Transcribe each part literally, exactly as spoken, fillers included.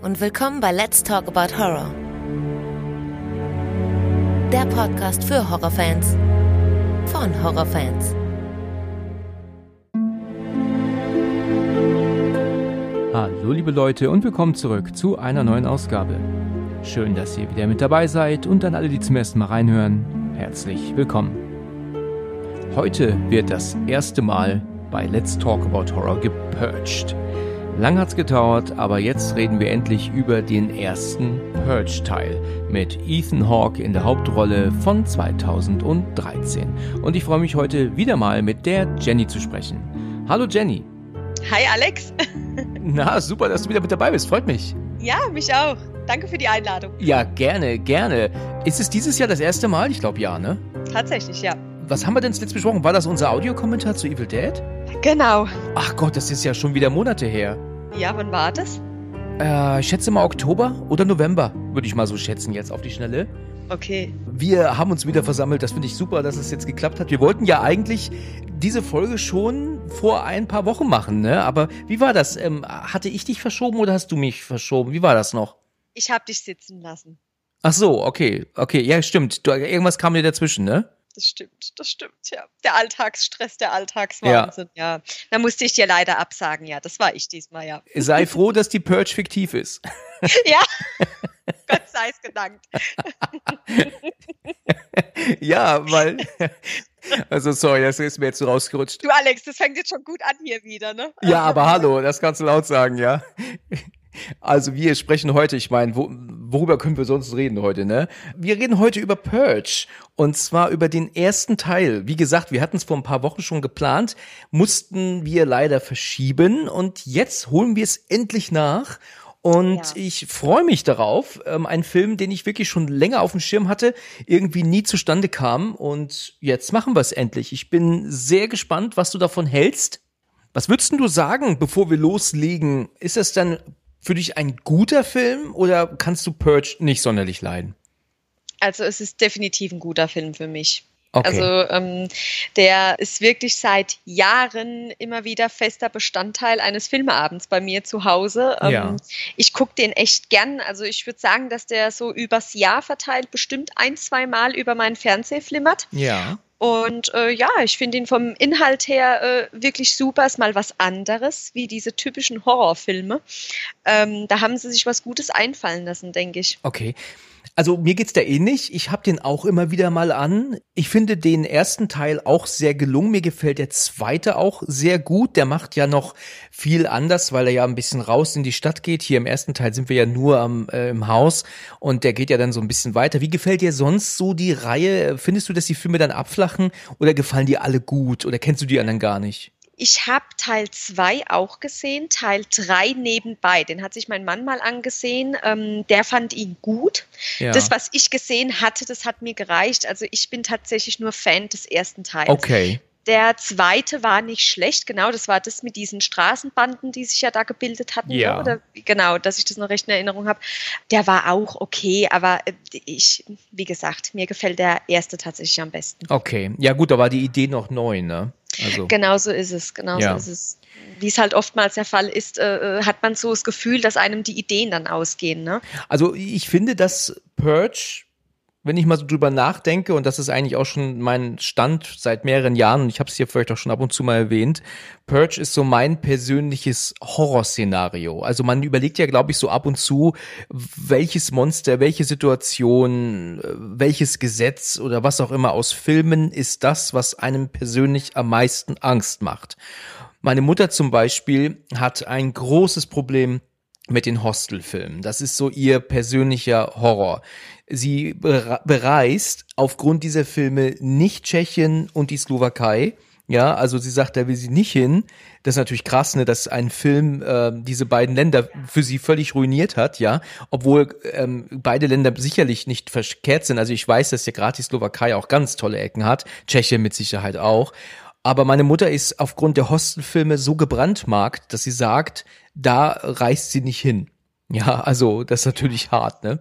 und willkommen bei Let's Talk About Horror. Der Podcast für Horrorfans von Horrorfans. Hallo liebe Leute und willkommen zurück zu einer neuen Ausgabe. Schön, dass ihr wieder mit dabei seid und an alle, die zum ersten Mal reinhören, herzlich willkommen. Heute wird das erste Mal bei Let's Talk About Horror gepurged. Lang hat's gedauert, aber jetzt reden wir endlich über den ersten Purge-Teil mit Ethan Hawke in der Hauptrolle von zweitausenddreizehn. Und ich freue mich heute wieder mal mit der Jenny zu sprechen. Hallo Jenny. Hi Alex. Na, super, dass du wieder mit dabei bist, freut mich. Ja, mich auch. Danke für die Einladung. Ja, gerne, gerne. Ist es dieses Jahr das erste Mal? Ich glaube ja, ne? Tatsächlich, ja. Was haben wir denn zuletzt besprochen? War das unser Audiokommentar zu Evil Dead? Genau. Ach Gott, das ist ja schon wieder Monate her. Ja, wann war das? Äh, ich schätze mal Oktober oder November, würde ich mal so schätzen jetzt auf die Schnelle. Okay. Wir haben uns wieder versammelt, das finde ich super, dass es jetzt geklappt hat. Wir wollten ja eigentlich diese Folge schon vor ein paar Wochen machen, ne? Aber wie war das? Ähm, hatte ich dich verschoben oder hast du mich verschoben? Wie war das noch? Ich habe dich sitzen lassen. Ach so, okay, okay, ja stimmt. Du, irgendwas kam dir dazwischen, ne? Das stimmt, das stimmt, ja. Der Alltagsstress, der Alltagswahnsinn, ja. ja. Da musste ich dir leider absagen, ja. Das war ich diesmal, ja. Sei froh, dass die Purge fiktiv ist. Ja, Gott sei es gedankt. Ja, weil, also sorry, das ist mir jetzt so rausgerutscht. Du Alex, das fängt jetzt schon gut an hier wieder, ne? Ja, aber hallo, das kannst du laut sagen, ja. Also wir sprechen heute, ich meine, wo, worüber können wir sonst reden heute, ne? Wir reden heute über Purge und zwar über den ersten Teil. Wie gesagt, wir hatten es vor ein paar Wochen schon geplant, mussten wir leider verschieben und jetzt holen wir es endlich nach. Und ja. Ich freue mich darauf, ähm, ein Film, den ich wirklich schon länger auf dem Schirm hatte, irgendwie nie zustande kam und jetzt machen wir es endlich. Ich bin sehr gespannt, was du davon hältst. Was würdest du sagen, bevor wir loslegen? Ist das dann für dich ein guter Film oder kannst du Purge nicht sonderlich leiden? Also es ist definitiv ein guter Film für mich. Okay. Also ähm, der ist wirklich seit Jahren immer wieder fester Bestandteil eines Filmeabends bei mir zu Hause. Ähm, ja. Ich gucke den echt gern. Also ich würde sagen, dass der so übers Jahr verteilt bestimmt ein, zwei Mal über meinen Fernseher flimmert. Ja. Und äh, ja, ich finde ihn vom Inhalt her äh, wirklich super. Ist mal was anderes, wie diese typischen Horrorfilme. Ähm, da haben sie sich was Gutes einfallen lassen, denke ich. Okay. Also mir geht's da ähnlich. Ich habe den auch immer wieder mal an. Ich finde den ersten Teil auch sehr gelungen. Mir gefällt der zweite auch sehr gut. Der macht ja noch viel anders, weil er ja ein bisschen raus in die Stadt geht. Hier im ersten Teil sind wir ja nur am, äh, im Haus und der geht ja dann so ein bisschen weiter. Wie gefällt dir sonst so die Reihe? Findest du, dass die Filme dann abflachen oder gefallen dir alle gut oder kennst du die anderen gar nicht? Ich habe Teil zwei auch gesehen, Teil drei nebenbei. Den hat sich mein Mann mal angesehen. Ähm, der fand ihn gut. Ja. Das, was ich gesehen hatte, das hat mir gereicht. Also ich bin tatsächlich nur Fan des ersten Teils. Okay. Der zweite war nicht schlecht, genau, das war das mit diesen Straßenbanden, die sich ja da gebildet hatten, ja. ne? Oder genau, dass ich das noch recht in Erinnerung habe. Der war auch okay, aber ich, wie gesagt, mir gefällt der erste tatsächlich am besten. Okay, ja gut, da war die Idee noch neu, ne? Also. Genau so ist es, genau ja. so ist es. Wie es halt oftmals der Fall ist, äh, hat man so das Gefühl, dass einem die Ideen dann ausgehen, ne? Also ich finde, dass Purge, wenn ich mal so drüber nachdenke, und das ist eigentlich auch schon mein Stand seit mehreren Jahren, und ich habe es hier vielleicht auch schon ab und zu mal erwähnt, Purge ist so mein persönliches Horrorszenario. Also man überlegt ja, glaube ich, so ab und zu, welches Monster, welche Situation, welches Gesetz oder was auch immer aus Filmen ist das, was einem persönlich am meisten Angst macht. Meine Mutter zum Beispiel hat ein großes Problem mit den Hostel-Filmen. Das ist so ihr persönlicher Horror. Sie bereist aufgrund dieser Filme nicht Tschechien und die Slowakei. Ja, also sie sagt, da will sie nicht hin. Das ist natürlich krass, ne, dass ein Film äh, diese beiden Länder für sie völlig ruiniert hat, ja, obwohl ähm, beide Länder sicherlich nicht verkehrt sind. Also ich weiß, dass ja gerade die Slowakei auch ganz tolle Ecken hat, Tschechien mit Sicherheit auch. Aber meine Mutter ist aufgrund der Hostelfilme so gebrandmarkt, dass sie sagt, da reist sie nicht hin. Ja, also das ist natürlich hart, ne?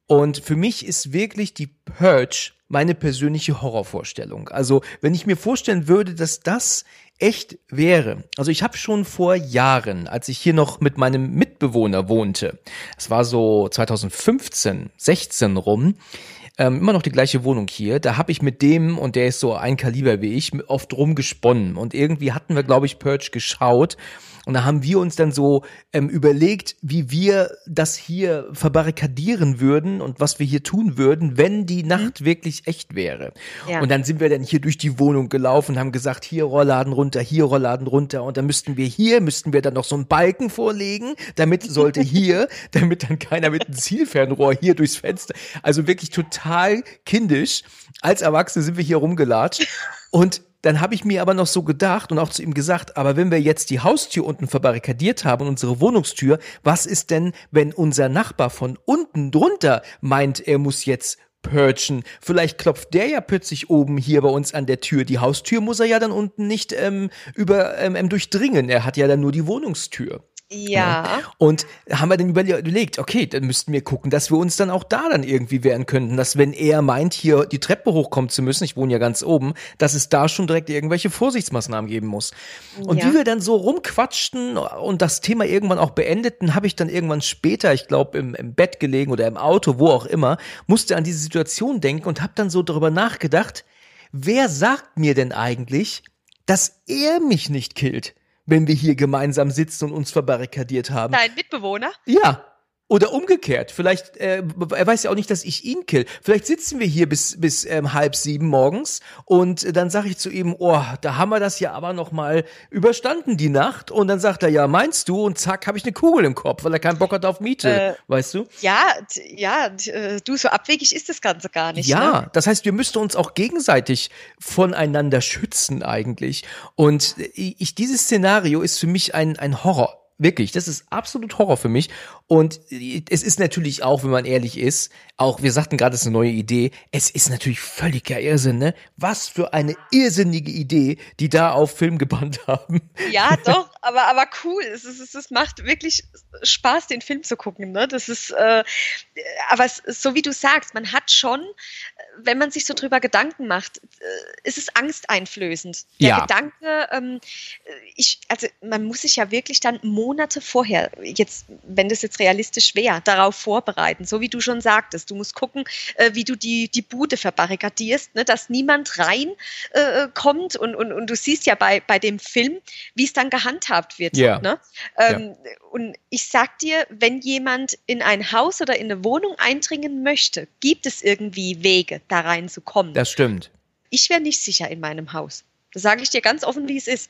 Und für mich ist wirklich die Purge meine persönliche Horrorvorstellung. Also wenn ich mir vorstellen würde, dass das echt wäre. Also ich habe schon vor Jahren, als ich hier noch mit meinem Mitbewohner wohnte, es war so zwanzig fünfzehn, sechzehn rum, ähm, immer noch die gleiche Wohnung hier, da habe ich mit dem, und der ist so ein Kaliber wie ich, oft rumgesponnen. Und irgendwie hatten wir, glaube ich, Purge geschaut. Und da haben wir uns dann so ähm, überlegt, wie wir das hier verbarrikadieren würden und was wir hier tun würden, wenn die Nacht mhm. wirklich echt wäre. Ja. Und dann sind wir dann hier durch die Wohnung gelaufen und haben gesagt, hier Rollladen runter, hier Rollladen runter. Und dann müssten wir hier, müssten wir dann noch so einen Balken vorlegen, damit sollte hier, damit dann keiner mit einem Zielfernrohr hier durchs Fenster. Also wirklich total kindisch. Als Erwachsene sind wir hier rumgelatscht. Und dann habe ich mir aber noch so gedacht und auch zu ihm gesagt, aber wenn wir jetzt die Haustür unten verbarrikadiert haben, unsere Wohnungstür, was ist denn, wenn unser Nachbar von unten drunter meint, er muss jetzt purgen? Vielleicht klopft der ja plötzlich oben hier bei uns an der Tür. Die Haustür muss er ja dann unten nicht ähm, über ähm, durchdringen. Er hat ja dann nur die Wohnungstür. Ja. Und haben wir dann überlegt, okay, dann müssten wir gucken, dass wir uns dann auch da dann irgendwie wehren könnten, dass wenn er meint, hier die Treppe hochkommen zu müssen, ich wohne ja ganz oben, dass es da schon direkt irgendwelche Vorsichtsmaßnahmen geben muss. Und ja. wie wir dann so rumquatschten und das Thema irgendwann auch beendeten, habe ich dann irgendwann später, ich glaube im, im Bett gelegen oder im Auto, wo auch immer, musste an diese Situation denken und habe dann so darüber nachgedacht, wer sagt mir denn eigentlich, dass er mich nicht killt, wenn wir hier gemeinsam sitzen und uns verbarrikadiert haben? Dein Mitbewohner? Ja. Oder umgekehrt. Vielleicht, äh, er weiß ja auch nicht, dass ich ihn kill. Vielleicht sitzen wir hier bis bis ähm, halb sieben morgens und äh, dann sage ich zu ihm, oh, da haben wir das ja aber noch mal überstanden, die Nacht. Und dann sagt er, ja, meinst du? Und zack, habe ich eine Kugel im Kopf, weil er keinen Bock hat auf Miete. Äh, weißt du? Ja, ja, du, so abwegig ist das Ganze gar nicht. Ja, ne? Das heißt, wir müssten uns auch gegenseitig voneinander schützen eigentlich. Und ich, dieses Szenario ist für mich ein ein Horror. Wirklich, das ist absolut Horror für mich. Und es ist natürlich auch, wenn man ehrlich ist, auch, wir sagten gerade, es ist eine neue Idee, es ist natürlich völliger Irrsinn, ne? Was für eine irrsinnige Idee, die da auf Film gebannt haben. Ja, doch, aber, aber cool. Es, ist, es macht wirklich Spaß, den Film zu gucken, ne? Das ist, äh, aber es, so wie du sagst, man hat schon, wenn man sich so drüber Gedanken macht, äh, ist es angsteinflößend. Der ja. Gedanke, ähm, ich, also man muss sich ja wirklich dann Monate vorher, jetzt, wenn das jetzt realistisch wäre, darauf vorbereiten, so wie du schon sagtest. Du musst gucken, äh, wie du die, die Bude verbarrikadierst, ne, dass niemand rein äh, kommt und, und, und du siehst ja bei, bei dem Film, wie es dann gehandhabt wird. Yeah. Ne? Ähm, ja. Und ich sag dir, wenn jemand in ein Haus oder in eine Wohnung eindringen möchte, gibt es irgendwie Wege, da reinzukommen. Das stimmt. Ich wäre nicht sicher in meinem Haus. Das sage ich dir ganz offen, wie es ist.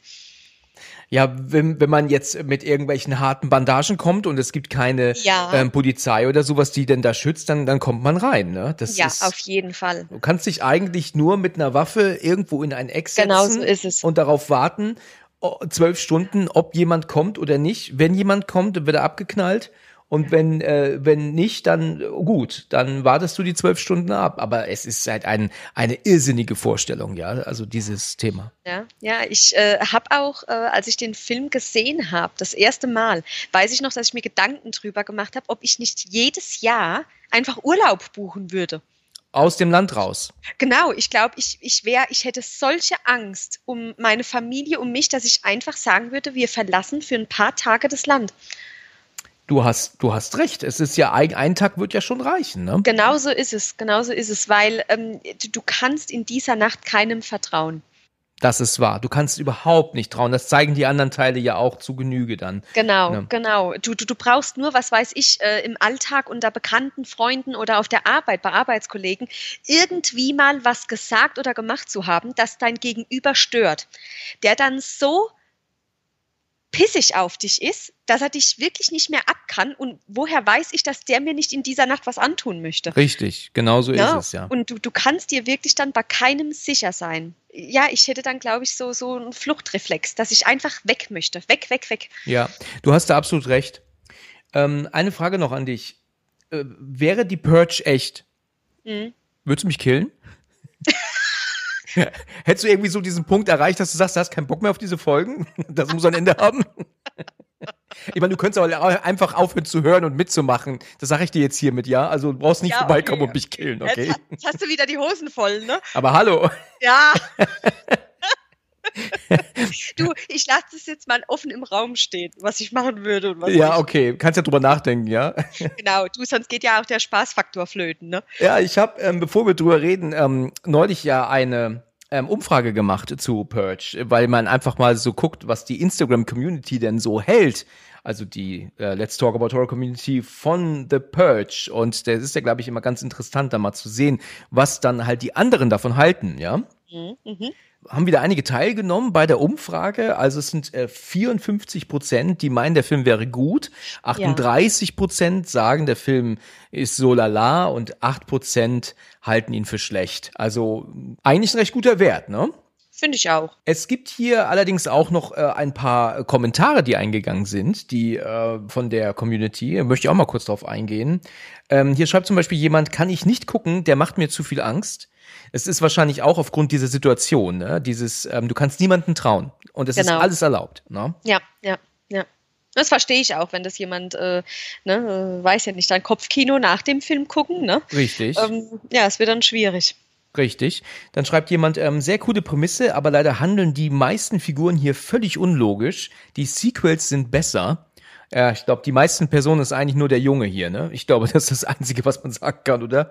Ja, wenn, wenn man jetzt mit irgendwelchen harten Bandagen kommt und es gibt keine ja. ähm, Polizei oder sowas, die denn da schützt, dann, dann kommt man rein. Ne? Das ja, ist, auf jeden Fall. Du kannst dich eigentlich nur mit einer Waffe irgendwo in ein Eck setzen genau so ist es. und darauf warten, zwölf Stunden, ob jemand kommt oder nicht. Wenn jemand kommt, dann wird er abgeknallt. Und wenn äh, wenn nicht, dann gut, dann wartest du die zwölf Stunden ab. Aber es ist halt ein, eine irrsinnige Vorstellung, ja, also dieses Thema. Ja, ja, ich äh, habe auch, äh, als ich den Film gesehen habe, das erste Mal, weiß ich noch, dass ich mir Gedanken drüber gemacht habe, ob ich nicht jedes Jahr einfach Urlaub buchen würde. Aus dem Land raus. Genau, ich glaube, ich, ich wäre, ich hätte solche Angst um meine Familie, um mich, dass ich einfach sagen würde, wir verlassen für ein paar Tage das Land. Du hast, du hast recht. Es ist ja ein, ein Tag wird ja schon reichen, ne? Genau so ist es, genau so ist es, weil ähm, du, du kannst in dieser Nacht keinem vertrauen. Das ist wahr. Du kannst überhaupt nicht trauen. Das zeigen die anderen Teile ja auch zu Genüge dann. Genau, ne? genau. Du, du, du brauchst nur, was weiß ich, äh, im Alltag unter Bekannten, Freunden oder auf der Arbeit, bei Arbeitskollegen, irgendwie mal was gesagt oder gemacht zu haben, das dein Gegenüber stört. Der dann so pissig auf dich ist, dass er dich wirklich nicht mehr ab kann. Und woher weiß ich, dass der mir nicht in dieser Nacht was antun möchte? Richtig, genau so ja? ist es, ja. Und du, du kannst dir wirklich dann bei keinem sicher sein. Ja, ich hätte dann, glaube ich, so, so einen Fluchtreflex, dass ich einfach weg möchte. Weg, weg, weg. Ja, du hast da absolut recht. Ähm, eine Frage noch an dich. Äh, wäre die Purge echt? Hm. Würdest du mich killen? Hättest du irgendwie so diesen Punkt erreicht, dass du sagst, du hast keinen Bock mehr auf diese Folgen? Das muss ein Ende haben? Ich meine, du könntest aber einfach aufhören zu hören und mitzumachen. Das sage ich dir jetzt hiermit, ja? Also du brauchst nicht ja, vorbeikommen okay. und mich killen, okay? Jetzt, jetzt hast du wieder die Hosen voll, ne? Aber hallo. Ja. Du, ich lasse das jetzt mal offen im Raum stehen, was ich machen würde und was Ja, nicht. okay. Kannst ja drüber nachdenken, ja? Genau, du, sonst geht ja auch der Spaßfaktor flöten, ne? Ja, ich habe, ähm, bevor wir drüber reden, ähm, neulich ja eine ähm, Umfrage gemacht zu Purge, weil man einfach mal so guckt, was die Instagram-Community denn so hält. Also die äh, Let's Talk About Horror Community von The Purge. Und das ist ja, glaube ich, immer ganz interessant, da mal zu sehen, was dann halt die anderen davon halten, ja? Mhm. Mhm. Haben wieder einige teilgenommen bei der Umfrage. Also es sind äh, vierundfünfzig Prozent, die meinen, der Film wäre gut. achtunddreißig Prozent sagen, der Film ist so lala und acht Prozent halten ihn für schlecht. Also eigentlich ein recht guter Wert, ne? Finde ich auch. Es gibt hier allerdings auch noch äh, ein paar Kommentare, die eingegangen sind, die äh, von der Community. Möchte ich auch mal kurz drauf eingehen. Ähm, hier schreibt zum Beispiel jemand, kann ich nicht gucken, der macht mir zu viel Angst. Es ist wahrscheinlich auch aufgrund dieser Situation, ne? Dieses, ähm, du kannst niemandem trauen und es Genau. ist alles erlaubt, ne? Ja, ja, ja. Das verstehe ich auch, wenn das jemand, äh, ne, weiß ja nicht, ein Kopfkino nach dem Film gucken, ne? Richtig. Ähm, ja, es wird dann schwierig. Richtig. Dann schreibt jemand, ähm, sehr coole Prämisse, aber leider handeln die meisten Figuren hier völlig unlogisch. Die Sequels sind besser. Ja, ich glaube, die meisten Personen ist eigentlich nur der Junge hier, ne? Ich glaube, das ist das Einzige, was man sagen kann, oder?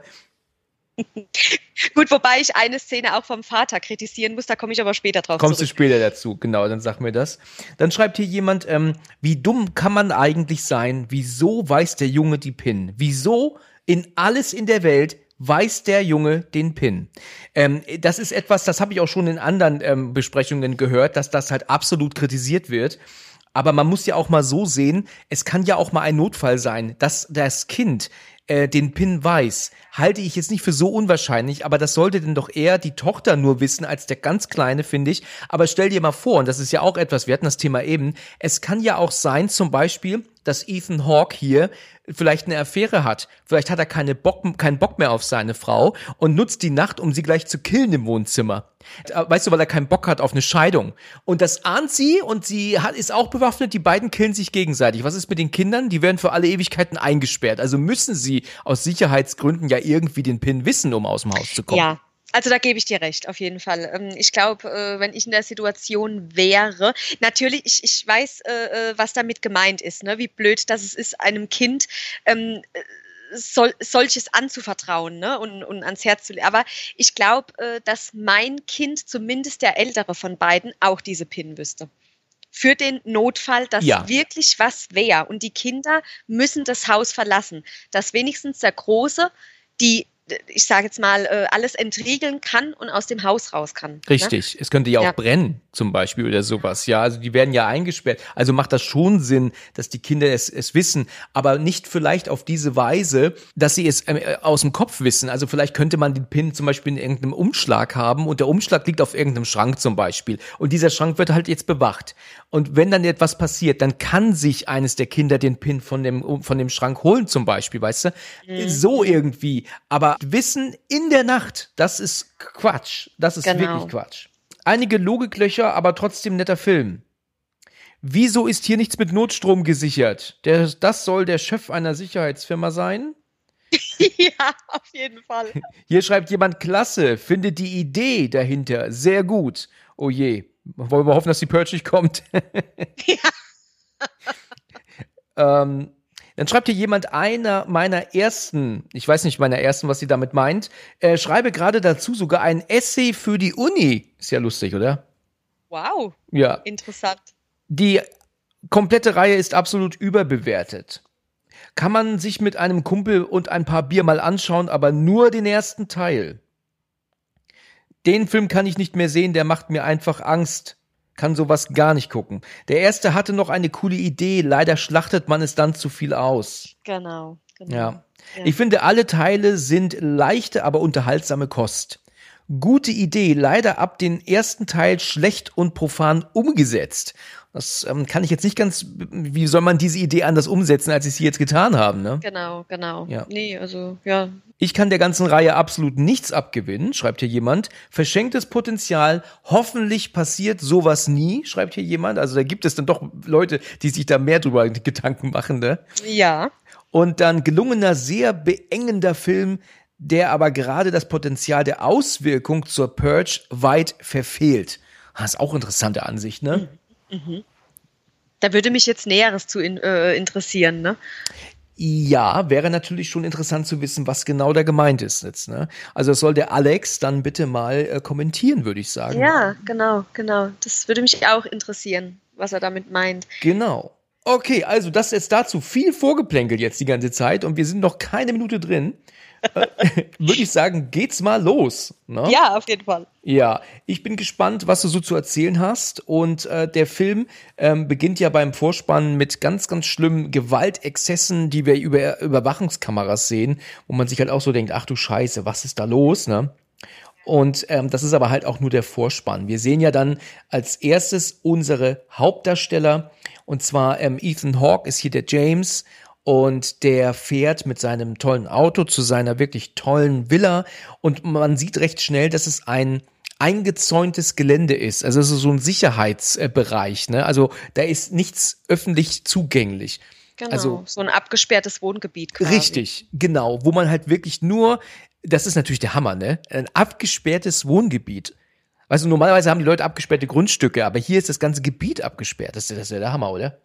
Gut, wobei ich eine Szene auch vom Vater kritisieren muss, da komme ich aber später drauf Kommst zurück. du später dazu, genau, dann sag mir das. Dann schreibt hier jemand, ähm, wie dumm kann man eigentlich sein? Wieso weiß der Junge die PIN? Wieso in alles in der Welt weiß der Junge den PIN? Ähm, das ist etwas, das habe ich auch schon in anderen ähm, Besprechungen gehört, dass das halt absolut kritisiert wird. Aber man muss ja auch mal so sehen, es kann ja auch mal ein Notfall sein, dass das Kind äh, den PIN weiß. Halte ich jetzt nicht für so unwahrscheinlich, aber das sollte denn doch eher die Tochter nur wissen als der ganz Kleine, finde ich. Aber stell dir mal vor, und das ist ja auch etwas, wir hatten das Thema eben, es kann ja auch sein, zum Beispiel, dass Ethan Hawke hier vielleicht eine Affäre hat. Vielleicht hat er keine Bock, keinen Bock mehr auf seine Frau und nutzt die Nacht, um sie gleich zu killen im Wohnzimmer. Weißt du, weil er keinen Bock hat auf eine Scheidung. Und das ahnt sie und sie hat, ist auch bewaffnet, die beiden killen sich gegenseitig. Was ist mit den Kindern? Die werden für alle Ewigkeiten eingesperrt. Also müssen sie aus Sicherheitsgründen ja irgendwie den PIN wissen, um aus dem Haus zu kommen. Ja. Also da gebe ich dir recht, auf jeden Fall. Ich glaube, wenn ich in der Situation wäre, natürlich, ich, ich weiß, was damit gemeint ist, ne? Wie blöd, dass es ist, einem Kind ähm, sol, solches anzuvertrauen, ne? und, und ans Herz zu legen. Aber ich glaube, dass mein Kind, zumindest der ältere von beiden, auch diese PIN wüsste. Für den Notfall, dass ja. wirklich was wäre. Und die Kinder müssen das Haus verlassen. Dass wenigstens der Große, die ich sage jetzt mal, alles entriegeln kann und aus dem Haus raus kann. Richtig. Ne? Es könnte ja auch ja. brennen, zum Beispiel, oder sowas. Ja, also die werden ja eingesperrt. Also macht das schon Sinn, dass die Kinder es, es wissen, aber nicht vielleicht auf diese Weise, dass sie es äh, aus dem Kopf wissen. Also vielleicht könnte man den PIN zum Beispiel in irgendeinem Umschlag haben und der Umschlag liegt auf irgendeinem Schrank zum Beispiel. Und dieser Schrank wird halt jetzt bewacht. Und wenn dann etwas passiert, dann kann sich eines der Kinder den PIN von dem, von dem Schrank holen zum Beispiel, weißt du? Mhm. So irgendwie. Aber Wissen in der Nacht, das ist Quatsch. Das ist genau. wirklich Quatsch. Einige Logiklöcher, aber trotzdem netter Film. Wieso ist hier nichts mit Notstrom gesichert? Der, das soll der Chef einer Sicherheitsfirma sein? Ja, auf jeden Fall. Hier schreibt jemand, klasse, finde die Idee dahinter sehr gut. Oh je, wollen wir hoffen, dass die Purge nicht kommt. Ja. ähm, Dann schreibt hier jemand, einer meiner ersten, ich weiß nicht meiner ersten, was sie damit meint, äh, schreibe gerade dazu sogar ein Essay für die Uni. Ist ja lustig, oder? Wow. Ja. Interessant. Die komplette Reihe ist absolut überbewertet. Kann man sich mit einem Kumpel und ein paar Bier mal anschauen, aber nur den ersten Teil. Den Film kann ich nicht mehr sehen, der macht mir einfach Angst. Kann sowas gar nicht gucken. Der erste hatte noch eine coole Idee, leider schlachtet man es dann zu viel aus. Genau, genau. Ja. Ja. Ich finde, alle Teile sind leichte, aber unterhaltsame Kost. Gute Idee, leider ab den ersten Teil schlecht und profan umgesetzt. Das ähm, kann ich jetzt nicht ganz, wie soll man diese Idee anders umsetzen, als sie es hier jetzt getan haben, ne? Genau, genau. Ja. Nee, also, ja. Ich kann der ganzen Reihe absolut nichts abgewinnen, schreibt hier jemand. Verschenktes Potenzial, hoffentlich passiert sowas nie, schreibt hier jemand. Also da gibt es dann doch Leute, die sich da mehr drüber Gedanken machen, ne? Ja. Und dann gelungener, sehr beengender Film, der aber gerade das Potenzial der Auswirkung zur Purge weit verfehlt. Das ist auch interessante Ansicht, ne? Mhm. Da würde mich jetzt Näheres zu in, äh, interessieren, ne? Ja, wäre natürlich schon interessant zu wissen, was genau da gemeint ist jetzt, ne? Also das soll der Alex dann bitte mal äh, kommentieren, würde ich sagen. Ja, genau, genau. Das würde mich auch interessieren, was er damit meint. Genau. Okay, also das jetzt dazu. Viel Vorgeplänkel jetzt die ganze Zeit und wir sind noch keine Minute drin. Würde ich sagen, geht's mal los. Ne? Ja, auf jeden Fall. Ja, ich bin gespannt, was du so zu erzählen hast. Und äh, der Film ähm, beginnt ja beim Vorspann mit ganz, ganz schlimmen Gewaltexzessen, die wir über Überwachungskameras sehen, wo man sich halt auch so denkt, ach du Scheiße, was ist da los, ne? Und ähm, das ist aber halt auch nur der Vorspann. Wir sehen ja dann als erstes unsere Hauptdarsteller. Und zwar ähm, Ethan Hawke ist hier der James. Und der fährt mit seinem tollen Auto zu seiner wirklich tollen Villa. Und man sieht recht schnell, dass es ein eingezäuntes Gelände ist. Also es ist so ein Sicherheitsbereich, ne? Also da ist nichts öffentlich zugänglich. Genau, also, so ein abgesperrtes Wohngebiet quasi. Richtig, genau. Wo man halt wirklich nur, das ist natürlich der Hammer, ne? Ein abgesperrtes Wohngebiet. Weißt du, normalerweise haben die Leute abgesperrte Grundstücke, aber hier ist das ganze Gebiet abgesperrt. Das, das ist ja der Hammer, oder?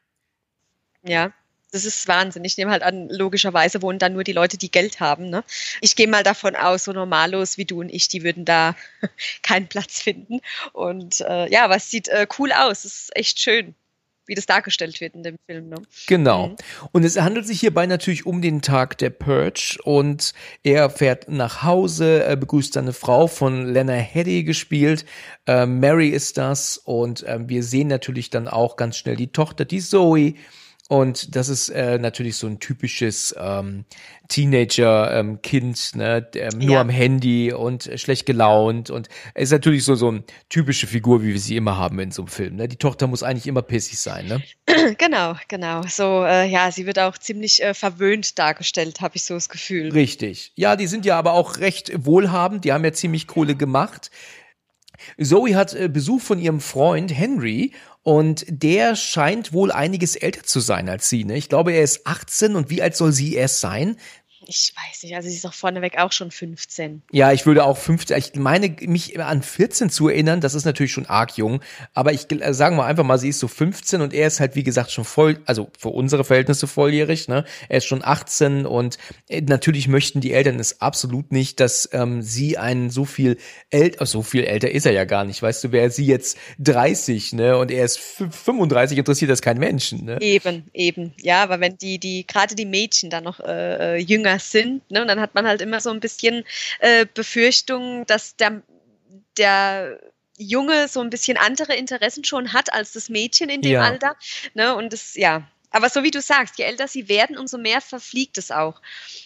Ja. Das ist Wahnsinn. Ich nehme halt an, logischerweise wohnen da nur die Leute, die Geld haben. Ne? Ich gehe mal davon aus, so Normalos wie du und ich, die würden da keinen Platz finden. Und äh, ja, aber es sieht äh, cool aus. Es ist echt schön, wie das dargestellt wird in dem Film. Ne? Genau. Mhm. Und es handelt sich hierbei natürlich um den Tag der Purge. Und er fährt nach Hause, er begrüßt seine Frau, von Lena Headey gespielt. Äh, Mary ist das. Und äh, wir sehen natürlich dann auch ganz schnell die Tochter, die Zoe. Und das ist äh, natürlich so ein typisches ähm, Teenager-Kind, ähm, ne, ähm, nur Ja. am Handy und äh, schlecht gelaunt. Und ist natürlich so so eine typische Figur, wie wir sie immer haben in so einem Film. Ne? Die Tochter muss eigentlich immer pissig sein, ne? Genau, genau. So, äh, ja, sie wird auch ziemlich äh, verwöhnt dargestellt, habe ich so das Gefühl. Richtig. Ja, die sind ja aber auch recht wohlhabend. Die haben ja ziemlich Kohle gemacht. Zoe hat äh, Besuch von ihrem Freund Henry und der scheint wohl einiges älter zu sein als sie. Ne? Ich glaube, er ist achtzehn und wie alt soll sie erst sein? Ich weiß nicht, also sie ist doch vorneweg auch schon fünfzehn. Ja, ich würde auch fünfzehn, ich meine, mich an vierzehn zu erinnern, das ist natürlich schon arg jung, aber ich äh, sagen wir einfach mal, sie ist so fünfzehn und er ist halt, wie gesagt, schon voll, also für unsere Verhältnisse volljährig, ne? Er ist schon achtzehn und äh, natürlich möchten die Eltern es absolut nicht, dass ähm, sie einen so viel älter, so viel älter ist er ja gar nicht, weißt du, wäre sie jetzt dreißig, ne? Und er ist fünfunddreißig, interessiert das keinen Menschen, ne? Eben, eben. Ja, aber wenn die, die, gerade die Mädchen dann noch äh, jünger sind, ne, und dann hat man halt immer so ein bisschen äh, Befürchtung, dass der, der Junge so ein bisschen andere Interessen schon hat als das Mädchen in dem Ja. Alter. Ne, und das, ja. Aber so wie du sagst, je älter sie werden, umso mehr verfliegt es auch.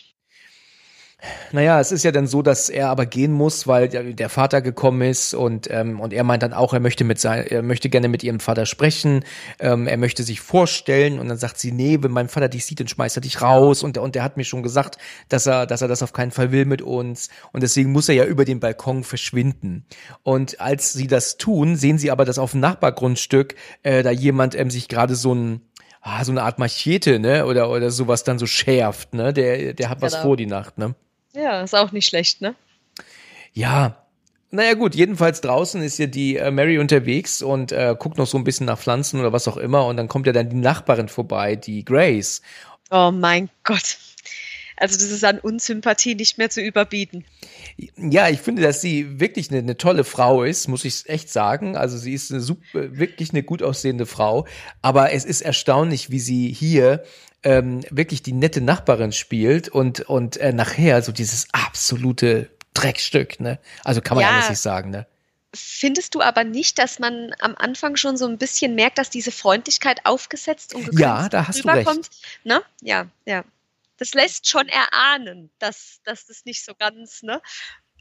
Naja, es ist ja dann so, dass er aber gehen muss, weil der, der Vater gekommen ist und ähm, und er meint dann auch, er möchte mit sein, er möchte gerne mit ihrem Vater sprechen, ähm, er möchte sich vorstellen und dann sagt sie, nee, wenn mein Vater dich sieht, dann schmeißt er dich raus und der und der hat mir schon gesagt, dass er dass er das auf keinen Fall will mit uns und deswegen muss er ja über den Balkon verschwinden. Und als sie das tun, sehen sie aber, dass auf dem Nachbargrundstück äh, da jemand ähm, sich gerade so ein ah, so eine Art Machete, ne, oder oder sowas dann so schärft, ne, der der hat was Genau. vor die Nacht, ne. Ja, ist auch nicht schlecht, ne? Ja, naja gut, jedenfalls draußen ist ja die äh, Mary unterwegs und äh, guckt noch so ein bisschen nach Pflanzen oder was auch immer und dann kommt ja dann die Nachbarin vorbei, die Grace. Oh mein Gott. Also das ist an Unsympathie nicht mehr zu überbieten. Ja, ich finde, dass sie wirklich eine, eine tolle Frau ist, muss ich echt sagen. Also sie ist eine super, wirklich eine gut aussehende Frau, aber es ist erstaunlich, wie sie hier ähm, wirklich die nette Nachbarin spielt und und äh, nachher so dieses absolute Dreckstück, ne? Also kann man ja Ja. alles nicht sagen, ne? Findest du aber nicht, dass man am Anfang schon so ein bisschen merkt, dass diese Freundlichkeit aufgesetzt und gekünstelt Ja, da hast du recht. rüberkommt? Ne? Ja, ja. Das lässt schon erahnen, dass, dass das nicht so ganz, ne?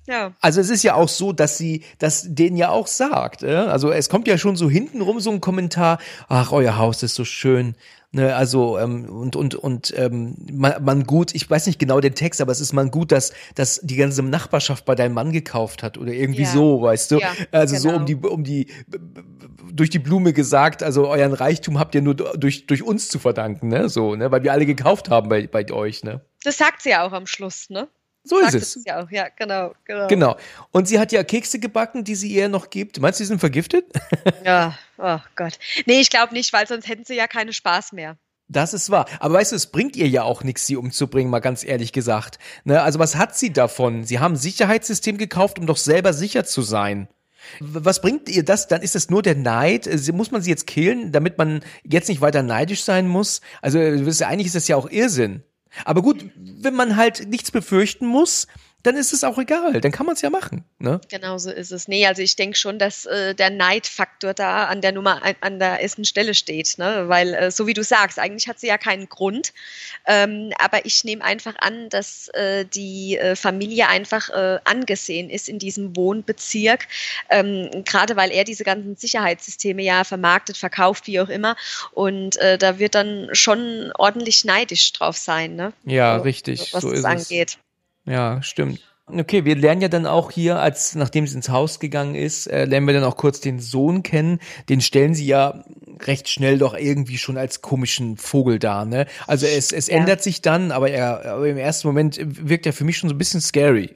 Ja. Also es ist ja auch so, dass sie das denen ja auch sagt. Äh? Also es kommt ja schon so hintenrum so ein Kommentar, ach, euer Haus ist so schön. Ne, also ähm, und und und ähm, man, man gut, ich weiß nicht genau den Text, aber es ist man gut, dass dass die ganze Nachbarschaft bei deinem Mann gekauft hat oder irgendwie Ja. so, weißt du? Ja, also genau. so um die um die durch die Blume gesagt, also euren Reichtum habt ihr nur durch durch uns zu verdanken, ne? So, ne, weil wir alle gekauft haben bei bei euch, ne? Das sagt sie ja auch am Schluss, ne? So Sagt ist es. Ja, auch. Ja, genau, genau. Genau. Und sie hat ja Kekse gebacken, die sie ihr noch gibt. Meinst du, die sind vergiftet? Ja, oh Gott. Nee, ich glaube nicht, weil sonst hätten sie ja keinen Spaß mehr. Das ist wahr. Aber weißt du, es bringt ihr ja auch nichts, sie umzubringen, mal ganz ehrlich gesagt. Ne, also was hat sie davon? Sie haben ein Sicherheitssystem gekauft, um doch selber sicher zu sein. Was bringt ihr das? Dann ist es nur der Neid. Muss man sie jetzt killen, damit man jetzt nicht weiter neidisch sein muss? Also eigentlich ist das ja auch Irrsinn. Aber gut, wenn man halt nichts befürchten muss, dann ist es auch egal. Dann kann man es ja machen. Ne? Genau so ist es. Nee, also ich denke schon, dass äh, der Neidfaktor da an der Nummer, an der ersten Stelle steht. Ne? Weil, äh, so wie du sagst, eigentlich hat sie ja keinen Grund. Ähm, aber ich nehme einfach an, dass äh, die äh, Familie einfach äh, angesehen ist in diesem Wohnbezirk. Ähm, gerade weil er diese ganzen Sicherheitssysteme ja vermarktet, verkauft, wie auch immer. Und äh, da wird dann schon ordentlich neidisch drauf sein. Ne? Ja, so, richtig. Was so das ist angeht. Es. Ja, stimmt. Okay, wir lernen ja dann auch hier, als nachdem sie ins Haus gegangen ist, äh, lernen wir dann auch kurz den Sohn kennen. Den stellen sie ja recht schnell doch irgendwie schon als komischen Vogel dar, ne? Also es, es ja. ändert sich dann, aber er, aber im ersten Moment wirkt er für mich schon so ein bisschen scary.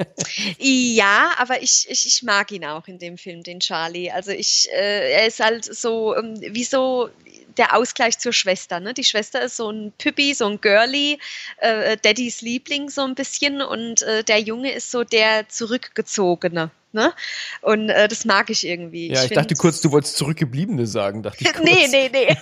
Ja, aber ich, ich, ich mag ihn auch in dem Film, den Charlie. Also ich, äh, er ist halt so, ähm, wie so der Ausgleich zur Schwester, ne? Die Schwester ist so ein Püppi, so ein Girlie, äh, Daddys Liebling so ein bisschen und äh, der Junge ist so der Zurückgezogene, ne? Und äh, das mag ich irgendwie. Ja, ich, ich dachte kurz, du wolltest Zurückgebliebene sagen, dachte ich kurz. Nee, nee, nee.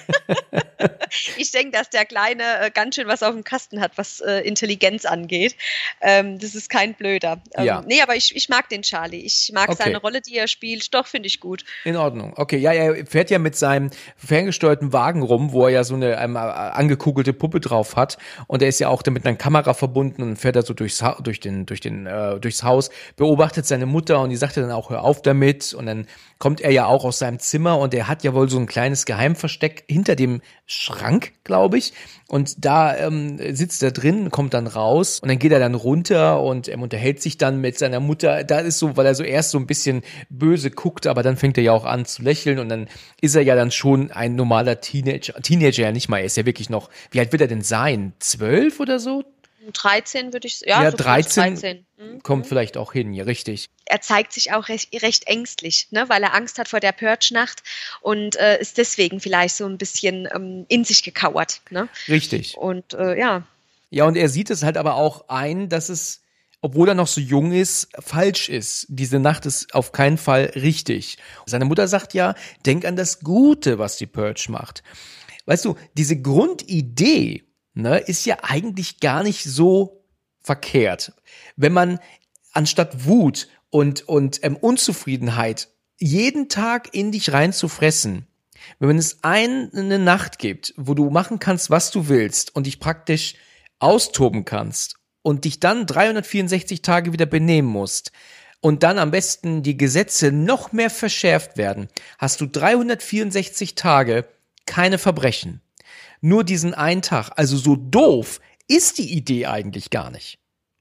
Ich denke, dass der Kleine äh, ganz schön was auf dem Kasten hat, was äh, Intelligenz angeht. Ähm, das ist kein Blöder. Ähm, ja. Nee, aber ich, ich mag den Charlie. Ich mag okay. seine Rolle, die er spielt. Doch, finde ich gut. In Ordnung. Okay, ja, er fährt ja mit seinem ferngesteuerten Wagen rum, wo er ja so eine ähm, angekugelte Puppe drauf hat. Und er ist ja auch dann mit einer Kamera verbunden und fährt da so durchs, ha- durch den, durch den, äh, durchs Haus, beobachtet seine Mutter und die sagt dann auch, hör auf damit. Und dann kommt er ja auch aus seinem Zimmer und er hat ja wohl so ein kleines Geheimversteck hinter dem Schrank, glaube ich. Und da ähm, sitzt er drin, kommt dann raus und dann geht er dann runter und er unterhält sich dann mit seiner Mutter. Da ist so, weil er so erst so ein bisschen böse guckt, aber dann fängt er ja auch an zu lächeln und dann ist er ja dann schon ein normaler Teenager. Teenager ja nicht mal, er ist ja wirklich noch, wie alt wird er denn sein? Zwölf oder so? dreizehn würde ich sagen. Ja, ja so dreizehn, dreizehn. Mhm. Kommt vielleicht auch hin, ja, richtig. Er zeigt sich auch recht, recht ängstlich, ne, weil er Angst hat vor der Purge-Nacht und äh, ist deswegen vielleicht so ein bisschen ähm, in sich gekauert. Ne? Richtig. Und äh, ja. Ja, und er sieht es halt aber auch ein, dass es, obwohl er noch so jung ist, falsch ist. Diese Nacht ist auf keinen Fall richtig. Seine Mutter sagt ja, denk an das Gute, was die Purge macht. Weißt du, diese Grundidee, ne, ist ja eigentlich gar nicht so verkehrt. Wenn man anstatt Wut und, und ähm, Unzufriedenheit jeden Tag in dich reinzufressen, wenn es eine Nacht gibt, wo du machen kannst, was du willst und dich praktisch austoben kannst und dich dann dreihundertvierundsechzig Tage wieder benehmen musst und dann am besten die Gesetze noch mehr verschärft werden, hast du dreihundertvierundsechzig Tage keine Verbrechen. Nur diesen einen Tag. Also so doof ist die Idee eigentlich gar nicht.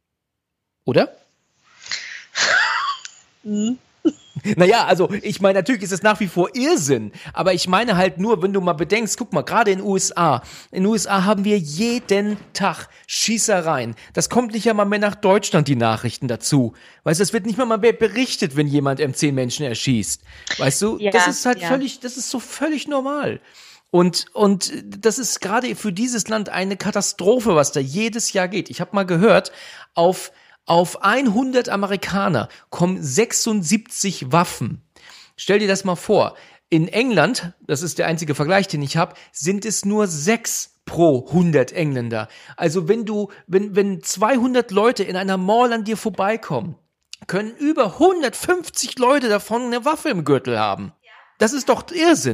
Oder? Mhm. Naja, also ich meine, natürlich ist es nach wie vor Irrsinn, aber ich meine halt nur, wenn du mal bedenkst, guck mal, gerade in den U S A, in den U S A haben wir jeden Tag Schießereien. Das kommt nicht einmal mehr nach Deutschland, die Nachrichten dazu. Weißt du, es wird nicht mal mehr berichtet, wenn jemand ähm, zehn Menschen erschießt. Weißt du, ja, das ist halt ja. völlig, das ist so völlig normal. Und und das ist gerade für dieses Land eine Katastrophe, was da jedes Jahr geht. Ich habe mal gehört, auf auf hundert Amerikaner kommen sechsundsiebzig Waffen. Stell dir das mal vor. In England, das ist der einzige Vergleich, den ich habe, sind es nur sechs pro hundert Engländer. Also wenn du, wenn wenn zweihundert Leute in einer Mall an dir vorbeikommen, können über hundertfünfzig Leute davon eine Waffe im Gürtel haben. Das ist doch Irrsinn.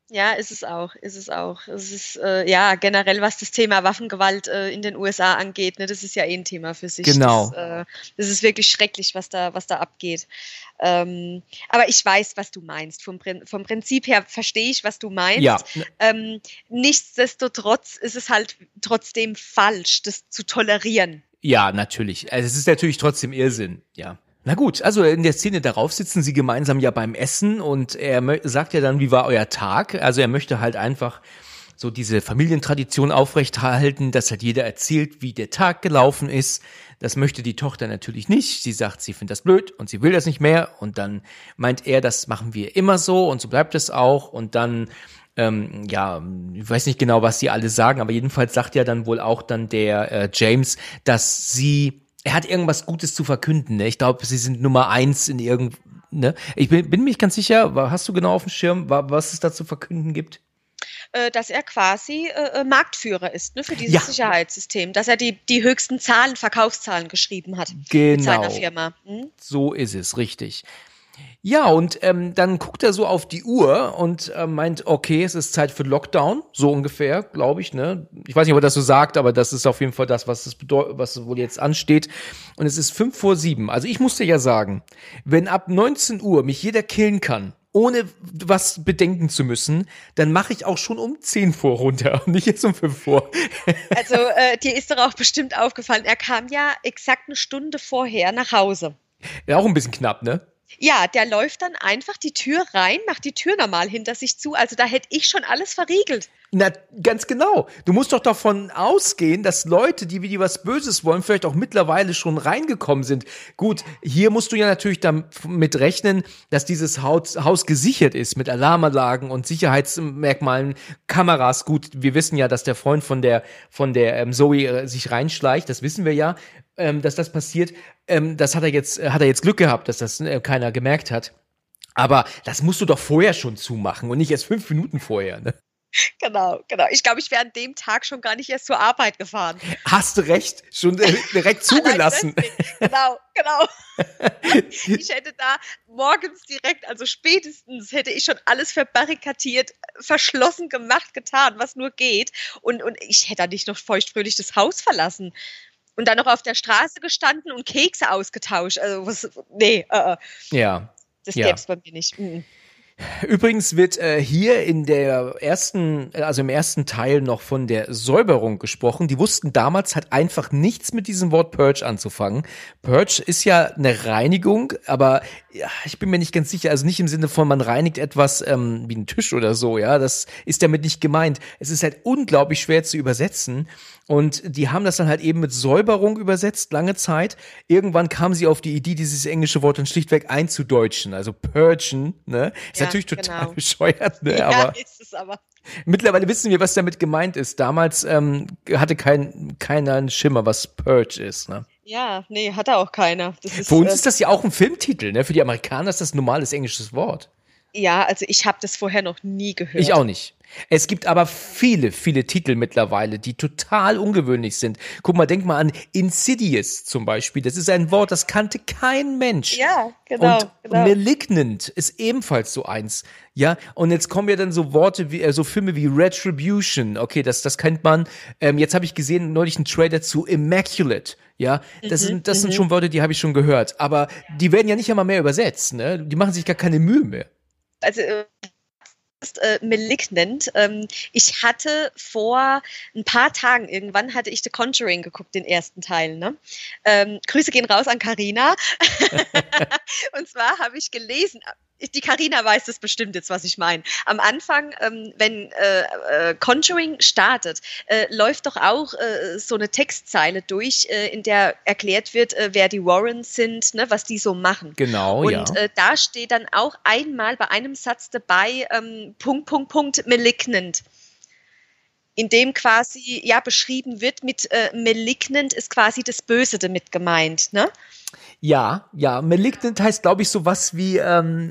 Ja, ist es auch, ist es auch. Es ist, äh, ja, generell, was das Thema Waffengewalt äh, in den U S A angeht, ne, das ist ja eh ein Thema für sich. Genau. Das, äh, das ist wirklich schrecklich, was da, was da abgeht. Ähm, aber ich weiß, was du meinst. Vom, vom Prinzip her verstehe ich, was du meinst. Ja. Ähm, nichtsdestotrotz ist es halt trotzdem falsch, das zu tolerieren. Ja, natürlich. Also es ist natürlich trotzdem Irrsinn, ja. Na gut, also in der Szene darauf sitzen sie gemeinsam ja beim Essen und er mö- sagt ja dann, wie war euer Tag? Also er möchte halt einfach so diese Familientradition aufrechthalten, dass halt jeder erzählt, wie der Tag gelaufen ist. Das möchte die Tochter natürlich nicht. Sie sagt, sie findet das blöd und sie will das nicht mehr. Und dann meint er, das machen wir immer so und so bleibt es auch. Und dann, ähm, ja, ich weiß nicht genau, was sie alle sagen, aber jedenfalls sagt ja dann wohl auch dann der äh, James, dass sie er hat irgendwas Gutes zu verkünden, ne? Ich glaube, sie sind Nummer eins in irgend, ne? Ich bin, bin mir nicht ganz sicher, hast du genau auf dem Schirm, was es da zu verkünden gibt? Äh, dass er quasi äh, Marktführer ist, ne, für dieses ja. Sicherheitssystem, dass er die, die höchsten Zahlen, Verkaufszahlen geschrieben hat genau. mit seiner Firma. Hm? So ist es, richtig. Ja, und ähm, dann guckt er so auf die Uhr und äh, meint, okay, es ist Zeit für Lockdown, so ungefähr, glaube ich, ne? Ich weiß nicht, ob er das so sagt, aber das ist auf jeden Fall das, was es bedeutet, was wohl jetzt ansteht. Und es ist fünf vor sieben. Also ich musste ja sagen, wenn ab neunzehn Uhr mich jeder killen kann, ohne was bedenken zu müssen, dann mache ich auch schon um zehn vor runter und nicht jetzt um fünf vor. Also äh, dir ist doch auch bestimmt aufgefallen, er kam ja exakt eine Stunde vorher nach Hause. Ja, auch ein bisschen knapp, ne? Ja, der läuft dann einfach die Tür rein, macht die Tür normal hinter sich zu. Also da hätte ich schon alles verriegelt. Na, ganz genau. Du musst doch davon ausgehen, dass Leute, die wie die was Böses wollen, vielleicht auch mittlerweile schon reingekommen sind. Gut, hier musst du ja natürlich damit rechnen, dass dieses Haus, Haus gesichert ist mit Alarmanlagen und Sicherheitsmerkmalen, Kameras. Gut, wir wissen ja, dass der Freund von der von der ähm, Zoe äh, sich reinschleicht. Das wissen wir ja, ähm, dass das passiert. Ähm, das hat er jetzt hat er jetzt Glück gehabt, dass das äh, keiner gemerkt hat. Aber das musst du doch vorher schon zumachen und nicht erst fünf Minuten vorher, ne? Genau, genau. Ich glaube, ich wäre an dem Tag schon gar nicht erst zur Arbeit gefahren. Hast du recht, schon äh, direkt zugelassen. Genau, genau. Ich hätte da morgens direkt, also spätestens, hätte ich schon alles verbarrikadiert, verschlossen, gemacht, getan, was nur geht. Und, und ich hätte da nicht noch feuchtfröhlich das Haus verlassen. Und dann noch auf der Straße gestanden und Kekse ausgetauscht. Also, was, nee, äh, ja. Das ja. gäbe es bei mir nicht. Mhm. Übrigens wird äh, hier in der ersten, also im ersten Teil noch von der Säuberung gesprochen. Die wussten damals halt einfach nichts mit diesem Wort Purge anzufangen. Purge ist ja eine Reinigung, aber ja, ich bin mir nicht ganz sicher, also nicht im Sinne von man reinigt etwas ähm, wie einen Tisch oder so, ja, das ist damit nicht gemeint. Es ist halt unglaublich schwer zu übersetzen und die haben das dann halt eben mit Säuberung übersetzt, lange Zeit. Irgendwann kamen sie auf die Idee, dieses englische Wort dann schlichtweg einzudeutschen, also purgen, ne? Ist Ja, natürlich total genau. bescheuert, ne? Ja, Aber ist es aber. mittlerweile wissen wir, was damit gemeint ist. Damals ähm, hatte kein, keiner einen Schimmer, was Purge ist, ne? Ja, nee, hat auch keiner. Das ist, Für uns äh, ist das ja auch ein Filmtitel, ne? Für die Amerikaner ist das ein normales englisches Wort. Ja, also ich habe das vorher noch nie gehört. Ich auch nicht. Es gibt aber viele, viele Titel mittlerweile, die total ungewöhnlich sind. Guck mal, denk mal an Insidious zum Beispiel. Das ist ein Wort, das kannte kein Mensch. Ja, genau. Und genau. Malignant ist ebenfalls so eins. Ja, und jetzt kommen ja dann so Worte wie, äh, so Filme wie Retribution. Okay, das, das kennt man. Ähm, jetzt habe ich gesehen, neulich einen Trailer zu Immaculate. Ja, das, Mhm, sind, das sind mhm. schon Worte, die habe ich schon gehört. Aber die werden ja nicht einmal mehr übersetzt, ne? Die machen sich gar keine Mühe mehr. Also äh, ist, äh, Malignant. Ähm, ich hatte vor ein paar Tagen irgendwann hatte ich The Conjuring geguckt, den ersten Teil. Ne? Ähm, Grüße gehen raus an Carina. Und zwar habe ich gelesen. Die Carina weiß das bestimmt jetzt, was ich meine. Am Anfang, ähm, wenn äh, äh, Conjuring startet, äh, läuft doch auch äh, so eine Textzeile durch, äh, in der erklärt wird, äh, wer die Warrens sind, ne, was die so machen. Genau, Und ja. äh, da steht dann auch einmal bei einem Satz dabei, ähm, Punkt, Punkt, Punkt, malignant. In dem quasi ja beschrieben wird, mit äh, malignant ist quasi das Böse damit gemeint, ne? Ja, ja, Malignant heißt, glaube ich, sowas wie, ähm,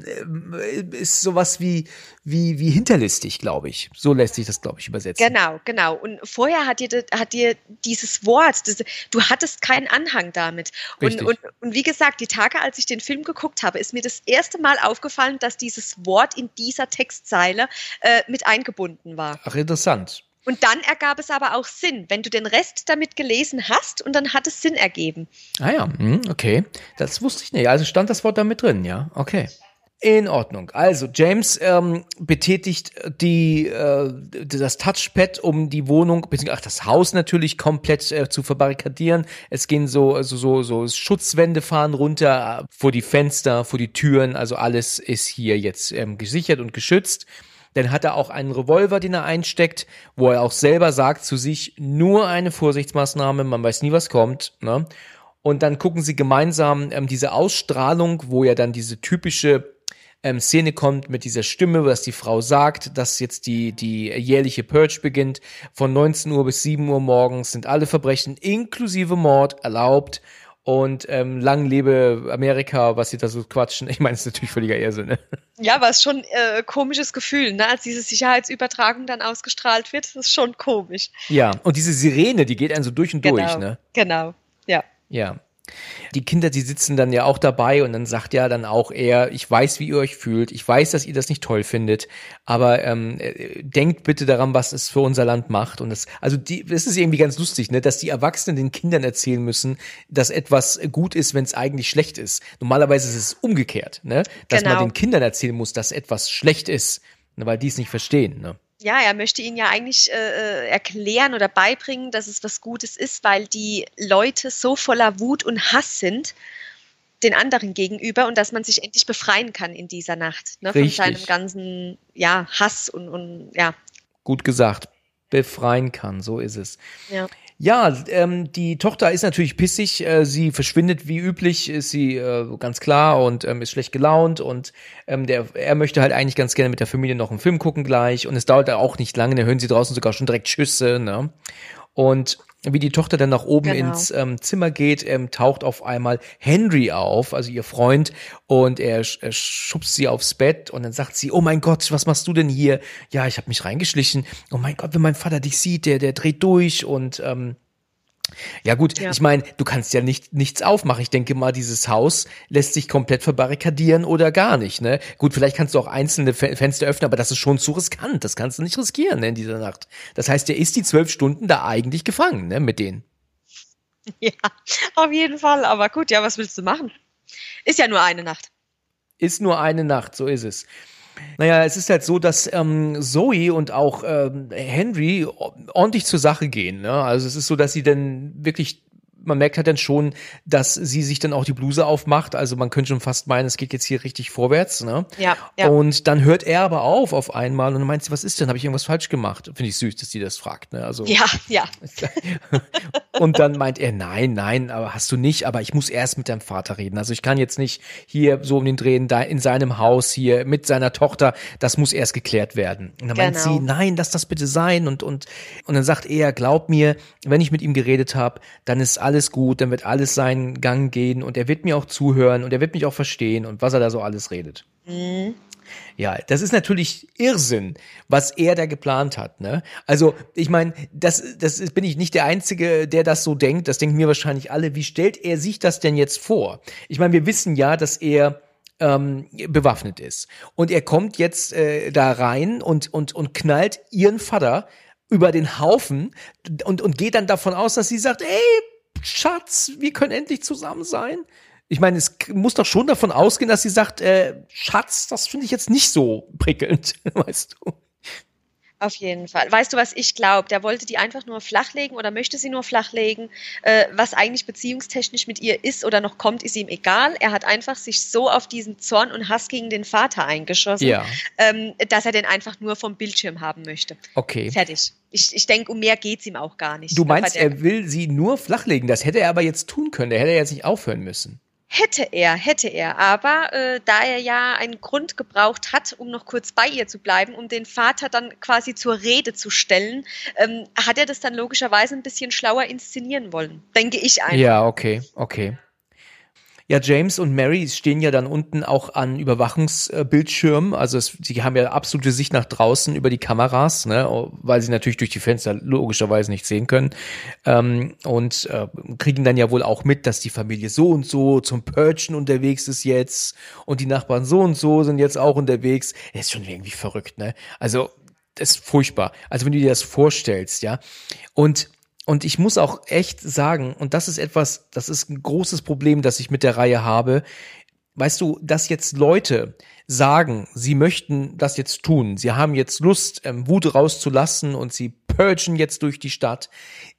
ist sowas wie, wie, wie hinterlistig, glaube ich. So lässt sich das, glaube ich, übersetzen. Genau, genau. Und vorher hat dir, hat dir dieses Wort, das, du hattest keinen Anhang damit. Und, und, und wie gesagt, die Tage, als ich den Film geguckt habe, ist mir das erste Mal aufgefallen, dass dieses Wort in dieser Textzeile äh, mit eingebunden war. Ach, interessant. Und dann ergab es aber auch Sinn, wenn du den Rest damit gelesen hast und dann hat es Sinn ergeben. Ah ja, okay. Das wusste ich nicht. Also stand das Wort da mit drin, ja? Okay. In Ordnung. Also James ähm, betätigt die äh, das Touchpad, um die Wohnung, beziehungsweise ach, das Haus natürlich komplett äh, zu verbarrikadieren. Es gehen so also so so Schutzwände fahren runter äh, vor die Fenster, vor die Türen. Also alles ist hier jetzt ähm, gesichert und geschützt. Dann hat er auch einen Revolver, den er einsteckt, wo er auch selber sagt zu sich, nur eine Vorsichtsmaßnahme, man weiß nie, was kommt. Ne? Und dann gucken sie gemeinsam ähm, diese Ausstrahlung, wo ja dann diese typische ähm, Szene kommt mit dieser Stimme, was die Frau sagt, dass jetzt die die jährliche Purge beginnt. Von neunzehn Uhr bis sieben Uhr morgens sind alle Verbrechen inklusive Mord erlaubt. Und ähm, lang lebe Amerika, was sie da so quatschen. Ich meine, das ist natürlich völliger Irrsinn. Ne? Ja, aber es ist schon ein äh, komisches Gefühl, ne? Als diese Sicherheitsübertragung dann ausgestrahlt wird. Das ist schon komisch. Ja, und diese Sirene, die geht einen so durch und genau, durch. Ne? Genau, ja. Ja. Die Kinder, die sitzen dann ja auch dabei und dann sagt ja dann auch er, ich weiß, wie ihr euch fühlt, ich weiß, dass ihr das nicht toll findet, aber ähm, denkt bitte daran, was es für unser Land macht. Und das, also die, das ist irgendwie ganz lustig, ne, dass die Erwachsenen den Kindern erzählen müssen, dass etwas gut ist, wenn es eigentlich schlecht ist. Normalerweise ist es umgekehrt, ne, dass genau. man den Kindern erzählen muss, dass etwas schlecht ist, ne, weil die es nicht verstehen, ne. Ja, er möchte ihnen ja eigentlich äh, erklären oder beibringen, dass es was Gutes ist, weil die Leute so voller Wut und Hass sind den anderen gegenüber und dass man sich endlich befreien kann in dieser Nacht, ne, von seinem ganzen ja, Hass und, und ja. Gut gesagt, befreien kann, so ist es. Ja. Ja, ähm, die Tochter ist natürlich pissig, äh, sie verschwindet wie üblich, ist sie äh, ganz klar und ähm, ist schlecht gelaunt und ähm, der, er möchte halt eigentlich ganz gerne mit der Familie noch einen Film gucken gleich und es dauert auch nicht lange, dann hören sie draußen sogar schon direkt Schüsse, ne? Und wie die Tochter dann nach oben genau. ins ähm, Zimmer geht, ähm, taucht auf einmal Henry auf, also ihr Freund, und er, er schubst sie aufs Bett und dann sagt sie, oh mein Gott, was machst du denn hier? Ja, ich habe mich reingeschlichen. Oh mein Gott, wenn mein Vater dich sieht, der der dreht durch und ähm, ja gut, ja. Ich meine, du kannst ja nicht nichts aufmachen. Ich denke mal, dieses Haus lässt sich komplett verbarrikadieren oder gar nicht, ne? Gut, vielleicht kannst du auch einzelne Fe- Fenster öffnen, aber das ist schon zu riskant. Das kannst du nicht riskieren, ne, in dieser Nacht. Das heißt, der ist die zwölf Stunden da eigentlich gefangen, ne, mit denen. Ja, auf jeden Fall. Aber gut, ja, was willst du machen? Ist ja nur eine Nacht. Ist nur eine Nacht, so ist es. Naja, es ist halt so, dass ähm, Zoe und auch ähm, Henry ordentlich zur Sache gehen. Ne? Also es ist so, dass sie dann wirklich, man merkt halt dann schon, dass sie sich dann auch die Bluse aufmacht. Also man könnte schon fast meinen, es geht jetzt hier richtig vorwärts. Ne? Ja, ja. Und dann hört er aber auf auf einmal und dann meint sie, was ist denn? Habe ich irgendwas falsch gemacht? Finde ich süß, dass sie das fragt. Ne? Also, ja, ja. Und dann meint er, nein, nein, aber hast du nicht, aber ich muss erst mit deinem Vater reden. Also ich kann jetzt nicht hier so um den Drehen da in seinem Haus hier mit seiner Tochter, das muss erst geklärt werden. Und dann genau. meint sie, nein, lass das bitte sein. Und, und, und dann sagt er, glaub mir, wenn ich mit ihm geredet habe, dann ist alles gut, dann wird alles seinen Gang gehen und er wird mir auch zuhören und er wird mich auch verstehen und was er da so alles redet. Mhm. Ja, das ist natürlich Irrsinn, was er da geplant hat, ne? Also, ich meine, das, das ist, bin ich nicht der Einzige, der das so denkt. Das denken mir wahrscheinlich alle. Wie stellt er sich das denn jetzt vor? Ich meine, wir wissen ja, dass er ähm, bewaffnet ist. Und er kommt jetzt äh, da rein und, und, und knallt ihren Vater über den Haufen und, und geht dann davon aus, dass sie sagt, ey, Schatz, wir können endlich zusammen sein. Ich meine, es muss doch schon davon ausgehen, dass sie sagt, äh, Schatz, das finde ich jetzt nicht so prickelnd, weißt du. Auf jeden Fall. Weißt du, was ich glaube? Der wollte die einfach nur flachlegen oder möchte sie nur flachlegen. Äh, was eigentlich beziehungstechnisch mit ihr ist oder noch kommt, ist ihm egal. Er hat einfach sich so auf diesen Zorn und Hass gegen den Vater eingeschossen, ja. ähm, dass er den einfach nur vom Bildschirm haben möchte. Okay. Fertig. Ich, ich denke, um mehr geht's ihm auch gar nicht. Du meinst, er will sie nur flachlegen. Das hätte er aber jetzt tun können. Der hätte jetzt nicht aufhören müssen. Hätte er, hätte er. Aber äh, da er ja einen Grund gebraucht hat, um noch kurz bei ihr zu bleiben, um den Vater dann quasi zur Rede zu stellen, ähm, hat er das dann logischerweise ein bisschen schlauer inszenieren wollen. Denke ich einfach. Ja, okay, okay. Ja, James und Mary stehen ja dann unten auch an Überwachungsbildschirmen, also es, sie haben ja absolute Sicht nach draußen über die Kameras, ne, weil sie natürlich durch die Fenster logischerweise nicht sehen können, ähm, und äh, kriegen dann ja wohl auch mit, dass die Familie so und so zum Purgen unterwegs ist jetzt und die Nachbarn so und so sind jetzt auch unterwegs. Das ist schon irgendwie verrückt, ne? Also das ist furchtbar. Also wenn du dir das vorstellst, ja, und Und ich muss auch echt sagen, und das ist etwas, das ist ein großes Problem, das ich mit der Reihe habe. Weißt du, dass jetzt Leute sagen, sie möchten das jetzt tun, sie haben jetzt Lust, ähm, Wut rauszulassen und sie purgen jetzt durch die Stadt.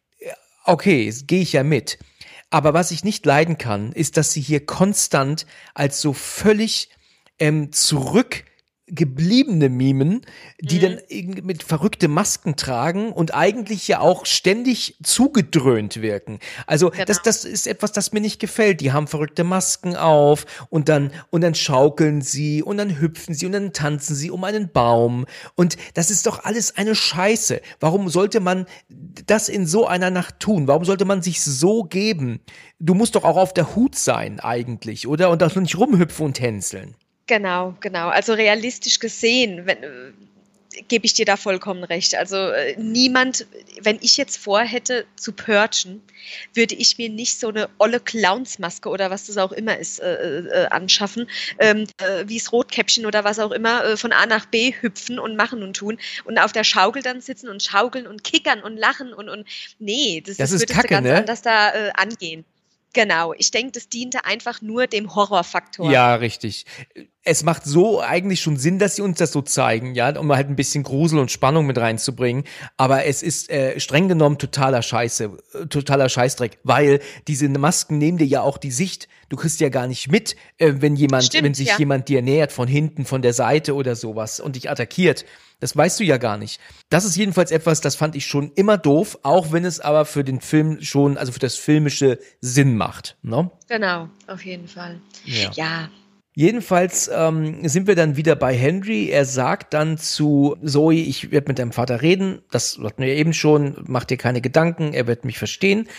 Okay, gehe ich ja mit. Aber was ich nicht leiden kann, ist, dass sie hier konstant als so völlig ähm, zurück gebliebene Mimen, die mhm. dann irgendwie mit verrückte Masken tragen und eigentlich ja auch ständig zugedröhnt wirken. Also genau. das, das ist etwas, das mir nicht gefällt. Die haben verrückte Masken auf und dann, und dann schaukeln sie und dann hüpfen sie und dann tanzen sie um einen Baum. Und das ist doch alles eine Scheiße. Warum sollte man das in so einer Nacht tun? Warum sollte man sich so geben? Du musst doch auch auf der Hut sein eigentlich, oder? Und auch nicht rumhüpfen und tänzeln. Genau, genau. Also realistisch gesehen, wenn, äh, gebe ich dir da vollkommen recht. Also äh, niemand, wenn ich jetzt vorhätte zu purgen, würde ich mir nicht so eine olle Clownsmaske oder was das auch immer ist, äh, äh, anschaffen, ähm, äh, wie das Rotkäppchen oder was auch immer, äh, von A nach B hüpfen und machen und tun und auf der Schaukel dann sitzen und schaukeln und kickern und lachen und, und nee, das, das, das ist würdest Kacke, du ganz ne? anders da äh, angehen. Genau, ich denke, das diente einfach nur dem Horrorfaktor. Ja, richtig. Es macht so eigentlich schon Sinn, dass sie uns das so zeigen, ja, um halt ein bisschen Grusel und Spannung mit reinzubringen. Aber es ist äh, streng genommen totaler Scheiße, äh, totaler Scheißdreck, weil diese Masken nehmen dir ja auch die Sicht. Du kriegst ja gar nicht mit, äh, wenn jemand, Stimmt, wenn sich ja. jemand dir nähert von hinten, von der Seite oder sowas und dich attackiert. Das weißt du ja gar nicht. Das ist jedenfalls etwas, das fand ich schon immer doof, auch wenn es aber für den Film schon, also für das Filmische Sinn macht, ne? Genau, auf jeden Fall. Ja. ja. Jedenfalls ähm, sind wir dann wieder bei Henry. Er sagt dann zu Zoe, ich werde mit deinem Vater reden. Das hatten wir eben schon. Mach dir keine Gedanken, er wird mich verstehen.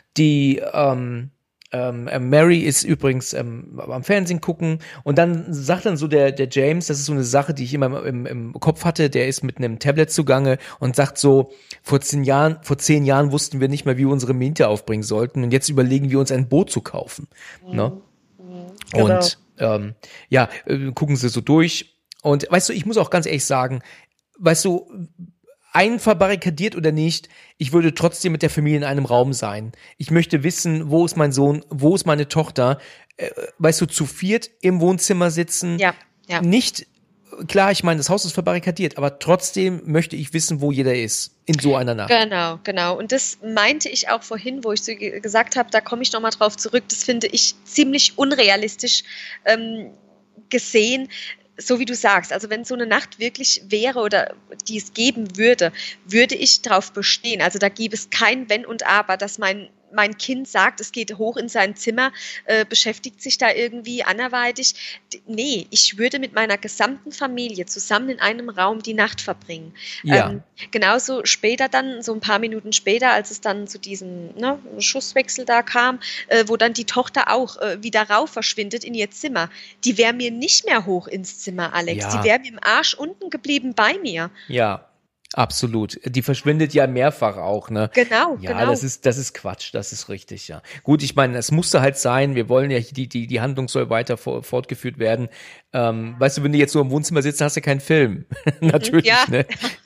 Die ähm, ähm, Mary ist übrigens ähm, am Fernsehen gucken. Und dann sagt dann so der, der James, das ist so eine Sache, die ich immer im, im Kopf hatte, der ist mit einem Tablet zugange und sagt so, vor zehn Jahren, vor zehn Jahren wussten wir nicht mehr, wie wir unsere Miete aufbringen sollten. Und jetzt überlegen wir uns ein Boot zu kaufen. Mhm. Ne? Genau. Und ähm, ja, äh, gucken sie so durch. Und weißt du, ich muss auch ganz ehrlich sagen, weißt du, ein verbarrikadiert oder nicht, ich würde trotzdem mit der Familie in einem Raum sein. Ich möchte wissen, wo ist mein Sohn, wo ist meine Tochter. Äh, weißt du, zu viert im Wohnzimmer sitzen. Ja, ja. Nicht, klar, ich meine, das Haus ist verbarrikadiert, aber trotzdem möchte ich wissen, wo jeder ist in so einer Nacht. Genau, genau. Und das meinte ich auch vorhin, wo ich so ge- gesagt habe, da komme ich nochmal drauf zurück. Das finde ich ziemlich unrealistisch ähm, gesehen. So wie du sagst, also wenn so eine Nacht wirklich wäre oder die es geben würde, würde ich darauf bestehen. Also da gäbe es kein Wenn und Aber, dass mein, mein Kind sagt, es geht hoch in sein Zimmer, äh, beschäftigt sich da irgendwie anderweitig. D- Nee, ich würde mit meiner gesamten Familie zusammen in einem Raum die Nacht verbringen. Ja. Ähm, genauso später dann, so ein paar Minuten später, als es dann zu diesem ne, Schusswechsel da kam, äh, wo dann die Tochter auch äh, wieder rauf verschwindet in ihr Zimmer. Die wäre mir nicht mehr hoch ins Zimmer, Alex. Ja. Die wäre mit dem Arsch unten geblieben bei mir. Ja. Absolut. Die verschwindet ja mehrfach auch, ne? Genau, ja, genau. das ist, das ist Quatsch, das ist richtig, ja. Gut, ich meine, es musste halt sein, wir wollen ja, die, die, die Handlung soll weiter vor, fortgeführt werden. Ähm, weißt du, wenn du jetzt so im Wohnzimmer sitzt, hast du keinen Film. Natürlich, ja. ne?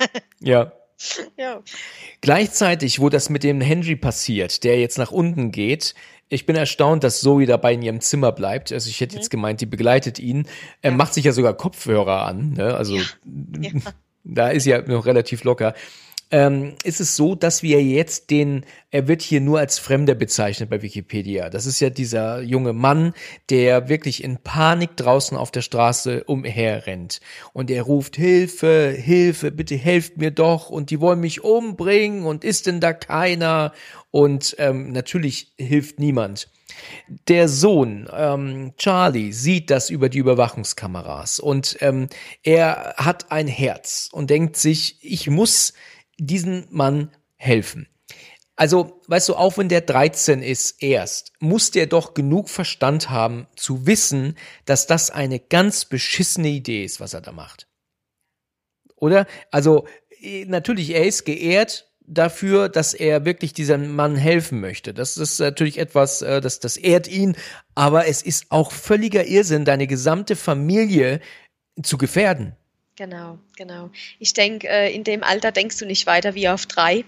Ja. Ja. Gleichzeitig, wo das mit dem Henry passiert, der jetzt nach unten geht, ich bin erstaunt, dass Zoe dabei in ihrem Zimmer bleibt. Also ich hätte mhm. jetzt gemeint, die begleitet ihn. Er ja. macht sich ja sogar Kopfhörer an, ne? Also, ja. Ja. Da ist ja noch relativ locker. Ähm, ist es so, dass wir jetzt den, er wird hier nur als Fremder bezeichnet bei Wikipedia. Das ist ja dieser junge Mann, der wirklich in Panik draußen auf der Straße umherrennt. Und er ruft, Hilfe, Hilfe, bitte helft mir doch. Und die wollen mich umbringen. Und ist denn da keiner? Und ähm, natürlich hilft niemand. Der Sohn, ähm, Charlie, sieht das über die Überwachungskameras und ähm, er hat ein Herz und denkt sich, ich muss diesen Mann helfen. Also, weißt du, auch wenn der dreizehn ist erst, muss der doch genug Verstand haben, zu wissen, dass das eine ganz beschissene Idee ist, was er da macht. Oder? Also, natürlich, er ist geehrt dafür, dass er wirklich diesem Mann helfen möchte. Das ist natürlich etwas, das, das ehrt ihn, aber es ist auch völliger Irrsinn, deine gesamte Familie zu gefährden. Genau, genau. Ich denke, in dem Alter denkst du nicht weiter wie auf drei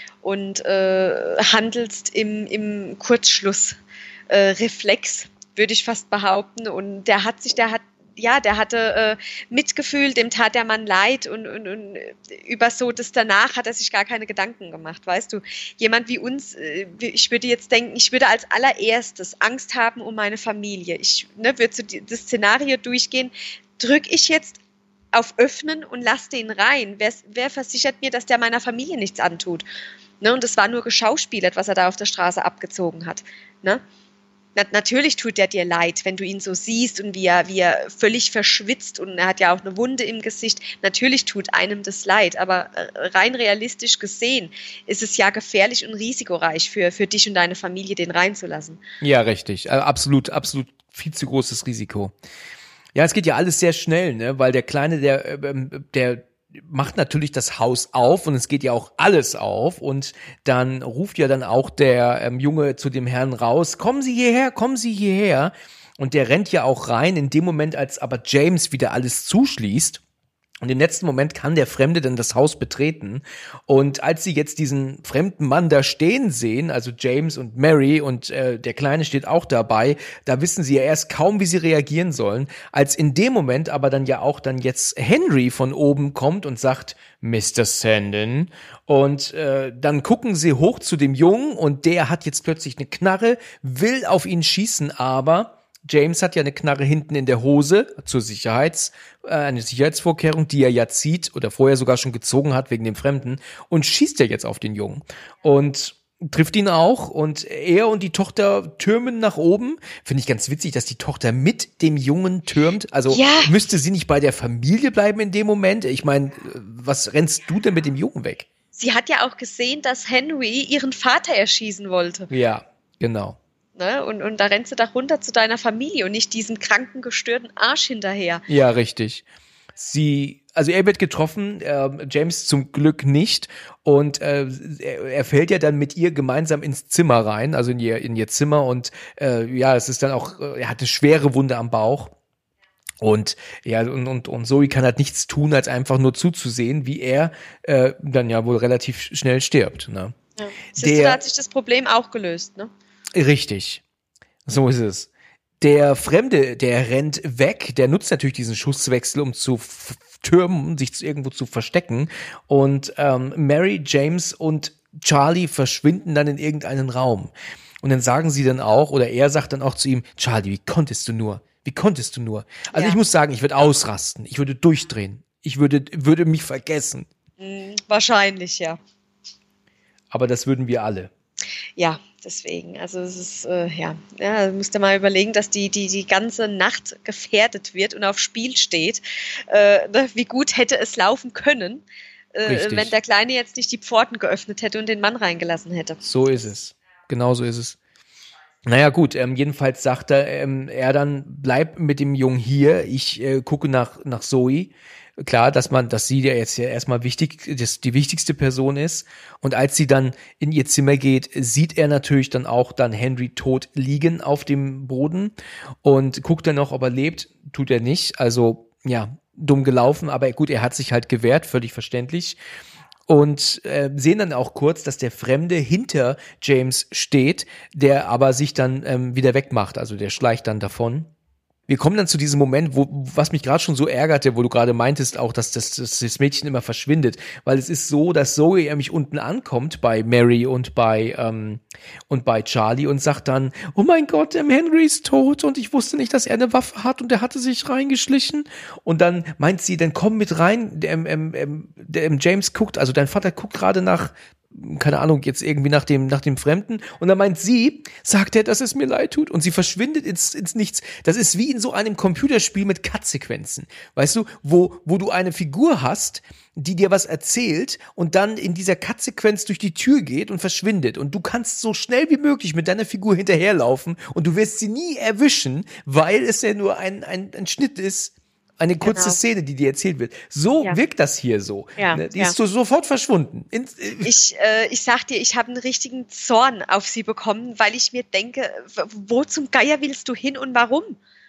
und äh, handelst im, im Kurzschlussreflex, äh, würde ich fast behaupten. Und der hat sich, der hat Ja, der hatte äh, Mitgefühl, dem tat der Mann leid und, und, und über so das danach hat er sich gar keine Gedanken gemacht, weißt du. Jemand wie uns, äh, ich würde jetzt denken, ich würde als allererstes Angst haben um meine Familie. Ich ne, würde so die, das Szenario durchgehen, drücke ich jetzt auf Öffnen und lasse den rein. Wer, wer versichert mir, dass der meiner Familie nichts antut? Ne, und das war nur geschauspielert, was er da auf der Straße abgezogen hat, ne? Natürlich tut er dir leid, wenn du ihn so siehst und wie er, wie er völlig verschwitzt und er hat ja auch eine Wunde im Gesicht. Natürlich tut einem das leid, aber rein realistisch gesehen ist es ja gefährlich und risikoreich für, für dich und deine Familie, den reinzulassen. Ja, richtig. Absolut, absolut viel zu großes Risiko. Ja, es geht ja alles sehr schnell, ne, weil der Kleine, der, der macht natürlich das Haus auf und es geht ja auch alles auf und dann ruft ja dann auch der ähm, Junge zu dem Herrn raus, kommen Sie hierher, kommen Sie hierher, und der rennt ja auch rein in dem Moment, als aber James wieder alles zuschließt. Und im letzten Moment kann der Fremde dann das Haus betreten. Und als sie jetzt diesen fremden Mann da stehen sehen, also James und Mary und äh, der Kleine steht auch dabei, da wissen sie ja erst kaum, wie sie reagieren sollen. Als in dem Moment aber dann ja auch dann jetzt Henry von oben kommt und sagt, Mister Sandon. Und äh, dann gucken sie hoch zu dem Jungen und der hat jetzt plötzlich eine Knarre, will auf ihn schießen, aber James hat ja eine Knarre hinten in der Hose zur Sicherheits, äh, eine Sicherheitsvorkehrung, die er ja zieht oder vorher sogar schon gezogen hat wegen dem Fremden und schießt ja jetzt auf den Jungen und trifft ihn auch und er und die Tochter türmen nach oben. Finde ich ganz witzig, dass die Tochter mit dem Jungen türmt. Also ja. Müsste sie nicht bei der Familie bleiben in dem Moment? Ich meine, was rennst du denn mit dem Jungen weg? Sie hat ja auch gesehen, dass Henry ihren Vater erschießen wollte. Ja, genau. Ne? Und, und da rennst du da runter zu deiner Familie und nicht diesem kranken, gestörten Arsch hinterher. Ja, richtig. Sie, also er wird getroffen, äh, James zum Glück nicht. Und äh, er, er fällt ja dann mit ihr gemeinsam ins Zimmer rein, also in ihr, in ihr Zimmer. Und äh, ja, es ist dann auch, er hat eine schwere Wunde am Bauch. Und ja, und, und, und Zoe kann halt nichts tun, als einfach nur zuzusehen, wie er äh, dann ja wohl relativ schnell stirbt. Ne? Ja. Siehst du, da hat sich das Problem auch gelöst, ne? Richtig, so ist es. Der Fremde, der rennt weg, der nutzt natürlich diesen Schusswechsel, um zu f- türmen, sich zu, irgendwo zu verstecken. Und ähm, Mary, James und Charlie verschwinden dann in irgendeinen Raum. Und dann sagen sie dann auch, oder er sagt dann auch zu ihm, Charlie, wie konntest du nur? Wie konntest du nur? Also ja. Ich muss sagen, ich würde ausrasten, ich würde durchdrehen, ich würde, würde mich vergessen. Mhm, wahrscheinlich, ja. Aber das würden wir alle. Ja, deswegen, also es ist, äh, ja, ja, du musst dir mal überlegen, dass die, die, die ganze Nacht gefährdet wird und auf Spiel steht. Äh, ne, wie gut hätte es laufen können, äh, wenn der Kleine jetzt nicht die Pforten geöffnet hätte und den Mann reingelassen hätte. So ist es, genau so ist es. Naja gut, ähm, jedenfalls sagt er, ähm, er dann, bleib mit dem Jungen hier, ich äh, gucke nach, nach Zoe. Klar, dass man, dass sie ja jetzt ja erstmal wichtig, dass die wichtigste Person ist. Und als sie dann in ihr Zimmer geht, sieht er natürlich dann auch dann Henry tot liegen auf dem Boden und guckt dann noch, ob er lebt. Tut er nicht. Also, ja, dumm gelaufen. Aber gut, er hat sich halt gewehrt, völlig verständlich. Und äh, sehen dann auch kurz, dass der Fremde hinter James steht, der aber sich dann ähm, wieder wegmacht. Also der schleicht dann davon. Wir kommen dann zu diesem Moment, wo, was mich gerade schon so ärgerte, wo du gerade meintest auch, dass das, dass das Mädchen immer verschwindet. Weil es ist so, dass Zoe nämlich unten ankommt bei Mary und bei ähm, und bei Charlie und sagt dann, oh mein Gott, ähm, Henry ist tot und ich wusste nicht, dass er eine Waffe hat und er hatte sich reingeschlichen. Und dann meint sie, dann komm mit rein. Der, ähm, ähm, der, ähm, James guckt, also dein Vater guckt gerade nach keine Ahnung, jetzt irgendwie nach dem, nach dem Fremden. Und dann meint sie, sagt er, dass es mir leid tut. Und sie verschwindet ins, ins Nichts. Das ist wie in so einem Computerspiel mit Cut-Sequenzen. Weißt du, wo, wo du eine Figur hast, die dir was erzählt und dann in dieser Cut-Sequenz durch die Tür geht und verschwindet. Und du kannst so schnell wie möglich mit deiner Figur hinterherlaufen und du wirst sie nie erwischen, weil es ja nur ein, ein, ein Schnitt ist. Eine kurze genau. Szene, die dir erzählt wird. So ja. wirkt das hier so. Ja, die ja. ist so sofort verschwunden. In, äh, ich, äh, ich sag dir, ich habe einen richtigen Zorn auf sie bekommen, weil ich mir denke, wo zum Geier willst du hin und warum?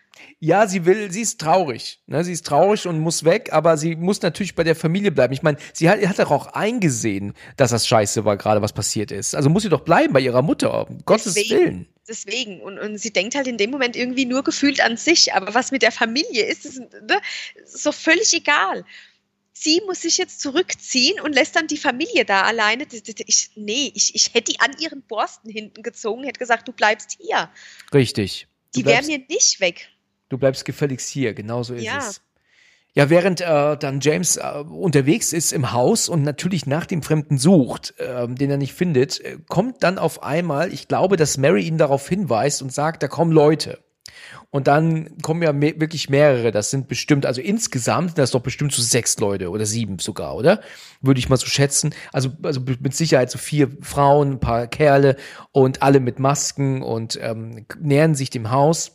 Ja, sie will, sie ist traurig. Ne? Sie ist traurig und muss weg, aber sie muss natürlich bei der Familie bleiben. Ich meine, sie hat, hat doch auch eingesehen, dass das scheiße war, gerade was passiert ist. Also muss sie doch bleiben bei ihrer Mutter, um Gottes Willen. Deswegen. Und, und sie denkt halt in dem Moment irgendwie nur gefühlt an sich. Aber was mit der Familie ist, ist ne, so völlig egal. Sie muss sich jetzt zurückziehen und lässt dann die Familie da alleine. Ich, nee, ich, ich hätte die an ihren Borsten hinten gezogen, hätte gesagt, du bleibst hier. Richtig. Die wären mir nicht weg. Du bleibst gefälligst hier, genau so ist ja. es. Ja, während äh, dann James äh, unterwegs ist im Haus und natürlich nach dem Fremden sucht, äh, den er nicht findet, äh, kommt dann auf einmal, ich glaube, dass Mary ihn darauf hinweist und sagt, da kommen Leute. Und dann kommen ja me- wirklich mehrere, das sind bestimmt, also insgesamt, das ist doch bestimmt so sechs Leute oder sieben sogar, oder? Würde ich mal so schätzen. Also, also mit Sicherheit so vier Frauen, ein paar Kerle und alle mit Masken und ähm, nähern sich dem Haus.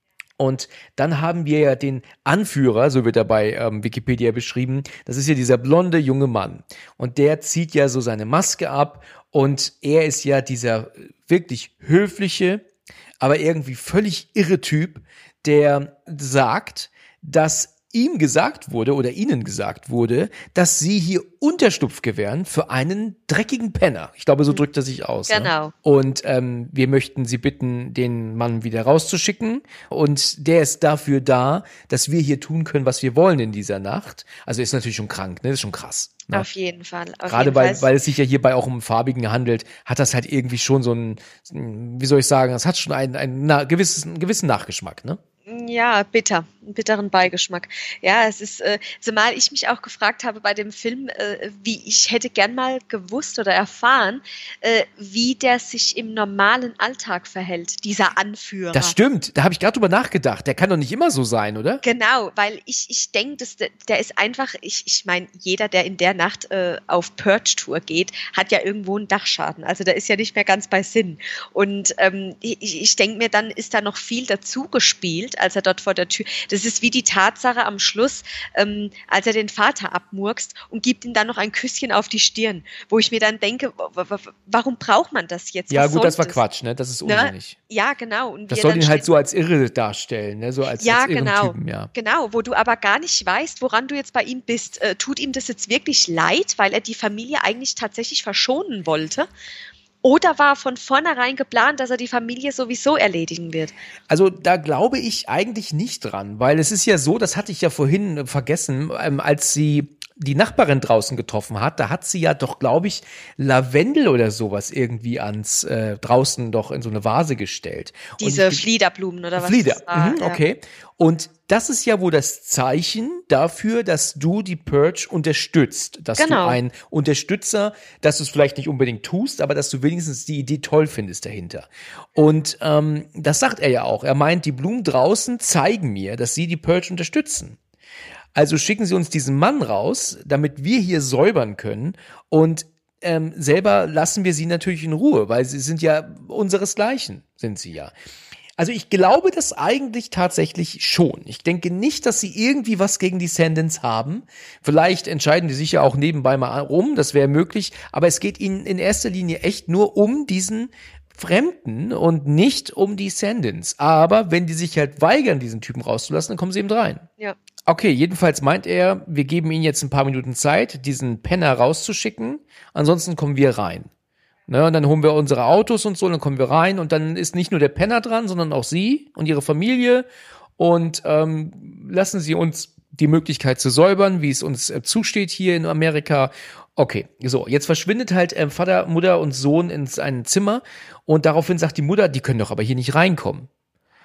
Und dann haben wir ja den Anführer, so wird er bei ähm, Wikipedia beschrieben, das ist ja dieser blonde junge Mann. Und der zieht ja so seine Maske ab und er ist ja dieser wirklich höfliche, aber irgendwie völlig irre Typ, der sagt, dass ihm gesagt wurde oder ihnen gesagt wurde, dass sie hier Unterschlupf gewähren für einen dreckigen Penner. Ich glaube, so drückt er sich aus. Genau. Ne? Und ähm, wir möchten sie bitten, den Mann wieder rauszuschicken. Und der ist dafür da, dass wir hier tun können, was wir wollen in dieser Nacht. Also ist natürlich schon krank, ne? Das ist schon krass. Ne? Auf jeden Fall. Auf Gerade jeden weil, Fall. weil es sich ja hierbei auch um einen Farbigen handelt, hat das halt irgendwie schon so einen, wie soll ich sagen, das hat schon einen, einen, na, gewisses, einen gewissen Nachgeschmack, ne? Ja, bitter, einen bitteren Beigeschmack. Ja, es ist, äh, zumal ich mich auch gefragt habe bei dem Film, äh, wie ich hätte gern mal gewusst oder erfahren, äh, wie der sich im normalen Alltag verhält, dieser Anführer. Das stimmt, da habe ich gerade drüber nachgedacht. Der kann doch nicht immer so sein, oder? Genau, weil ich, ich denke, der, der ist einfach, ich, ich meine, jeder, der in der Nacht äh, auf Purge-Tour geht, hat ja irgendwo einen Dachschaden. Also der ist ja nicht mehr ganz bei Sinn. Und ähm, ich, ich denke mir, dann ist da noch viel dazu gespielt, als er dort vor der Tür, das ist wie die Tatsache am Schluss, ähm, als er den Vater abmurkst und gibt ihm dann noch ein Küsschen auf die Stirn, wo ich mir dann denke, w- w- warum braucht man das jetzt? Ja, Was gut, das war das? Quatsch, ne? Das ist unsinnig. Ne? Ja, genau. Und das soll ihn halt so als irre darstellen, ne? So als, ja, als irren genau. Typen, ja. Genau, wo du aber gar nicht weißt, woran du jetzt bei ihm bist. Äh, tut ihm das jetzt wirklich leid, weil er die Familie eigentlich tatsächlich verschonen wollte? Oder war von vornherein geplant, dass er die Familie sowieso erledigen wird? Also da glaube ich eigentlich nicht dran, weil es ist ja so, das hatte ich ja vorhin äh, vergessen, ähm, als sie die Nachbarin draußen getroffen hat, da hat sie ja doch, glaube ich, Lavendel oder sowas irgendwie ans äh, draußen doch in so eine Vase gestellt. Diese ich, Fliederblumen oder was Flieder, das war. Mhm, okay. Ja. Und das ist ja wohl das Zeichen dafür, dass du die Purge unterstützt. Dass genau. du ein Unterstützer, dass du es vielleicht nicht unbedingt tust, aber dass du wenigstens die Idee toll findest dahinter. Und ähm, das sagt er ja auch. Er meint, die Blumen draußen zeigen mir, dass sie die Purge unterstützen. Also schicken sie uns diesen Mann raus, damit wir hier säubern können und ähm, selber lassen wir sie natürlich in Ruhe, weil sie sind ja unseresgleichen, sind sie ja. Also ich glaube das eigentlich tatsächlich schon. Ich denke nicht, dass sie irgendwie was gegen die Sandins haben. Vielleicht entscheiden die sich ja auch nebenbei mal rum, das wäre möglich. Aber es geht ihnen in erster Linie echt nur um diesen Fremden und nicht um die Sandins. Aber wenn die sich halt weigern, diesen Typen rauszulassen, dann kommen sie eben rein. Ja. Okay, jedenfalls meint er, wir geben ihnen jetzt ein paar Minuten Zeit, diesen Penner rauszuschicken. Ansonsten kommen wir rein. Ne, und dann holen wir unsere Autos und so, dann kommen wir rein und dann ist nicht nur der Penner dran, sondern auch sie und ihre Familie und ähm, lassen sie uns die Möglichkeit zu säubern, wie es uns äh, zusteht hier in Amerika. Okay, so, jetzt verschwindet halt äh, Vater, Mutter und Sohn ins ein Zimmer und daraufhin sagt die Mutter, die können doch aber hier nicht reinkommen.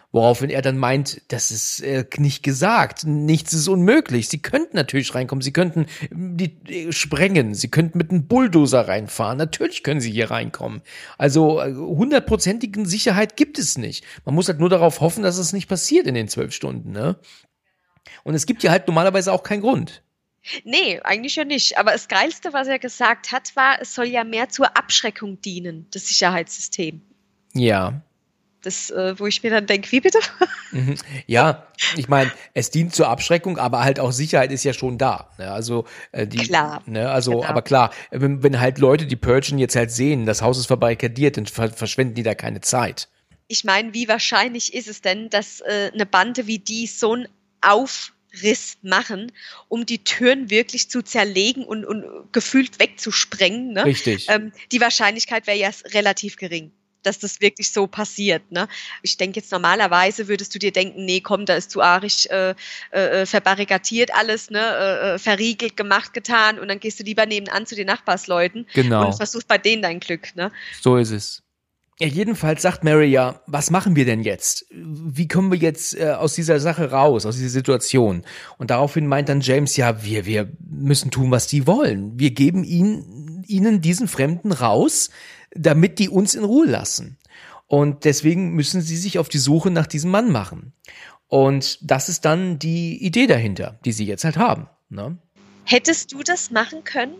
Woraufhin er dann meint, das ist äh, nicht gesagt, nichts ist unmöglich. Sie könnten natürlich reinkommen, sie könnten die äh, sprengen, sie könnten mit einem Bulldozer reinfahren. Natürlich können sie hier reinkommen. Also äh, hundertprozentigen Sicherheit gibt es nicht. Man muss halt nur darauf hoffen, dass es nicht passiert in den zwölf Stunden, ne? Und es gibt ja halt normalerweise auch keinen Grund. Nee, eigentlich ja nicht. Aber das Geilste, was er gesagt hat, war, es soll ja mehr zur Abschreckung dienen, das Sicherheitssystem. Ja. Das, äh, wo ich mir dann denke, wie bitte? Mhm. Ja, ich meine, es dient zur Abschreckung, aber halt auch Sicherheit ist ja schon da. Ne? Also äh, die, klar. Ne? Also, genau. aber klar, wenn, wenn halt Leute die Purgen jetzt halt sehen, das Haus ist verbarrikadiert, dann ver- verschwenden die da keine Zeit. Ich meine, wie wahrscheinlich ist es denn, dass äh, eine Bande wie die so einen Aufriss machen, um die Türen wirklich zu zerlegen und, und gefühlt wegzusprengen? Ne? Richtig. Ähm, die Wahrscheinlichkeit wäre ja relativ gering, dass das wirklich so passiert. Ne? Ich denke jetzt normalerweise würdest du dir denken, nee, komm, da ist zu arisch äh, äh, verbarrikadiert alles, ne, äh, verriegelt, gemacht, getan und dann gehst du lieber nebenan zu den Nachbarsleuten Genau. und versuchst bei denen dein Glück. Ne? So ist es. Ja, jedenfalls sagt Mary ja, was machen wir denn jetzt? Wie kommen wir jetzt äh, aus dieser Sache raus, aus dieser Situation? Und daraufhin meint dann James, ja, wir, wir müssen tun, was die wollen. Wir geben ihnen, ihnen diesen Fremden raus, damit die uns in Ruhe lassen. Und deswegen müssen sie sich auf die Suche nach diesem Mann machen. Und das ist dann die Idee dahinter, die sie jetzt halt haben. Ne? Hättest du das machen können?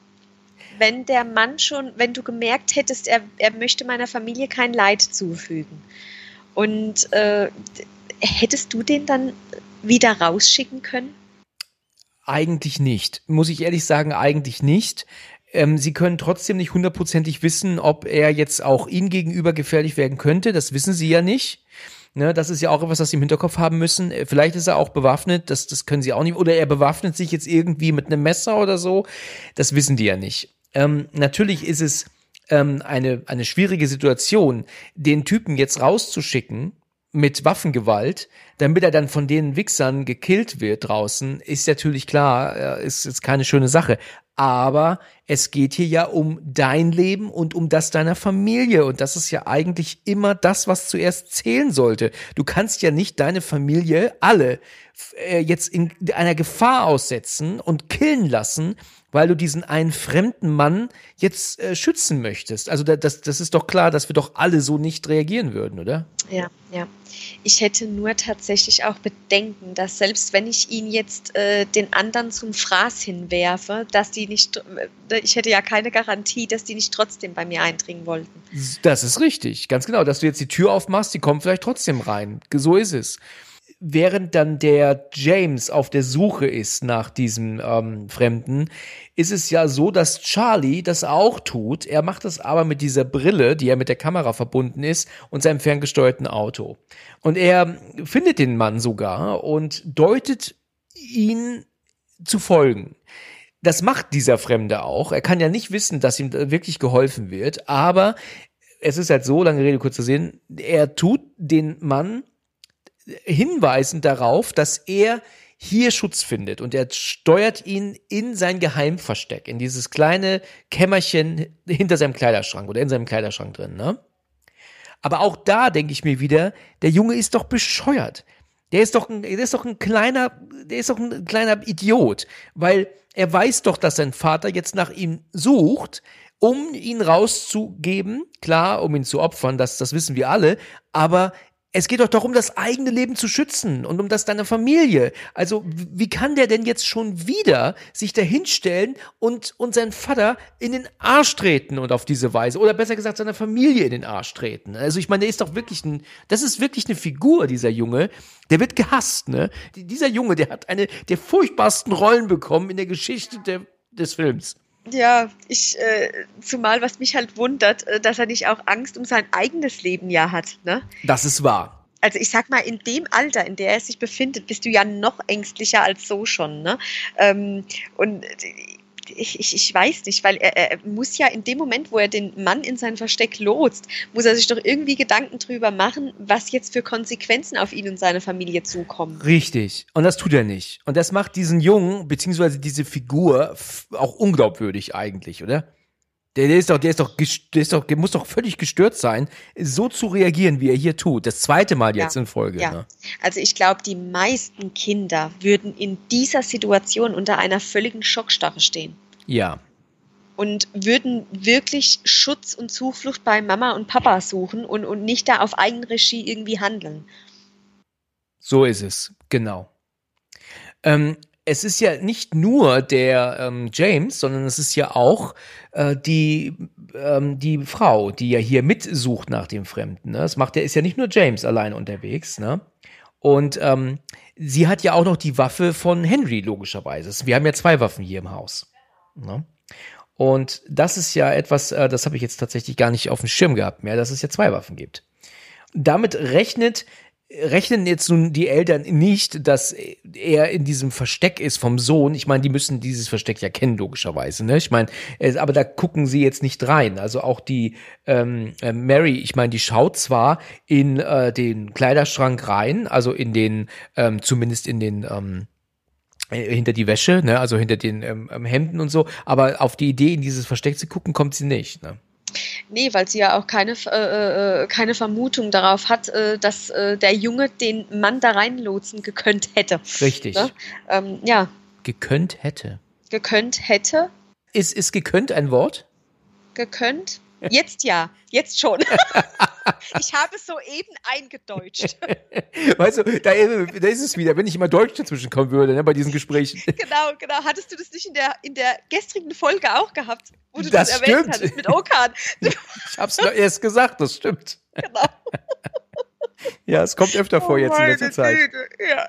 Wenn der Mann schon, wenn du gemerkt hättest, er, er möchte meiner Familie kein Leid zufügen. Und äh, hättest du den dann wieder rausschicken können? Eigentlich nicht. Muss ich ehrlich sagen, eigentlich nicht. Ähm, sie können trotzdem nicht hundertprozentig wissen, ob er jetzt auch ihnen gegenüber gefährlich werden könnte. Das wissen sie ja nicht. Ne, das ist ja auch etwas, was sie im Hinterkopf haben müssen. Vielleicht ist er auch bewaffnet, das, das können sie auch nicht. Oder er bewaffnet sich jetzt irgendwie mit einem Messer oder so. Das wissen die ja nicht. Ähm, natürlich ist es ähm, eine, eine schwierige Situation, den Typen jetzt rauszuschicken mit Waffengewalt, damit er dann von den Wichsern gekillt wird draußen, ist natürlich klar, ist jetzt keine schöne Sache. Aber es geht hier ja um dein Leben und um das deiner Familie. Und das ist ja eigentlich immer das, was zuerst zählen sollte. Du kannst ja nicht deine Familie alle äh, jetzt in einer Gefahr aussetzen und killen lassen, weil du diesen einen fremden Mann jetzt äh, schützen möchtest. Also da, das, das ist doch klar, dass wir doch alle so nicht reagieren würden, oder? Ja, ja. Ich hätte nur tatsächlich auch Bedenken, dass selbst wenn ich ihn jetzt äh, den anderen zum Fraß hinwerfe, dass die nicht, äh, ich hätte ja keine Garantie, dass die nicht trotzdem bei mir eindringen wollten. Das ist richtig, ganz genau, dass du jetzt die Tür aufmachst, die kommen vielleicht trotzdem rein. So ist es. Während dann der James auf der Suche ist nach diesem ähm, Fremden, ist es ja so, dass Charlie das auch tut. Er macht das aber mit dieser Brille, die ja mit der Kamera verbunden ist, und seinem ferngesteuerten Auto. Und er findet den Mann sogar und deutet ihn zu folgen. Das macht dieser Fremde auch. Er kann ja nicht wissen, dass ihm wirklich geholfen wird, aber es ist halt so, lange Rede, kurzer Sinn, er tut den Mann hinweisend darauf, dass er hier Schutz findet und er steuert ihn in sein Geheimversteck, in dieses kleine Kämmerchen hinter seinem Kleiderschrank oder in seinem Kleiderschrank drin, ne? Aber auch da denke ich mir wieder, der Junge ist doch bescheuert. Der ist doch ein, der ist doch ein kleiner, der ist doch ein kleiner Idiot, weil er weiß doch, dass sein Vater jetzt nach ihm sucht, um ihn rauszugeben, klar, um ihn zu opfern, das, das wissen wir alle, aber es geht doch darum, das eigene Leben zu schützen und um das deiner Familie. Also wie kann der denn jetzt schon wieder sich da hinstellen und, und seinen Vater in den Arsch treten und auf diese Weise, oder besser gesagt seiner Familie in den Arsch treten? Also ich meine, der ist doch wirklich ein, das ist wirklich eine Figur, dieser Junge. Der wird gehasst, ne? Dieser Junge, der hat eine der furchtbarsten Rollen bekommen in der Geschichte der, des Films. Ja, ich, äh, zumal was mich halt wundert, äh, dass er nicht auch Angst um sein eigenes Leben ja hat, ne? Das ist wahr. Also ich sag mal, in dem Alter, in der er sich befindet, bist du ja noch ängstlicher als so schon, ne? Ähm, und ich, ich, ich weiß nicht, weil er, er muss ja in dem Moment, wo er den Mann in sein Versteck lotst, muss er sich doch irgendwie Gedanken drüber machen, was jetzt für Konsequenzen auf ihn und seine Familie zukommen. Richtig. Und das tut er nicht. Und das macht diesen Jungen, beziehungsweise diese Figur, auch unglaubwürdig eigentlich, oder? Der, der ist doch, der ist doch, der ist doch, der muss doch völlig gestört sein, so zu reagieren, wie er hier tut. Das zweite Mal jetzt ja, in Folge. Ja. Ne? Also ich glaube, die meisten Kinder würden in dieser Situation unter einer völligen Schockstarre stehen. Ja. Und würden wirklich Schutz und Zuflucht bei Mama und Papa suchen und, und nicht da auf Eigenregie irgendwie handeln. So ist es, genau. Ähm, Es ist ja nicht nur der ähm, James, sondern es ist ja auch äh, die, ähm, die Frau, die ja hier mitsucht nach dem Fremden. Ne? Das macht ja, ist ja nicht nur James allein unterwegs. Ne? Und ähm, sie hat ja auch noch die Waffe von Henry, logischerweise. Wir haben ja zwei Waffen hier im Haus. Ne? Und das ist ja etwas, äh, das habe ich jetzt tatsächlich gar nicht auf dem Schirm gehabt mehr, dass es ja zwei Waffen gibt. Damit rechnet Rechnen jetzt nun die Eltern nicht, dass er in diesem Versteck ist vom Sohn. Ich meine, die müssen dieses Versteck ja kennen, logischerweise. Ne? Ich meine, aber da gucken sie jetzt nicht rein. Also auch die ähm, Mary, ich meine, die schaut zwar in äh, den Kleiderschrank rein, also in den, ähm, zumindest in den ähm, hinter die Wäsche, ne? Also hinter den ähm, Hemden und so, aber auf die Idee, in dieses Versteck zu gucken, kommt sie nicht. Ne? Nee, weil sie ja auch keine, äh, keine Vermutung darauf hat, äh, dass äh, der Junge den Mann da reinlotsen gekönnt hätte. Richtig. Ne? Ähm, ja. Gekönnt hätte. Gekönnt hätte. Ist, ist gekönnt ein Wort? Gekönnt? Jetzt ja, jetzt schon. Ich habe es soeben eingedeutscht. Weißt du, da, da ist es wieder, wenn ich immer Deutsch dazwischen kommen würde, ne, bei diesen Gesprächen. Genau, genau. Hattest du das nicht in der, in der gestrigen Folge auch gehabt? Wo du das, das stimmt. erwähnt hattest mit Okan. Ich hab's noch erst gesagt, das stimmt. Genau. Ja, es kommt öfter vor oh jetzt in letzter Zeit. Güte. Ja,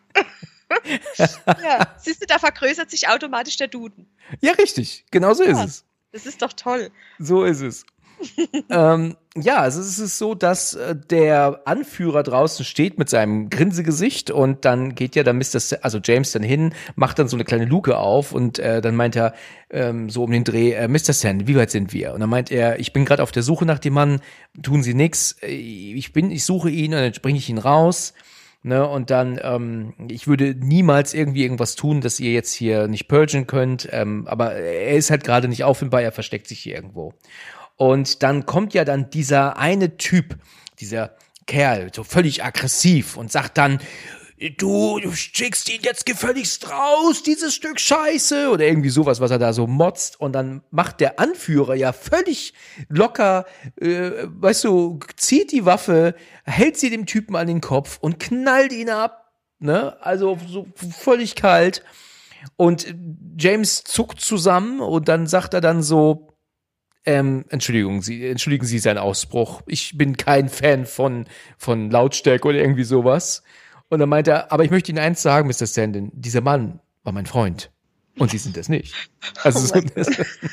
ja. Ja, siehst du, da vergrößert sich automatisch der Duden. Ja, richtig. Genau so ja, ist es. Das ist doch toll. So ist es. ähm, ja, also es ist so, dass äh, der Anführer draußen steht mit seinem Grinsegesicht und dann geht ja dann Mister Sa- also James dann hin, macht dann so eine kleine Luke auf und äh, dann meint er ähm, so um den Dreh, äh, Mister Sandy, wie weit sind wir? Und dann meint er, ich bin gerade auf der Suche nach dem Mann, tun Sie nix, ich bin, ich suche ihn und dann bringe ich ihn raus. Ne, und dann, ähm, ich würde niemals irgendwie irgendwas tun, dass ihr jetzt hier nicht purgen könnt, ähm, aber er ist halt gerade nicht auffindbar, er versteckt sich hier irgendwo. Und dann kommt ja dann dieser eine Typ, dieser Kerl, so völlig aggressiv und sagt dann, du, du schickst ihn jetzt gefälligst raus, dieses Stück Scheiße oder irgendwie sowas, was er da so motzt. Und dann macht der Anführer ja völlig locker, äh, weißt du, zieht die Waffe, hält sie dem Typen an den Kopf und knallt ihn ab, ne? Also so völlig kalt. Und James zuckt zusammen und dann sagt er dann so, Ähm, Entschuldigung, Sie, entschuldigen Sie seinen Ausbruch. Ich bin kein Fan von, von Lautstärke oder irgendwie sowas. Und dann meint er, aber ich möchte Ihnen eins sagen, Mister Sandin, dieser Mann war mein Freund. Und Sie sind es nicht. Also Oh so, das,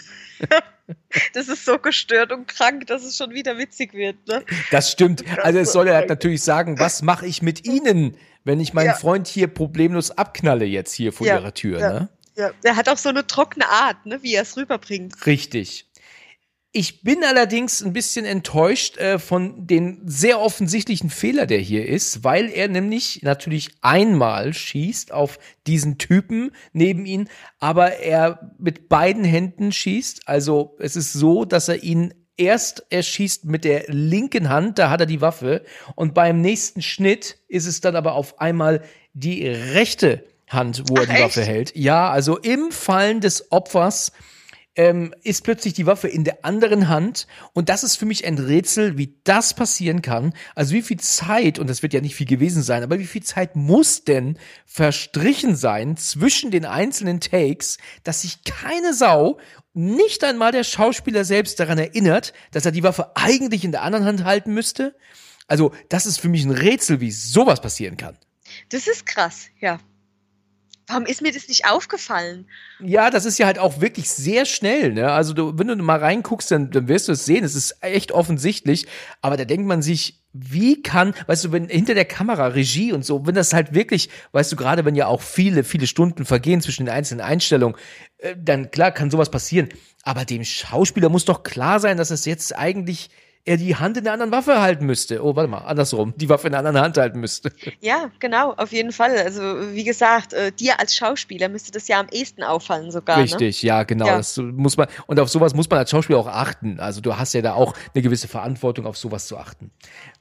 Das ist so gestört und krank, dass es schon wieder witzig wird. Ne? das stimmt. Also es soll er halt natürlich sagen, was mache ich mit Ihnen, wenn ich meinen Ja. Freund hier problemlos abknalle jetzt hier vor Ja, Ihrer Tür, ja. ne? Ja, er hat auch so eine trockene Art, ne, wie er es rüberbringt. Richtig. Ich bin allerdings ein bisschen enttäuscht äh, von dem sehr offensichtlichen Fehler, der hier ist, weil er nämlich natürlich einmal schießt auf diesen Typen neben ihn, aber er mit beiden Händen schießt. Also es ist so, dass er ihn erst erschießt mit der linken Hand, da hat er die Waffe, und beim nächsten Schnitt ist es dann aber auf einmal die rechte Hand, wo er Ach, die Waffe echt? hält. Ja, also im Fallen des Opfers ähm, ist plötzlich die Waffe in der anderen Hand. Und das ist für mich ein Rätsel, wie das passieren kann. Also wie viel Zeit, und das wird ja nicht viel gewesen sein, aber wie viel Zeit muss denn verstrichen sein zwischen den einzelnen Takes, dass sich keine Sau, nicht einmal der Schauspieler selbst daran erinnert, dass er die Waffe eigentlich in der anderen Hand halten müsste? Also das ist für mich ein Rätsel, wie sowas passieren kann. Das ist krass, ja. Warum ist mir das nicht aufgefallen? Ja, das ist ja halt auch wirklich sehr schnell, ne? Also du, wenn du mal reinguckst, dann, dann wirst du es sehen. Es ist echt offensichtlich. Aber da denkt man sich, wie kann, weißt du, wenn hinter der Kamera Regie und so, wenn das halt wirklich, weißt du, gerade wenn ja auch viele, viele Stunden vergehen zwischen den einzelnen Einstellungen, äh, dann klar kann sowas passieren. Aber dem Schauspieler muss doch klar sein, dass es jetzt eigentlich er die Hand in der anderen Waffe halten müsste. Oh, warte mal, andersrum. Die Waffe in der anderen Hand halten müsste. Ja, genau, auf jeden Fall. Also, wie gesagt, äh, dir als Schauspieler müsste das ja am ehesten auffallen sogar. Richtig, ne? ja, genau. Ja. Das muss man, und auf sowas muss man als Schauspieler auch achten. Also, du hast ja da auch eine gewisse Verantwortung, auf sowas zu achten.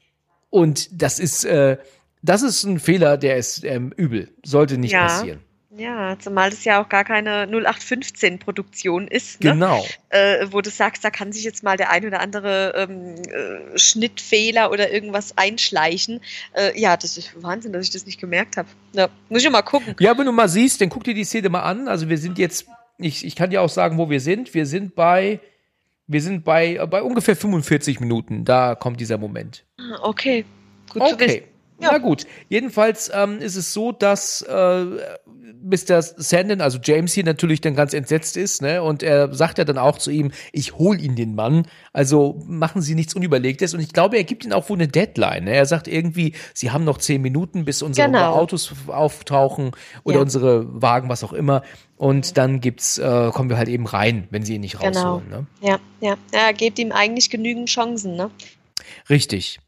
Und das ist, äh, das ist ein Fehler, der ist ähm, übel. Sollte nicht ja. passieren. Ja, zumal das ja auch gar keine null acht fünfzehn Produktion ist, ne? Genau. Äh, wo du sagst, da kann sich jetzt mal der ein oder andere ähm, äh, Schnittfehler oder irgendwas einschleichen. Äh, ja, das ist Wahnsinn, dass ich das nicht gemerkt habe. Ja, muss ich mal gucken. Ja, wenn du mal siehst, dann guck dir die Szene mal an. Also wir sind jetzt, ich, ich kann dir auch sagen, wo wir sind. Wir sind bei, wir sind bei, bei ungefähr fünfundvierzig Minuten. Da kommt dieser Moment. Okay, gut okay. zu wissen. Ja. Na gut, jedenfalls ähm, ist es so, dass äh, Mister Sandin, also James hier natürlich dann ganz entsetzt ist, ne? Und er sagt ja dann auch zu ihm, ich hol ihn den Mann, also machen Sie nichts Unüberlegtes. Und ich glaube, er gibt ihm auch wohl eine Deadline, ne? Er sagt irgendwie, Sie haben noch zehn Minuten, bis unsere genau. Autos auftauchen oder ja. unsere Wagen, was auch immer. Und dann gibt's, äh, kommen wir halt eben rein, wenn sie ihn nicht rausholen. Genau. Ne? Ja, ja, ja, gebt ihm eigentlich genügend Chancen, ne? Richtig.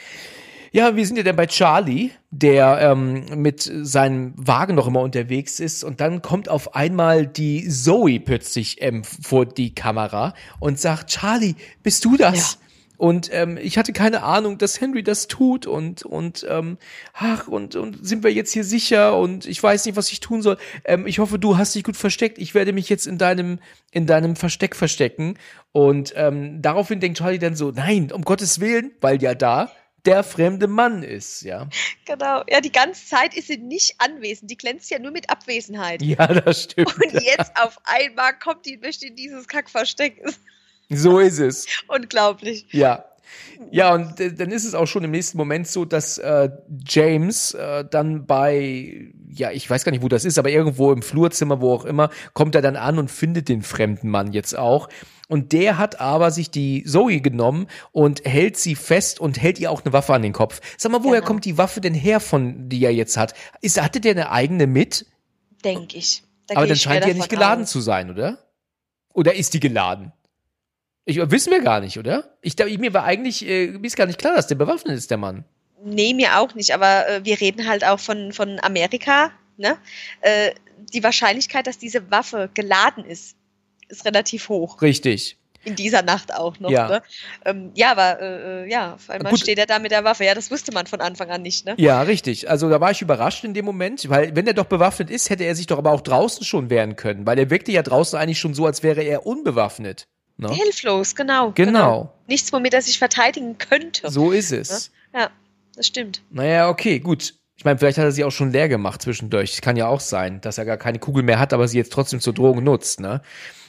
Ja, wir sind ja dann bei Charlie, der ähm, mit seinem Wagen noch immer unterwegs ist und dann kommt auf einmal die Zoe plötzlich ähm, vor die Kamera und sagt, Charlie, bist du das? Ja. Und ähm, ich hatte keine Ahnung, dass Henry das tut und und ähm, ach und und sind wir jetzt hier sicher und ich weiß nicht, was ich tun soll. Ähm, ich hoffe, du hast dich gut versteckt. Ich werde mich jetzt in deinem in deinem Versteck verstecken und ähm, daraufhin denkt Charlie dann so, nein, um Gottes Willen, weil ja da der fremde Mann ist, ja. Genau, ja, die ganze Zeit ist sie nicht anwesend, die glänzt ja nur mit Abwesenheit. Ja, das stimmt. Und jetzt auf einmal kommt die, möchte in dieses Kackversteck. So ist es. Unglaublich. Ja. Ja, und äh, dann ist es auch schon im nächsten Moment so, dass äh, James äh, dann bei, ja, ich weiß gar nicht, wo das ist, aber irgendwo im Flurzimmer, wo auch immer, kommt er dann an und findet den fremden Mann jetzt auch. Und der hat aber sich die Zoe genommen und hält sie fest und hält ihr auch eine Waffe an den Kopf. Sag mal, woher genau. kommt die Waffe denn her, von die er jetzt hat? Ist, hatte der eine eigene mit? Denke ich. Da aber dann scheint die ja nicht geladen aus. zu sein, oder? Oder ist die geladen? Ich, wissen wir gar nicht, oder? Ich, mir war eigentlich, äh, mir ist gar nicht klar, dass der bewaffnet ist, der Mann. Nee, mir auch nicht, aber äh, wir reden halt auch von, von Amerika, ne? Äh, die Wahrscheinlichkeit, dass diese Waffe geladen ist, ist relativ hoch. Richtig. In dieser Nacht auch noch, ja. ne? Ähm, ja, aber äh, ja, auf einmal Gut. steht er da mit der Waffe. Ja, das wusste man von Anfang an nicht, ne? Ja, richtig. Also da war ich überrascht in dem Moment, weil wenn er doch bewaffnet ist, hätte er sich doch aber auch draußen schon wehren können, weil er wirkte ja draußen eigentlich schon so, als wäre er unbewaffnet. No? Hilflos, genau, genau. Genau. Nichts, womit er sich verteidigen könnte. So ist es. Ja, ja, das stimmt. Naja, okay, gut. Ich meine, vielleicht hat er sie auch schon leer gemacht zwischendurch. Das kann ja auch sein, dass er gar keine Kugel mehr hat, aber sie jetzt trotzdem zur Drohung nutzt, ne?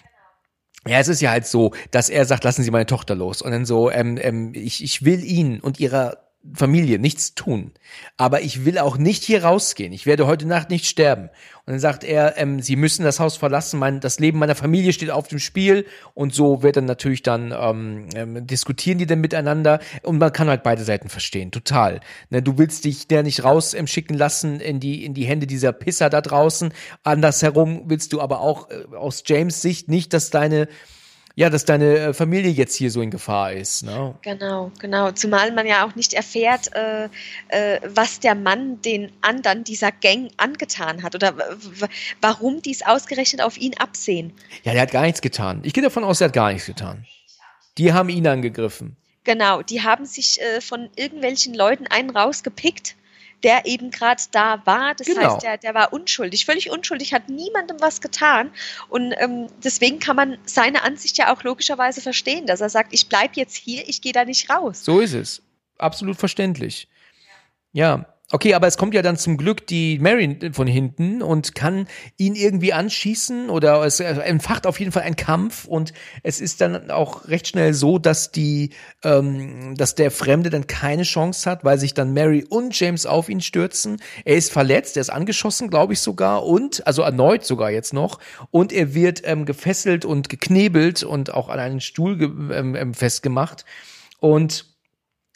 Ja, es ist ja halt so, dass er sagt, lassen Sie meine Tochter los. Und dann so, ähm, ähm, ich, ich will Ihnen und Ihrer Familie nichts tun. Aber ich will auch nicht hier rausgehen. Ich werde heute Nacht nicht sterben. Und dann sagt er, ähm, Sie müssen das Haus verlassen. Mein, das Leben meiner Familie steht auf dem Spiel. Und so wird dann natürlich dann ähm, ähm, diskutieren die dann miteinander. Und man kann halt beide Seiten verstehen. Total. Ne, du willst dich der nicht rausschicken ähm, lassen in die in die Hände dieser Pisser da draußen. Andersherum willst du aber auch äh, aus James Sicht nicht, dass deine Ja, dass deine Familie jetzt hier so in Gefahr ist. Ne? Genau, genau. Zumal man ja auch nicht erfährt, äh, äh, was der Mann den anderen dieser Gang angetan hat oder w- w- warum die es ausgerechnet auf ihn absehen. Ja, der hat gar nichts getan. Ich gehe davon aus, der hat gar nichts getan. Die haben ihn angegriffen. Genau, die haben sich äh, von irgendwelchen Leuten einen rausgepickt, der eben gerade da war. Das genau. heißt, der, der war unschuldig, völlig unschuldig, hat niemandem was getan. Und ähm, deswegen kann man seine Ansicht ja auch logischerweise verstehen, dass er sagt, ich bleibe jetzt hier, ich gehe da nicht raus. So ist es. Absolut verständlich. Ja. Okay, aber es kommt ja dann zum Glück die Mary von hinten und kann ihn irgendwie anschießen oder es entfacht auf jeden Fall ein Kampf und es ist dann auch recht schnell so, dass die, ähm, dass der Fremde dann keine Chance hat, weil sich dann Mary und James auf ihn stürzen. Er ist verletzt, er ist angeschossen, glaube ich sogar und, also erneut sogar jetzt noch und er wird ähm, gefesselt und geknebelt und auch an einen Stuhl ge- ähm, festgemacht und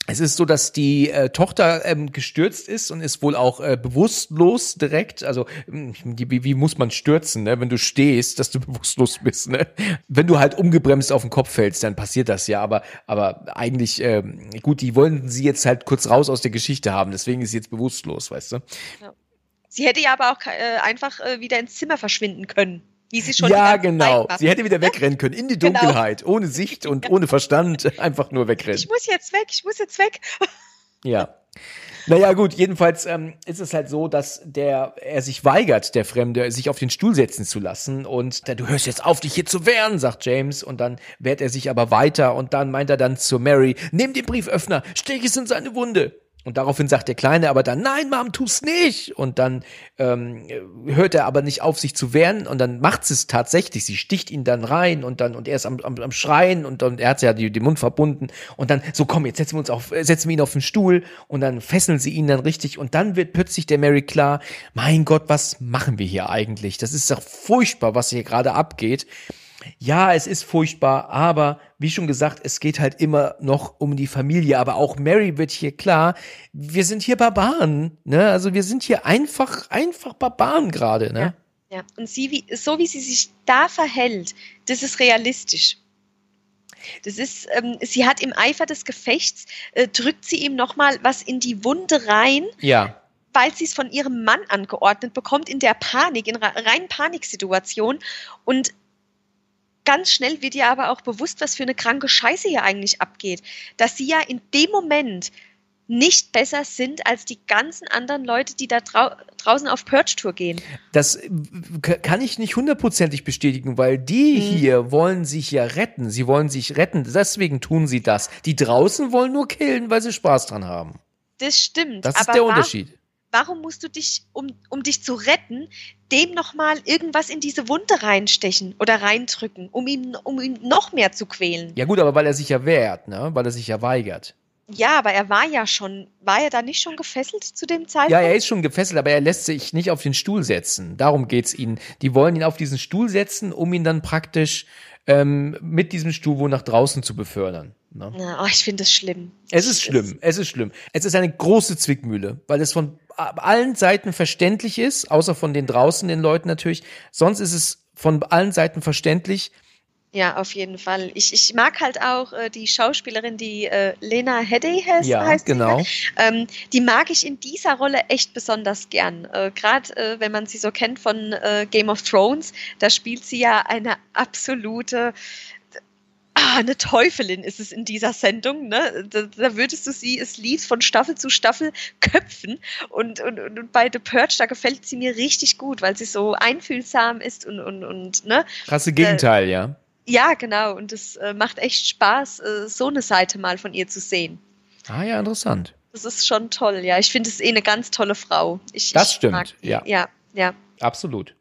Es ist so, dass die äh, Tochter ähm, gestürzt ist und ist wohl auch äh, bewusstlos direkt. Also die, wie, wie muss man stürzen, ne? Wenn du stehst, dass du bewusstlos bist. Ne? Wenn du halt umgebremst auf den Kopf fällst, dann passiert das ja. Aber aber eigentlich, ähm, gut, die wollen sie jetzt halt kurz raus aus der Geschichte haben. Deswegen ist sie jetzt bewusstlos, weißt du? Ja. Sie hätte ja aber auch äh, einfach äh, wieder ins Zimmer verschwinden können. Wie sie schon ja, die ganze genau. Zeit macht. Sie hätte wieder wegrennen können, in die Dunkelheit, genau. Ohne Sicht und ohne Verstand, einfach nur wegrennen. Ich muss jetzt weg, ich muss jetzt weg. Ja. Naja, gut, jedenfalls ähm, ist es halt so, dass der er sich weigert, der Fremde, sich auf den Stuhl setzen zu lassen. Und der, du hörst jetzt auf, dich hier zu wehren, sagt James. Und dann wehrt er sich aber weiter. Und dann meint er dann zu Mary, nimm den Brieföffner, stech es in seine Wunde. Und daraufhin sagt der Kleine aber dann, nein, Mom, tu's nicht. Und dann ähm, hört er aber nicht auf, sich zu wehren. Und dann macht sie es tatsächlich. Sie sticht ihn dann rein und dann und er ist am, am, am Schreien und, und er hat ja die, den Mund verbunden. Und dann, so komm, jetzt setzen wir uns auf, setzen wir ihn auf den Stuhl und dann fesseln sie ihn dann richtig. Und dann wird plötzlich der Mary klar, mein Gott, was machen wir hier eigentlich? Das ist doch furchtbar, was hier gerade abgeht. Ja, es ist furchtbar, aber wie schon gesagt, es geht halt immer noch um die Familie. Aber auch Mary wird hier klar, wir sind hier Barbaren, ne? Also wir sind hier einfach, einfach Barbaren gerade, ne? Ja, ja. Und sie, wie, so wie sie sich da verhält, das ist realistisch. Das ist, ähm, sie hat im Eifer des Gefechts, äh, drückt sie ihm nochmal was in die Wunde rein. Ja. Weil sie es von ihrem Mann angeordnet bekommt, in der Panik, in rein Paniksituation. Und ganz schnell wird ihr aber auch bewusst, was für eine kranke Scheiße hier eigentlich abgeht. Dass sie ja in dem Moment nicht besser sind als die ganzen anderen Leute, die da drau- draußen auf Purge-Tour gehen. Das k- kann ich nicht hundertprozentig bestätigen, weil die mhm. hier wollen sich ja retten. Sie wollen sich retten, deswegen tun sie das. Die draußen wollen nur killen, weil sie Spaß dran haben. Das stimmt. Das ist aber der Unterschied. Warum, warum musst du dich, um, um dich zu retten, dem nochmal irgendwas in diese Wunde reinstechen oder reindrücken, um ihn, um ihn noch mehr zu quälen? Ja gut, aber weil er sich ja wehrt, ne? Weil er sich ja weigert. Ja, aber er war ja schon, war er da nicht schon gefesselt zu dem Zeitpunkt? Ja, er ist schon gefesselt, aber er lässt sich nicht auf den Stuhl setzen. Darum geht's ihnen. Die wollen ihn auf diesen Stuhl setzen, um ihn dann praktisch ähm, mit diesem Stuhl wohl nach draußen zu befördern. Ne? Na, oh, ich finde das schlimm. Es ist schlimm, es ist schlimm. Es ist eine große Zwickmühle, weil es von allen Seiten verständlich ist, außer von den draußen, den Leuten natürlich. Sonst ist es von allen Seiten verständlich. Ja, auf jeden Fall. Ich, ich mag halt auch äh, die Schauspielerin, die äh, Lena Headey heißt. Ja, heißt genau. Die, ähm, die mag ich in dieser Rolle echt besonders gern. Äh, Gerade äh, wenn man sie so kennt von äh, Game of Thrones, da spielt sie ja eine absolute Ah, eine Teufelin ist es in dieser Sendung, ne? Da, da würdest du sie, es lief von Staffel zu Staffel köpfen und, und, und bei The Purge, da gefällt sie mir richtig gut, weil sie so einfühlsam ist und, und, und ne? Krasse Gegenteil, äh, ja. Ja, genau, und es äh, macht echt Spaß, äh, so eine Seite mal von ihr zu sehen. Ah ja, interessant. Das ist schon toll, ja. Ich finde es eh eine ganz tolle Frau. Ich, das ich stimmt, mag, ja. Ja, ja. Absolut.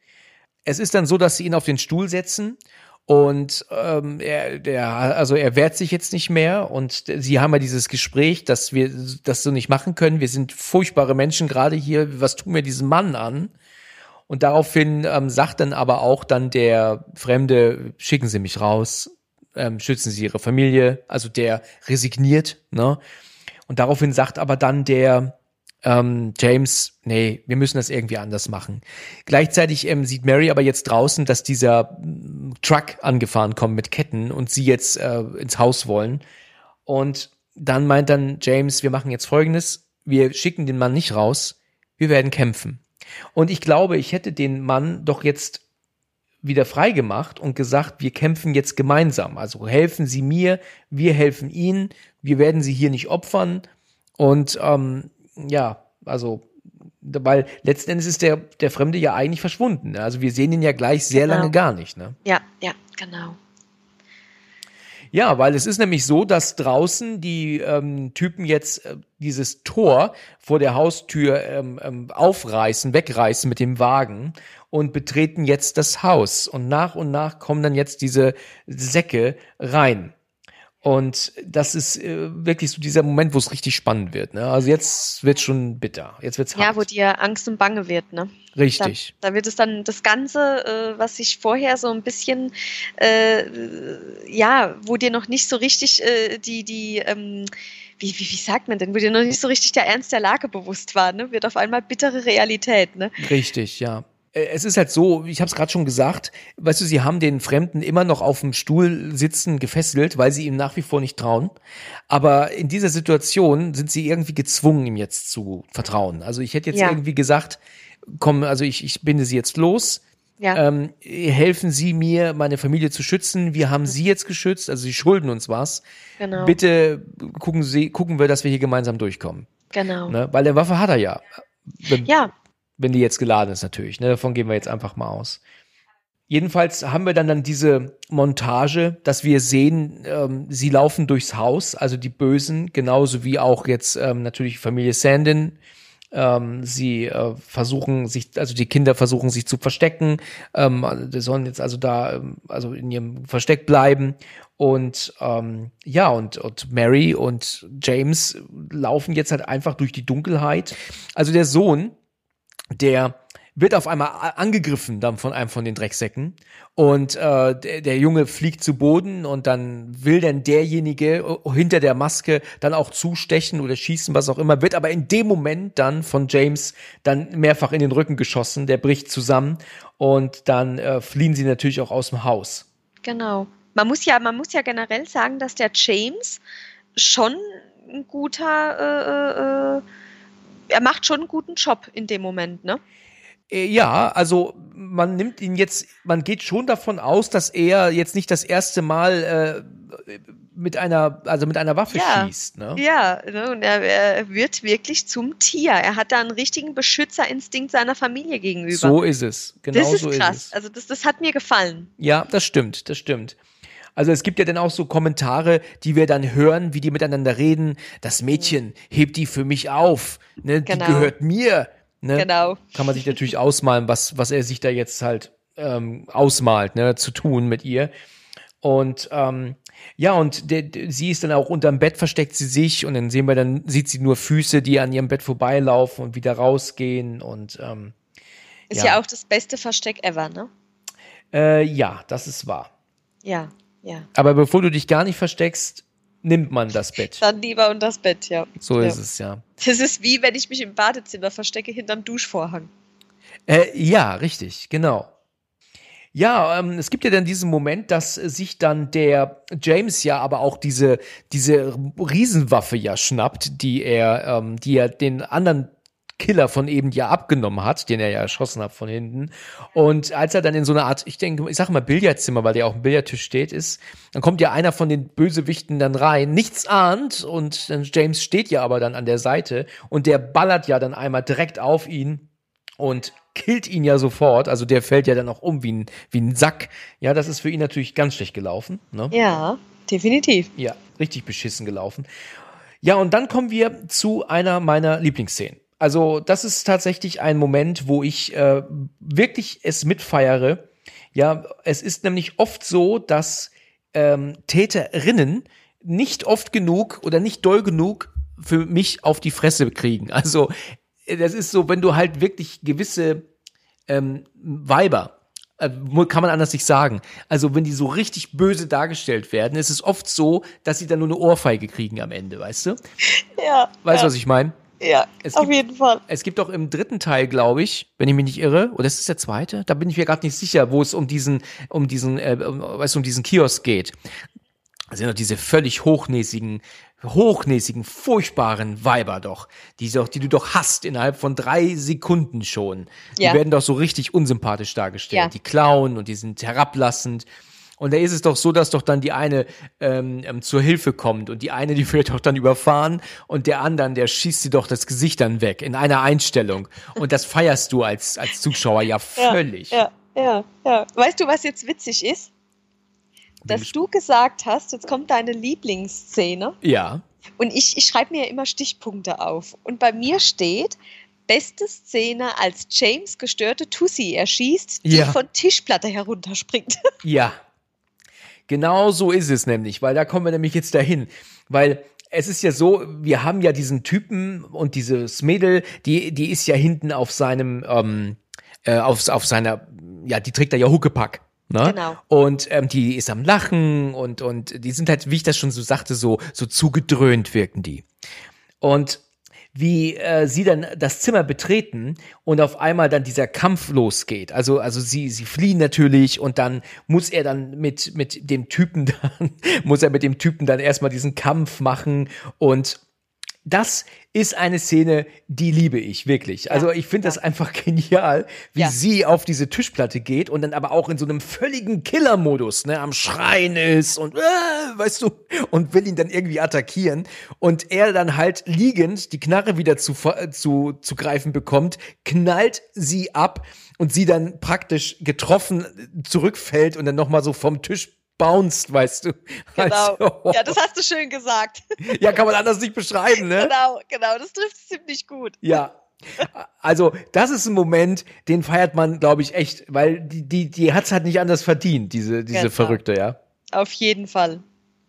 Es ist dann so, dass sie ihn auf den Stuhl setzen. Und ähm, er, der, also er wehrt sich jetzt nicht mehr und sie haben ja dieses Gespräch, dass wir das so nicht machen können. Wir sind furchtbare Menschen gerade hier. Was tun wir diesem Mann an? Und daraufhin ähm, sagt dann aber auch dann der Fremde, schicken Sie mich raus, ähm, schützen Sie Ihre Familie. Also der resigniert, ne? Und daraufhin sagt aber dann der Ähm, James, nee, wir müssen das irgendwie anders machen. Gleichzeitig ähm, sieht Mary aber jetzt draußen, dass dieser m, Truck angefahren kommt mit Ketten und sie jetzt äh, ins Haus wollen. Und dann meint dann James, wir machen jetzt Folgendes, wir schicken den Mann nicht raus, wir werden kämpfen. Und ich glaube, ich hätte den Mann doch jetzt wieder frei gemacht und gesagt, wir kämpfen jetzt gemeinsam. Also helfen Sie mir, wir helfen Ihnen, wir werden Sie hier nicht opfern. Und ähm, ja, also, weil letzten Endes ist der, der Fremde ja eigentlich verschwunden. Ne? Also wir sehen ihn ja gleich sehr Genau. lange gar nicht. Ne? Ja, ja, genau. Ja, weil es ist nämlich so, dass draußen die ähm, Typen jetzt äh, dieses Tor vor der Haustür ähm, ähm, aufreißen, wegreißen mit dem Wagen und betreten jetzt das Haus. Und nach und nach kommen dann jetzt diese Säcke rein. Und das ist äh, wirklich so dieser Moment, wo es richtig spannend wird. Ne? Also jetzt wird's schon bitter. Jetzt wird's hart. Ja, wo dir Angst und Bange wird, ne? Richtig. Da, da wird es dann das Ganze, äh, was sich vorher so ein bisschen, äh, ja, wo dir noch nicht so richtig äh, die, die, ähm, wie, wie, wie sagt man denn, wo dir noch nicht so richtig der Ernst der Lage bewusst war, ne? Wird auf einmal bittere Realität, ne? Richtig, ja. Es ist halt so, ich habe es gerade schon gesagt, weißt du, sie haben den Fremden immer noch auf dem Stuhl sitzen gefesselt, weil sie ihm nach wie vor nicht trauen. Aber in dieser Situation sind sie irgendwie gezwungen, ihm jetzt zu vertrauen. Also ich hätte jetzt ja. irgendwie gesagt, komm, also ich, ich binde sie jetzt los. Ja. Ähm, helfen Sie mir, meine Familie zu schützen. Wir haben Sie jetzt geschützt, also Sie schulden uns was. Genau. Bitte gucken Sie, gucken wir, dass wir hier gemeinsam durchkommen. Genau. Ne? Weil der Waffe hat er ja. Wenn, ja. wenn die jetzt geladen ist natürlich. Ne? Davon gehen wir jetzt einfach mal aus. Jedenfalls haben wir dann dann diese Montage, dass wir sehen, ähm, sie laufen durchs Haus, also die Bösen, genauso wie auch jetzt ähm, natürlich Familie Sandin. Ähm, sie äh, versuchen sich, also die Kinder versuchen sich zu verstecken, ähm, die sollen jetzt also da, ähm, also in ihrem Versteck bleiben und ähm, ja, und, und Mary und James laufen jetzt halt einfach durch die Dunkelheit. Also der Sohn, der wird auf einmal angegriffen dann von einem von den Drecksäcken und äh, der, der Junge fliegt zu Boden und dann will dann derjenige hinter der Maske dann auch zustechen oder schießen, was auch immer, wird aber in dem Moment dann von James dann mehrfach in den Rücken geschossen, der bricht zusammen und dann äh, fliehen sie natürlich auch aus dem Haus. Genau. Man muss ja, man muss ja generell sagen, dass der James schon ein guter, äh, äh, er macht schon einen guten Job in dem Moment, ne? Ja, also man nimmt ihn jetzt, man geht schon davon aus, dass er jetzt nicht das erste Mal äh, mit einer, also mit einer Waffe ja, schießt. Ne? Ja, und er, er wird wirklich zum Tier. Er hat da einen richtigen Beschützerinstinkt seiner Familie gegenüber. So ist es, genau das ist so krass. ist es. Also das, das hat mir gefallen. Ja, das stimmt, das stimmt. Also es gibt ja dann auch so Kommentare, die wir dann hören, wie die miteinander reden. Das Mädchen hebt die für mich auf, ne? Genau. Die gehört mir. Ne? Genau. Kann man sich natürlich ausmalen, was, was er sich da jetzt halt ähm, ausmalt, ne, zu tun mit ihr. Und ähm, ja, und der, der, sie ist dann auch unterm Bett, versteckt sie sich und dann sehen wir, dann sieht sie nur Füße, die an ihrem Bett vorbeilaufen und wieder rausgehen. Und ähm, ist ja. ja auch das beste Versteck ever, ne? Äh, ja, das ist wahr. Ja, ja. Aber bevor du dich gar nicht versteckst, nimmt man das Bett. Dann lieber unter das Bett, ja. So ja. ist es, ja. Das ist wie, wenn ich mich im Badezimmer verstecke hinterm Duschvorhang. Äh, ja, richtig, genau. Ja, ähm, es gibt ja dann diesen Moment, dass sich dann der James ja aber auch diese diese Riesenwaffe ja schnappt, die er, ähm, die er den anderen Killer von eben ja abgenommen hat, den er ja erschossen hat von hinten. Und als er dann in so einer Art, ich denke, ich sag mal Billardzimmer, weil der auch im Billardtisch steht, ist, dann kommt ja einer von den Bösewichten dann rein, nichts ahnt und dann James steht ja aber dann an der Seite und der ballert ja dann einmal direkt auf ihn und killt ihn ja sofort. Also der fällt ja dann auch um wie ein, wie ein Sack. Ja, das ist für ihn natürlich ganz schlecht gelaufen. Ne? Ja, definitiv. Ja, richtig beschissen gelaufen. Ja, und dann kommen wir zu einer meiner Lieblingsszenen. Also das ist tatsächlich ein Moment, wo ich äh, wirklich es mitfeiere. Ja, es ist nämlich oft so, dass ähm, Täterinnen nicht oft genug oder nicht doll genug für mich auf die Fresse kriegen. Also das ist so, wenn du halt wirklich gewisse ähm, Weiber, äh, kann man anders nicht sagen, also wenn die so richtig böse dargestellt werden, ist es oft so, dass sie dann nur eine Ohrfeige kriegen am Ende, weißt du? Ja. Weißt du, ja. was ich meine? Ja, es auf gibt, jeden Fall. Es gibt auch im dritten Teil, glaube ich, wenn ich mich nicht irre, oder ist es der zweite? Da bin ich mir gerade nicht sicher, wo es um diesen, um diesen, äh, um, weißt du, um diesen Kiosk geht. Das sind doch diese völlig hochnäsigen, hochnäsigen, furchtbaren Weiber doch, die doch, die du doch hast innerhalb von drei Sekunden schon. Ja. Die werden doch so richtig unsympathisch dargestellt. Ja. Die klauen und die sind herablassend. Und da ist es doch so, dass doch dann die eine ähm, ähm, zur Hilfe kommt und die eine, die wird doch dann überfahren und der anderen, der schießt sie doch das Gesicht dann weg in einer Einstellung. Und das feierst du als als Zuschauer ja völlig. Ja, ja, ja. ja. Weißt du, was jetzt witzig ist? Dass Bin du gesagt hast, jetzt kommt deine Lieblingsszene. Ja. Und ich, ich schreibe mir ja immer Stichpunkte auf. Und bei mir steht, beste Szene, als James gestörte Tussi erschießt, die ja. von Tischplatte herunterspringt. Ja. Genau so ist es nämlich, weil da kommen wir nämlich jetzt dahin, weil es ist ja so, wir haben ja diesen Typen und dieses Mädel, die die ist ja hinten auf seinem, ähm, äh, auf, auf seiner, ja, die trägt da ja Huckepack, Ne? Genau. Und ähm, die ist am Lachen und, und die sind halt, wie ich das schon so sagte, so, so zugedröhnt wirken die. Und wie äh, sie dann das Zimmer betreten und auf einmal dann dieser Kampf losgeht. Also also sie sie fliehen natürlich und dann muss er dann mit mit dem Typen dann muss er mit dem Typen dann erstmal diesen Kampf machen und das ist eine Szene, die liebe ich wirklich. Also ich finde ja. das einfach genial, wie ja. sie auf diese Tischplatte geht und dann aber auch in so einem völligen Killer-Modus, ne, am Schreien ist und, äh, weißt du, und will ihn dann irgendwie attackieren. Und er dann halt liegend die Knarre wieder zu, zu, zu greifen bekommt, knallt sie ab und sie dann praktisch getroffen zurückfällt und dann nochmal so vom Tisch bounced, weißt du. Genau. Also, ja, das hast du schön gesagt. Ja, kann man anders nicht beschreiben, ne? Genau, genau, das trifft es ziemlich gut. Ja. Also, das ist ein Moment, den feiert man, glaube ich, echt, weil die, die, die hat's halt nicht anders verdient, diese, diese genau. Verrückte, ja. Auf jeden Fall.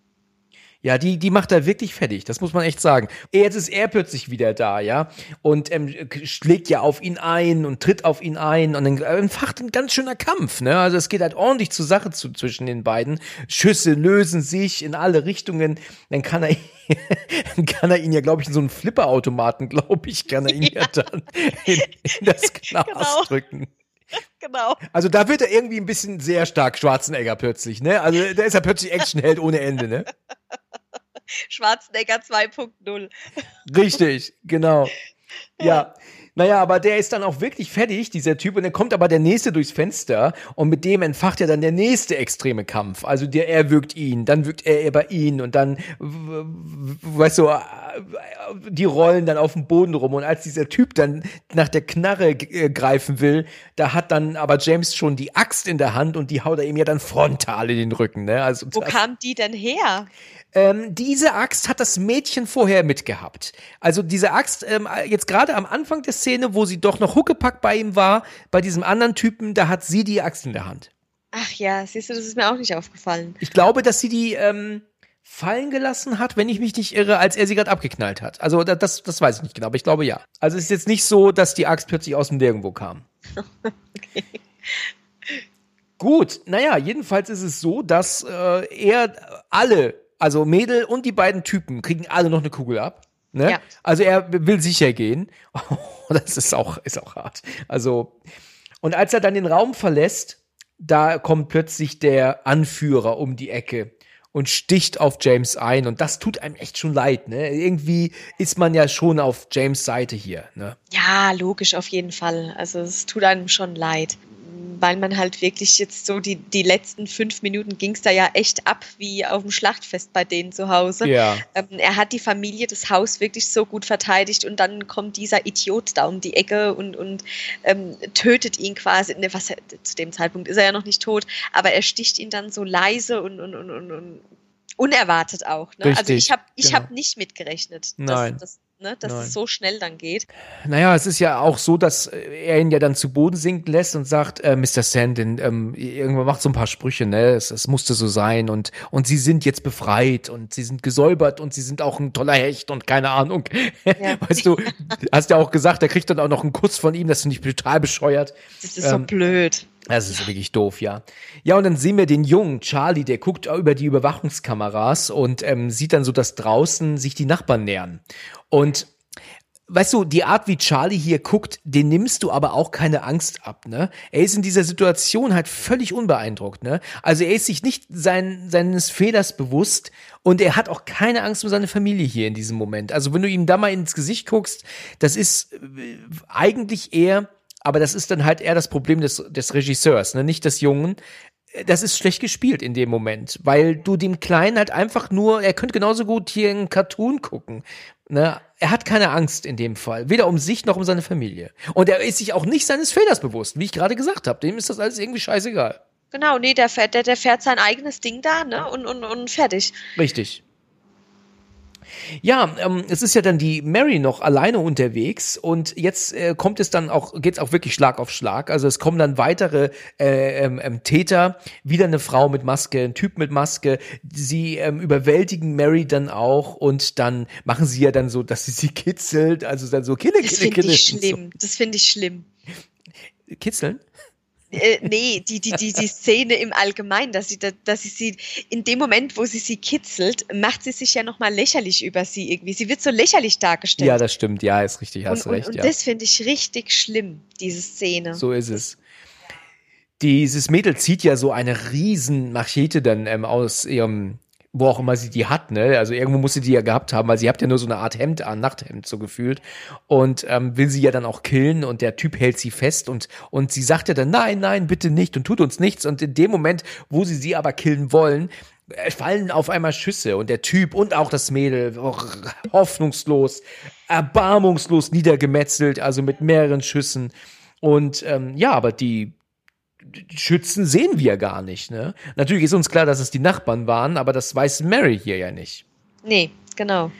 Ja, die, die macht er wirklich fertig, das muss man echt sagen. Jetzt ist er plötzlich wieder da, ja, und ähm, schlägt ja auf ihn ein und tritt auf ihn ein und dann entfacht ein ganz schöner Kampf, ne, also es geht halt ordentlich zur Sache zu, zwischen den beiden. Schüsse lösen sich in alle Richtungen, dann kann er, dann kann er ihn ja, glaube ich, in so einen Flipperautomaten, glaube ich, kann er ihn ja, ja dann in, in das Glas genau. drücken. Genau. Also da wird er irgendwie ein bisschen sehr stark Schwarzenegger plötzlich, ne? Also da ist er plötzlich Actionheld ohne Ende, ne? Schwarzenegger zwei Punkt null. Richtig, genau. Ja. Naja, aber der ist dann auch wirklich fertig, dieser Typ, und dann kommt aber der Nächste durchs Fenster und mit dem entfacht ja dann der nächste extreme Kampf. Also der, er wirkt ihn, dann wirkt er über ihn und dann, weißt du, die rollen dann auf dem Boden rum und als dieser Typ dann nach der Knarre g- greifen will, da hat dann aber James schon die Axt in der Hand und die haut er ihm ja dann frontal in den Rücken. Ne? Also Wo das, kam die denn her? Ähm, diese Axt hat das Mädchen vorher mitgehabt. Also diese Axt, ähm, jetzt gerade am Anfang der Szene, wo sie doch noch Huckepack bei ihm war, bei diesem anderen Typen, da hat sie die Axt in der Hand. Ach ja, siehst du, das ist mir auch nicht aufgefallen. Ich glaube, dass sie die ähm, fallen gelassen hat, wenn ich mich nicht irre, als er sie gerade abgeknallt hat. Also das, das weiß ich nicht genau, aber ich glaube ja. Also es ist jetzt nicht so, dass die Axt plötzlich aus dem Nirgendwo kam. Okay. Gut, naja, jedenfalls ist es so, dass äh, er alle, also Mädel und die beiden Typen, kriegen alle noch eine Kugel ab. Ne? Ja. Also er will sicher gehen. Oh, das ist auch, ist auch hart. Also, und als er dann den Raum verlässt, da kommt plötzlich der Anführer um die Ecke und sticht auf James ein. Und das tut einem echt schon leid, ne? Irgendwie ist man ja schon auf James' Seite hier, ne? Ja, logisch, auf jeden Fall. Also es tut einem schon leid. Weil man halt wirklich jetzt so die, die letzten fünf Minuten ging es da ja echt ab wie auf dem Schlachtfest bei denen zu Hause. Ja. Ähm, er hat die Familie, das Haus wirklich so gut verteidigt und dann kommt dieser Idiot da um die Ecke und, und ähm, tötet ihn quasi. Ne, was, zu dem Zeitpunkt ist er ja noch nicht tot, aber er sticht ihn dann so leise und, und, und, und, und unerwartet auch. Ne? Richtig, also ich habe ich genau. hab nicht mitgerechnet, Nein. dass, dass, ne, dass Nein. es so schnell dann geht. Naja, es ist ja auch so, dass er ihn ja dann zu Boden sinken lässt und sagt, äh, Mister Sandin, ähm, irgendwann macht so ein paar Sprüche, ne, es, es musste so sein und, und sie sind jetzt befreit und sie sind gesäubert und sie sind auch ein toller Hecht und keine Ahnung. Ja. Weißt du, hast ja auch gesagt, er kriegt dann auch noch einen Kuss von ihm, das finde ich total bescheuert. Das ist so ähm, blöd. Das ist wirklich doof, ja. Ja, und dann sehen wir den Jungen, Charlie, der guckt über die Überwachungskameras und ähm, sieht dann so, dass draußen sich die Nachbarn nähern. Und weißt du, die Art, wie Charlie hier guckt, den nimmst du aber auch keine Angst ab, ne? Er ist in dieser Situation halt völlig unbeeindruckt, ne? Also er ist sich nicht sein, seines Fehlers bewusst und er hat auch keine Angst um seine Familie hier in diesem Moment. Also wenn du ihm da mal ins Gesicht guckst, das ist äh, eigentlich eher, aber das ist dann halt eher das Problem des, des Regisseurs, ne? Nicht des Jungen. Das ist schlecht gespielt in dem Moment, weil du dem Kleinen halt einfach nur, er könnte genauso gut hier einen Cartoon gucken. Ne? Er hat keine Angst in dem Fall, weder um sich noch um seine Familie. Und er ist sich auch nicht seines Fehlers bewusst, wie ich gerade gesagt habe. Dem ist das alles irgendwie scheißegal. Genau, nee, der fährt, der, der fährt sein eigenes Ding da, ne? Und, und, und fertig. Richtig. Ja, ähm, es ist ja dann die Mary noch alleine unterwegs und jetzt äh, kommt es dann auch, geht's auch wirklich Schlag auf Schlag. Also es kommen dann weitere äh, ähm, ähm, Täter, wieder eine Frau mit Maske, ein Typ mit Maske. Sie ähm, überwältigen Mary dann auch und dann machen sie ja dann so, dass sie sie kitzelt, also dann so kille, Das kille, finde kille. ich schlimm. So. Das finde ich schlimm. Kitzeln? Äh, nee, die, die, die, die Szene im Allgemeinen, dass sie, dass sie sie, in dem Moment, wo sie sie kitzelt, macht sie sich ja nochmal lächerlich über sie irgendwie. Sie wird so lächerlich dargestellt. Ja, das stimmt, ja, ist richtig, hast und, recht. Und, und ja. das finde ich richtig schlimm, diese Szene. So ist es. Dieses Mädel zieht ja so eine riesen Machete dann ähm, aus ihrem, wo auch immer sie die hat, ne? Also irgendwo muss sie die ja gehabt haben, weil sie hat ja nur so eine Art Hemd an, Nachthemd so gefühlt und ähm, will sie ja dann auch killen und der Typ hält sie fest und und sie sagt ja dann, nein, nein, bitte nicht und tut uns nichts und in dem Moment, wo sie sie aber killen wollen, fallen auf einmal Schüsse und der Typ und auch das Mädel oh, hoffnungslos, erbarmungslos niedergemetzelt, also mit mehreren Schüssen und ähm, ja, aber die Schützen sehen wir gar nicht, ne? Natürlich ist uns klar, dass es die Nachbarn waren, aber das weiß Mary hier ja nicht. Nee, genau.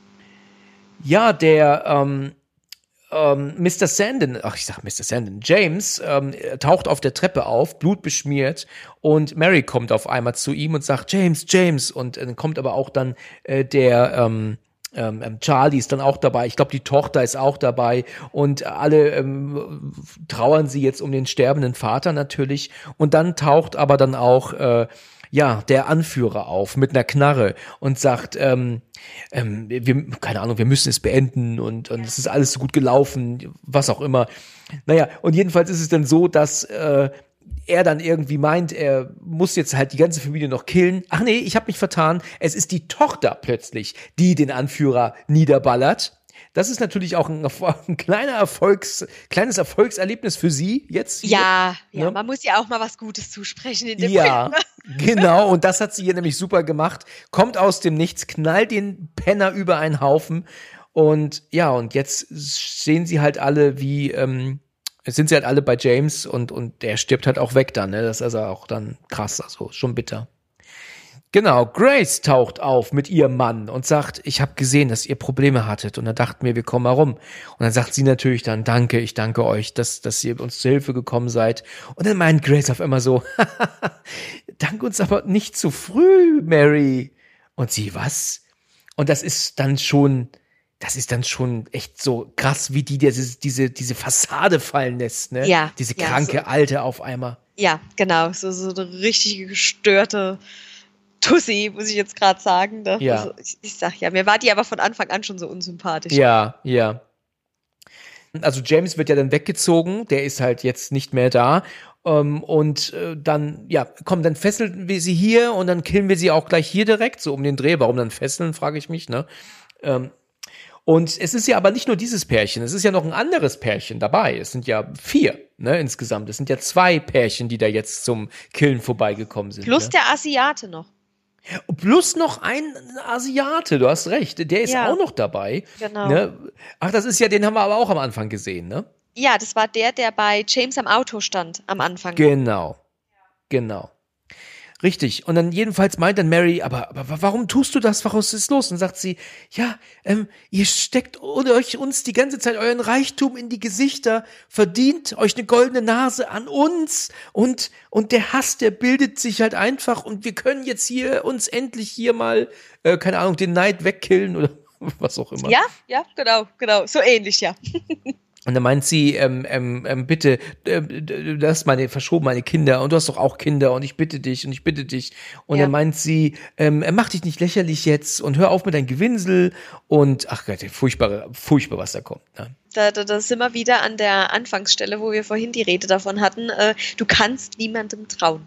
Ja, der ähm, ähm, Mister Sandin, ach ich sag Mister Sandin, James ähm, taucht auf der Treppe auf, blutbeschmiert und Mary kommt auf einmal zu ihm und sagt, James, James und dann kommt aber auch dann äh, der ähm, Ähm, Charlie ist dann auch dabei, ich glaube, die Tochter ist auch dabei und alle ähm, trauern sie jetzt um den sterbenden Vater natürlich und dann taucht aber dann auch äh, ja, der Anführer auf mit einer Knarre und sagt, ähm, ähm, wir, keine Ahnung, wir müssen es beenden und, und es ist alles so gut gelaufen, was auch immer. Naja, und jedenfalls ist es dann so, dass äh, er dann irgendwie meint, er muss jetzt halt die ganze Familie noch killen. Ach nee, ich habe mich vertan. Es ist die Tochter plötzlich, die den Anführer niederballert. Das ist natürlich auch ein, ein kleiner Erfolgs, kleines Erfolgserlebnis für sie jetzt. Hier, ja, ja, ne? Man muss ja auch mal was Gutes zusprechen in dem ja, Film. Genau. Und das hat sie hier nämlich super gemacht. Kommt aus dem Nichts, knallt den Penner über einen Haufen. Und ja, und jetzt sehen sie halt alle, wie ähm, Jetzt sind sie halt alle bei James und, und der stirbt halt auch weg dann, ne? Das ist also auch dann krass, also schon bitter. Genau, Grace taucht auf mit ihrem Mann und sagt, ich habe gesehen, dass ihr Probleme hattet und dann dachten wir, wir kommen mal rum. Und dann sagt sie natürlich dann, danke, ich danke euch, dass, dass ihr uns zur Hilfe gekommen seid. Und dann meint Grace auf einmal so, dank uns aber nicht zu früh, Mary. Und sie, was? Und das ist dann schon... Das ist dann schon echt so krass, wie die diese, diese, diese Fassade fallen lässt, ne? Ja. Diese ja, kranke so. Alte auf einmal. Ja, genau. So, so eine richtige gestörte Tussi, muss ich jetzt gerade sagen. Ne? Ja. Also ich, ich sag ja, mir war die aber von Anfang an schon so unsympathisch. Ja, ja. Also James wird ja dann weggezogen, der ist halt jetzt nicht mehr da. Um, und äh, dann, ja, komm, dann fesseln wir sie hier und dann killen wir sie auch gleich hier direkt, so um den Dreh. Warum dann fesseln, frage ich mich, ne? Ähm, Und es ist ja aber nicht nur dieses Pärchen, es ist ja noch ein anderes Pärchen dabei. Es sind ja vier, ne, insgesamt. Es sind ja zwei Pärchen, die da jetzt zum Killen vorbeigekommen sind. Plus ne? der Asiate noch. Plus noch ein Asiate, du hast recht. Der ist Ja. auch noch dabei. Genau. Ne? Ach, das ist ja, den haben wir aber auch am Anfang gesehen, ne? Ja, das war der, der bei James am Auto stand am Anfang. Genau. Genau. Richtig. Und dann jedenfalls meint dann Mary, aber, aber warum tust du das? Was ist los? Und sagt sie, ja, ähm, ihr steckt euch uns die ganze Zeit euren Reichtum in die Gesichter, verdient euch eine goldene Nase an uns und, und der Hass, der bildet sich halt einfach und wir können jetzt hier uns endlich hier mal, äh, keine Ahnung, den Neid wegkillen oder was auch immer. Ja, ja, genau, genau. So ähnlich, ja. Und dann meint sie, ähm, ähm, ähm, bitte, äh, du hast meine, verschoben meine Kinder und du hast doch auch Kinder und ich bitte dich und ich bitte dich. Und Ja. dann meint sie, ähm, mach dich nicht lächerlich jetzt und hör auf mit deinem Gewinsel und, ach Gott, furchtbar, furchtbar, was da kommt. Ne? Da, da, da sind wir wieder an der Anfangsstelle, wo wir vorhin die Rede davon hatten. Äh, du kannst niemandem trauen.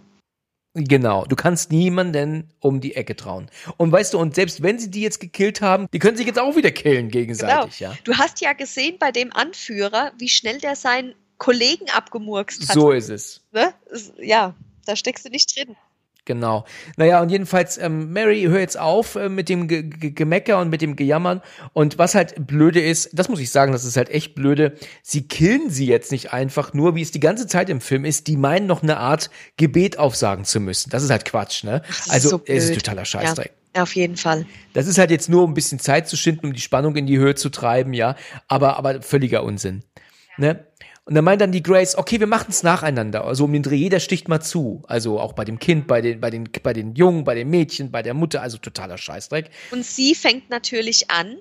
Genau, du kannst niemanden um die Ecke trauen. Und weißt du, und selbst wenn sie die jetzt gekillt haben, die können sich jetzt auch wieder killen gegenseitig, Genau. ja. Du hast ja gesehen bei dem Anführer, wie schnell der seinen Kollegen abgemurkst hat. So ist es. Ne? Es- Ja, da steckst du nicht drin. Genau. Naja, und jedenfalls, ähm, Mary, hör jetzt auf äh, mit dem Ge Ge Gemecker und mit dem Gejammern. Und was halt blöde ist, das muss ich sagen, das ist halt echt blöde, sie killen sie jetzt nicht einfach nur, wie es die ganze Zeit im Film ist, die meinen noch eine Art Gebet aufsagen zu müssen. Das ist halt Quatsch, ne? Das ist Also, so es ist blöd. totaler Scheißdreck. Ja, auf jeden Fall. Das ist halt jetzt nur, um ein bisschen Zeit zu schinden, um die Spannung in die Höhe zu treiben, ja. Aber, aber völliger Unsinn. Ne? Und dann meint dann die Grace, okay, wir machen es nacheinander. Also um den Dreh, jeder sticht mal zu. Also auch bei dem Kind, bei den, bei den, bei den Jungen, bei den Mädchen, bei der Mutter, also totaler Scheißdreck. Und sie fängt natürlich an.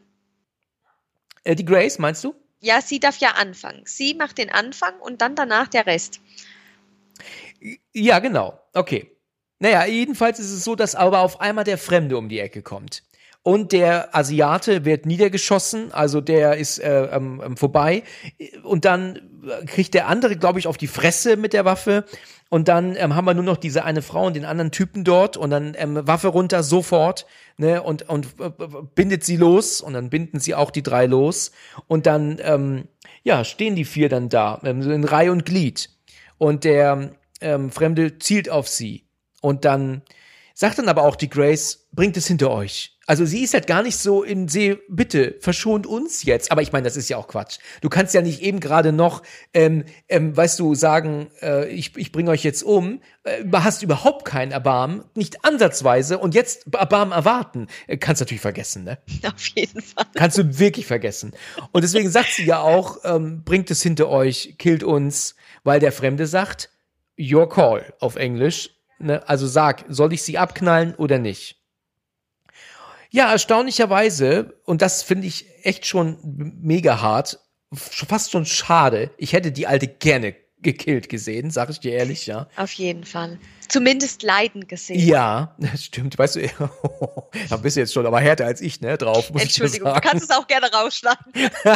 Äh, die Grace, meinst du? Ja, sie darf ja anfangen. Sie macht den Anfang und dann danach der Rest. Ja, genau. Okay. Naja, jedenfalls ist es so, dass aber auf einmal der Fremde um die Ecke kommt. Und der Asiate wird niedergeschossen, also der ist äh, ähm, vorbei. Und dann kriegt der andere, glaube ich, auf die Fresse mit der Waffe. Und dann ähm, haben wir nur noch diese eine Frau und den anderen Typen dort. Und dann ähm, Waffe runter sofort, ne, und, und äh, bindet sie los. Und dann binden sie auch die drei los. Und dann, ähm, ja, stehen die vier dann da, ähm, in Reihe und Glied. Und der ähm, Fremde zielt auf sie. Und dann sagt dann aber auch die Grace, bringt es hinter euch. Also sie ist halt gar nicht so in See, bitte, verschont uns jetzt. Aber ich meine, das ist ja auch Quatsch. Du kannst ja nicht eben gerade noch, ähm, ähm, weißt du, sagen, äh, ich, ich bringe euch jetzt um, äh, hast überhaupt kein Erbarmen, nicht ansatzweise und jetzt Erbarmen erwarten. Äh, kannst natürlich vergessen, ne? Auf jeden Fall. Kannst du wirklich vergessen. Und deswegen sagt sie ja auch, ähm, bringt es hinter euch, killt uns, weil der Fremde sagt, your call auf Englisch. Ne? Also sag, soll ich sie abknallen oder nicht? Ja, erstaunlicherweise, und das finde ich echt schon mega hart, fast schon schade. Ich hätte die Alte gerne gekillt gesehen, sag ich dir ehrlich, ja. Auf jeden Fall. Zumindest leiden gesehen. Ja, das stimmt. Weißt du, da bist du jetzt schon aber härter als ich, ne, drauf. Muss Entschuldigung, ich du kannst es auch gerne rausschneiden.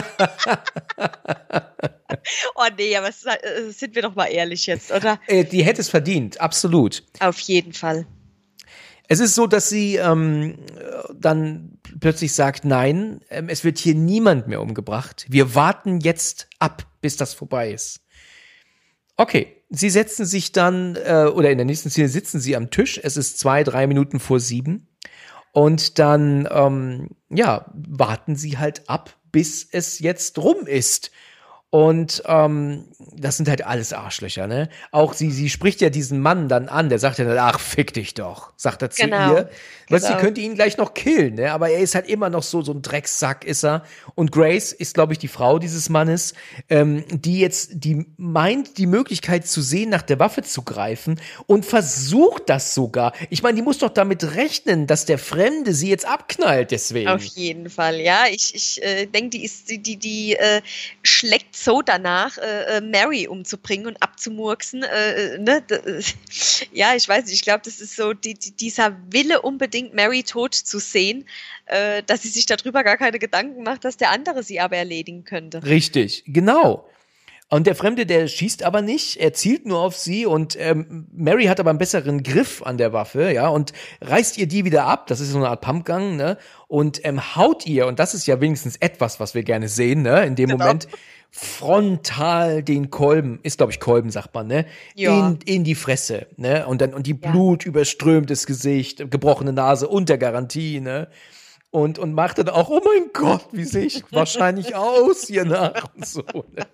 Oh nee, aber sind wir doch mal ehrlich jetzt, oder? Die hätte es verdient, absolut. Auf jeden Fall. Es ist so, dass sie ähm, dann plötzlich sagt, nein, ähm, es wird hier niemand mehr umgebracht. Wir warten jetzt ab, bis das vorbei ist. Okay, sie setzen sich dann, äh, oder in der nächsten Szene sitzen sie am Tisch. Es ist zwei, drei Minuten vor sieben. Und dann, ähm, ja, warten sie halt ab, bis es jetzt rum ist. Und ähm, das sind halt alles Arschlöcher, ne? Auch sie, sie spricht ja diesen Mann dann an, der sagt ja dann, ach, fick dich doch, sagt er zu genau, ihr. Weil genau. sie könnte ihn gleich noch killen, ne? Aber er ist halt immer noch so, so ein Drecksack ist er. Und Grace ist, glaube ich, die Frau dieses Mannes, ähm, die jetzt, die meint, die Möglichkeit zu sehen, nach der Waffe zu greifen und versucht das sogar. Ich meine, die muss doch damit rechnen, dass der Fremde sie jetzt abknallt, deswegen. Auf jeden Fall, ja. Ich, ich äh, denke, die ist, die, die, die äh, schlägt so danach, äh, Mary umzubringen und abzumurksen. Äh, ne? Ja, ich weiß nicht, ich glaube, das ist so die, die, dieser Wille, unbedingt Mary tot zu sehen, äh, dass sie sich darüber gar keine Gedanken macht, dass der andere sie aber erledigen könnte. Richtig, genau. Und der Fremde, der schießt aber nicht, er zielt nur auf sie und ähm, Mary hat aber einen besseren Griff an der Waffe, ja, und reißt ihr die wieder ab, das ist so eine Art Pumpgun, ne, und ähm, haut ihr, und das ist ja wenigstens etwas, was wir gerne sehen, ne, in dem genau. Moment, frontal den Kolben, ist glaube ich Kolben, sagt man, ne, ja. in, in die Fresse, ne, und dann, und die Blut ja. überströmt das Gesicht, gebrochene Nase unter Garantie, ne. Und, und macht dann auch, oh mein Gott, wie sehe ich wahrscheinlich aus hier nach und so. Ne?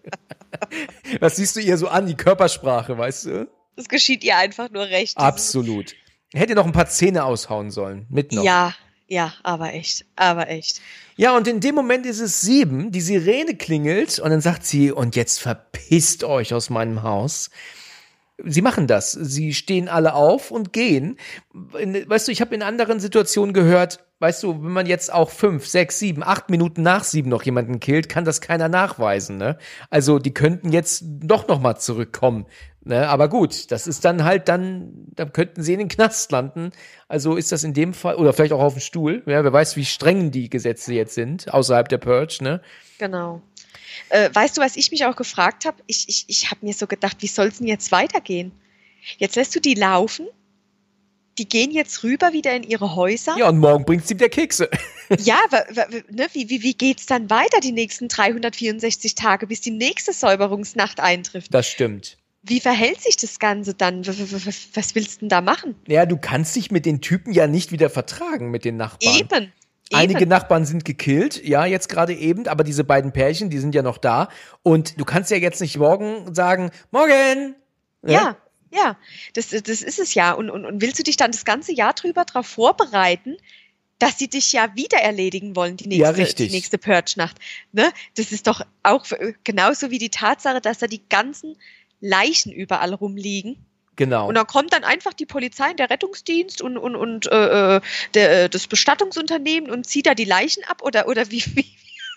Was siehst du ihr so an, die Körpersprache, weißt du? Das geschieht ihr einfach nur recht. Absolut. Hätte noch ein paar Zähne aushauen sollen, mit noch. Ja, ja, aber echt, aber echt. Ja, und in dem Moment ist es sieben, die Sirene klingelt und dann sagt sie, und jetzt verpisst euch aus meinem Haus. Sie machen das. Sie stehen alle auf und gehen. Weißt du, ich habe in anderen Situationen gehört, weißt du, wenn man jetzt auch fünf, sechs, sieben, acht Minuten nach sieben noch jemanden killt, kann das keiner nachweisen, ne? Also die könnten jetzt doch noch mal zurückkommen, ne? Aber gut, das ist dann halt dann, dann könnten sie in den Knast landen. Also ist das in dem Fall, oder vielleicht auch auf dem Stuhl, ja, wer weiß, wie streng die Gesetze jetzt sind, außerhalb der Purge, ne? Genau. Äh, weißt du, was ich mich auch gefragt habe? Ich, ich, ich habe mir so gedacht, wie soll es denn jetzt weitergehen? Jetzt lässt du die laufen, die gehen jetzt rüber wieder in ihre Häuser. Ja, und morgen bringt sie wieder Kekse. Ja, w- w- ne, wie, wie, wie geht's dann weiter die nächsten dreihundertvierundsechzig Tage, bis die nächste Säuberungsnacht eintrifft? Das stimmt. Wie verhält sich das Ganze dann? W- w- w- was willst du denn da machen? Ja, du kannst dich mit den Typen ja nicht wieder vertragen, mit den Nachbarn. Eben. Einige Eben. Nachbarn sind gekillt, ja, jetzt gerade eben, aber diese beiden Pärchen, die sind ja noch da. Und du kannst ja jetzt nicht morgen sagen, morgen! Ja, ja, ja. Das, das ist es ja. Und, und, und willst du dich dann das ganze Jahr drüber darauf vorbereiten, dass sie dich ja wieder erledigen wollen, die nächste, ja, richtig. die nächste Purge-Nacht? Ne? Das ist doch auch genauso wie die Tatsache, dass da die ganzen Leichen überall rumliegen. Genau. Und dann kommt dann einfach die Polizei, der Rettungsdienst und, und, und äh, der, das Bestattungsunternehmen und zieht da die Leichen ab? Oder, oder wie, wie,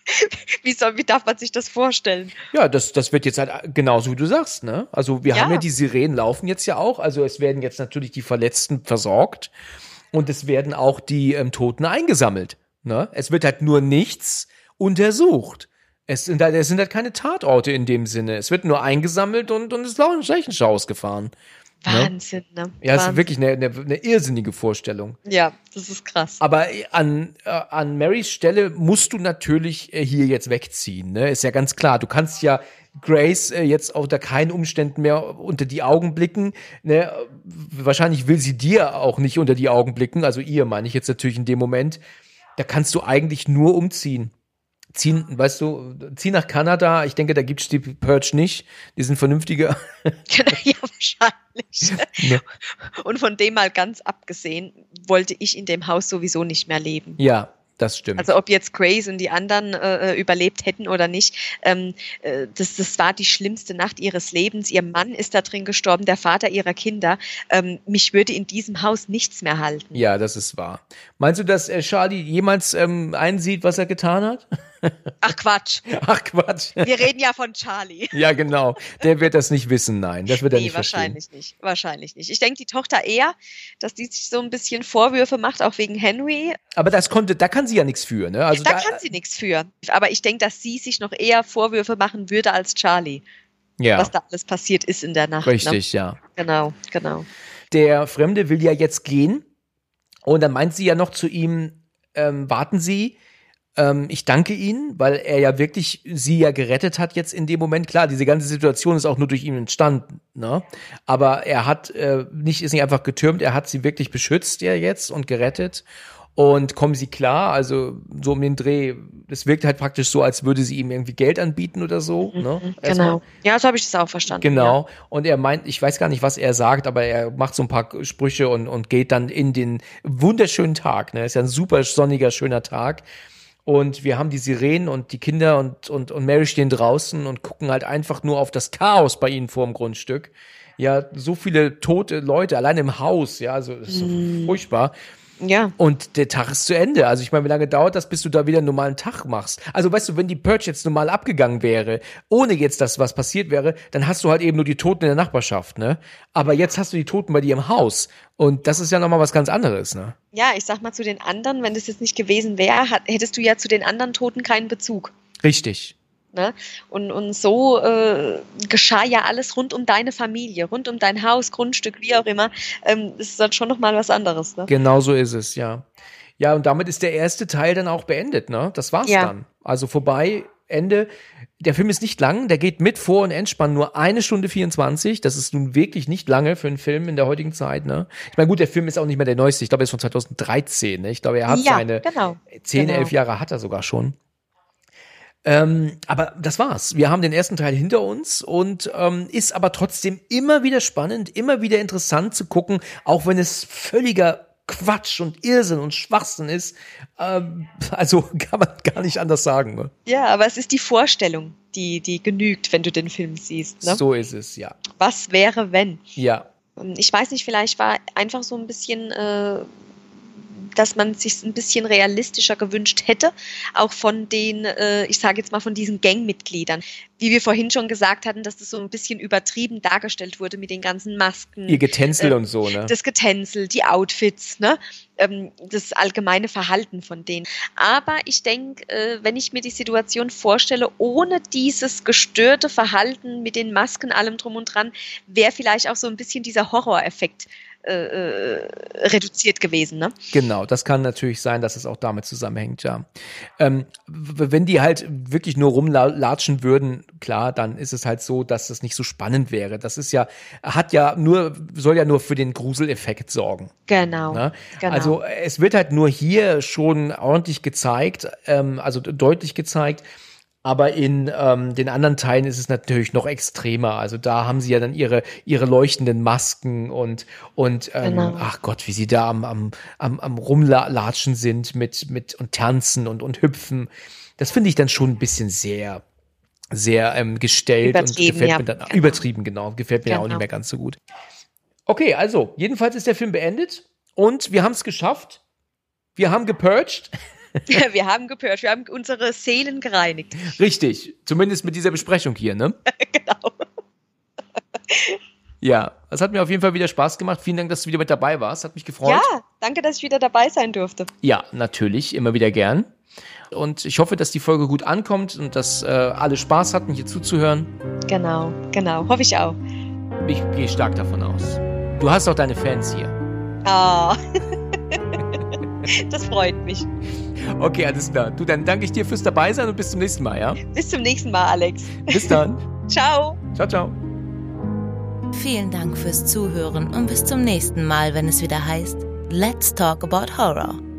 Wie, soll, wie darf man sich das vorstellen? Ja, das, das wird jetzt halt genauso, wie du sagst, ne? Also wir ja. haben ja die Sirenen laufen jetzt ja auch, also es werden jetzt natürlich die Verletzten versorgt und es werden auch die ähm, Toten eingesammelt, ne? Es wird halt nur nichts untersucht. Es sind halt, es sind halt keine Tatorte in dem Sinne. Es wird nur eingesammelt und, und es ist auch ein Leichenschau ausgefahren. Wahnsinn, ne? Ja, Wahnsinn. Es ist wirklich eine, eine, eine irrsinnige Vorstellung. Ja, das ist krass. Aber an, äh, an Marys Stelle musst du natürlich äh, hier jetzt wegziehen, ne? Ist ja ganz klar. Du kannst ja Grace äh, jetzt unter keinen Umständen mehr unter die Augen blicken, ne? Wahrscheinlich will sie dir auch nicht unter die Augen blicken, also ihr meine ich jetzt natürlich in dem Moment. Da kannst du eigentlich nur umziehen. Ziehen, weißt du, zieh nach Kanada. Ich denke, da gibt's die Purge nicht. Die sind vernünftiger. Ja, wahrscheinlich. Ja. Und von dem mal ganz abgesehen, wollte ich in dem Haus sowieso nicht mehr leben. Ja, das stimmt. Also ob jetzt Grace und die anderen äh, überlebt hätten oder nicht, ähm, äh, das, das war die schlimmste Nacht ihres Lebens. Ihr Mann ist da drin gestorben, der Vater ihrer Kinder. Ähm, mich würde in diesem Haus nichts mehr halten. Ja, das ist wahr. Meinst du, dass äh, Charlie jemals ähm, einsieht, was er getan hat? Ach Quatsch. Ach Quatsch. Wir reden ja von Charlie. Ja, genau. Der wird das nicht wissen, nein. Das wird er nee, nicht wahrscheinlich verstehen. nicht. Wahrscheinlich nicht. Ich denke, die Tochter eher, dass die sich so ein bisschen Vorwürfe macht, auch wegen Henry. Aber das konnte, da kann sie ja nichts für, ne? Also da, da kann sie nichts für. Aber ich denke, dass sie sich noch eher Vorwürfe machen würde als Charlie. Ja. Was da alles passiert ist in der Nacht. Richtig, ne? ja. Genau, genau. Der Fremde will ja jetzt gehen. Und dann meint sie ja noch zu ihm, ähm, warten Sie, ähm, ich danke Ihnen, weil er ja wirklich sie ja gerettet hat jetzt in dem Moment. Klar, diese ganze Situation ist auch nur durch ihn entstanden, ne? Aber er hat äh, nicht, ist nicht einfach getürmt, er hat sie wirklich beschützt ja jetzt und gerettet. Und kommen sie klar, also so um den Dreh, es wirkt halt praktisch so, als würde sie ihm irgendwie Geld anbieten oder so. Mhm, ne? Genau. Ja, so habe ich das auch verstanden. Genau. Ja. Und er meint, ich weiß gar nicht, was er sagt, aber er macht so ein paar Sprüche und, und geht dann in den wunderschönen Tag. Ne? Ist ja ein super sonniger, schöner Tag. Und wir haben die Sirenen und die Kinder und, und, und Mary stehen draußen und gucken halt einfach nur auf das Chaos bei ihnen vor dem Grundstück. Ja, so viele tote Leute, allein im Haus, ja, also das ist so mm. furchtbar. Ja. Und der Tag ist zu Ende. Also ich meine, wie lange dauert das, bis du da wieder einen normalen Tag machst? Also weißt du, wenn die Purge jetzt normal abgegangen wäre, ohne jetzt, dass was passiert wäre, dann hast du halt eben nur die Toten in der Nachbarschaft, ne? Aber jetzt hast du die Toten bei dir im Haus. Und das ist ja nochmal was ganz anderes, ne? Ja, ich sag mal zu den anderen, wenn das jetzt nicht gewesen wäre, hättest du ja zu den anderen Toten keinen Bezug. Richtig. Ne? Und, und so äh, geschah ja alles rund um deine Familie, rund um dein Haus, Grundstück, wie auch immer. Ähm, das ist dann schon nochmal was anderes. Ne? Genau so ist es, ja. Ja, und damit ist der erste Teil dann auch beendet, ne? Das war's ja. dann. Also vorbei, Ende. Der Film ist nicht lang, der geht mit Vor- und Endspann nur eine Stunde vierundzwanzig. Das ist nun wirklich nicht lange für einen Film in der heutigen Zeit, ne? Ich meine, gut, der Film ist auch nicht mehr der neueste. Ich glaube, er ist von zweitausenddreizehn, ne? Ich glaube, er hat ja, seine genau. zehn, genau. elf Jahre hat er sogar schon. Ähm, aber das war's. Wir haben den ersten Teil hinter uns und ähm, ist aber trotzdem immer wieder spannend, immer wieder interessant zu gucken, auch wenn es völliger Quatsch und Irrsinn und Schwachsinn ist. Ähm, also kann man gar nicht anders sagen. Ne? Ja, aber es ist die Vorstellung, die, die genügt, wenn du den Film siehst. Ne? So ist es, ja. Was wäre, wenn? Ja. Ich weiß nicht, vielleicht war einfach so ein bisschen... Äh, dass man sich ein bisschen realistischer gewünscht hätte, auch von den, äh, ich sage jetzt mal von diesen Gangmitgliedern. Wie wir vorhin schon gesagt hatten, dass das so ein bisschen übertrieben dargestellt wurde mit den ganzen Masken. Ihr Getänzel äh, und so, ne? Das Getänzel, die Outfits, ne? Ähm, das allgemeine Verhalten von denen. Aber ich denke, äh, wenn ich mir die Situation vorstelle, ohne dieses gestörte Verhalten mit den Masken, allem drum und dran, wäre vielleicht auch so ein bisschen dieser Horroreffekt Äh, reduziert gewesen, ne? Genau, das kann natürlich sein, dass es auch damit zusammenhängt, ja. Ähm, w- wenn die halt wirklich nur rumlatschen würden, klar, dann ist es halt so, dass es nicht so spannend wäre. Das ist ja, hat ja nur, soll ja nur für den Gruseleffekt sorgen. Genau, ne? genau. Also es wird halt nur hier schon ordentlich gezeigt, ähm, also deutlich gezeigt. Aber in ähm, den anderen Teilen ist es natürlich noch extremer. Also da haben sie ja dann ihre ihre leuchtenden Masken und und ähm, genau. ach Gott, wie sie da am am am, am rumlatschen sind mit mit und tanzen und und hüpfen. Das finde ich dann schon ein bisschen sehr sehr ähm, gestellt und gefällt ja. mir dann genau. übertrieben genau gefällt mir genau. auch nicht mehr ganz so gut. Okay, also jedenfalls ist der Film beendet und wir haben es geschafft. Wir haben gepurged. Wir haben gepurcht, wir haben unsere Seelen gereinigt. Richtig, zumindest mit dieser Besprechung hier, ne? Genau. Ja, es hat mir auf jeden Fall wieder Spaß gemacht. Vielen Dank, dass du wieder mit dabei warst. Hat mich gefreut. Ja, danke, dass ich wieder dabei sein durfte. Ja, natürlich, immer wieder gern. Und ich hoffe, dass die Folge gut ankommt und dass äh, alle Spaß hatten, hier zuzuhören. Genau, genau, hoffe ich auch. Ich gehe stark davon aus. Du hast auch deine Fans hier. Oh. Das freut mich. Okay, alles klar. Du, dann danke ich dir fürs Dabeisein und bis zum nächsten Mal, ja? Bis zum nächsten Mal, Alex. Bis dann. Ciao. Ciao, ciao. Vielen Dank fürs Zuhören und bis zum nächsten Mal, wenn es wieder heißt Let's Talk About Horror.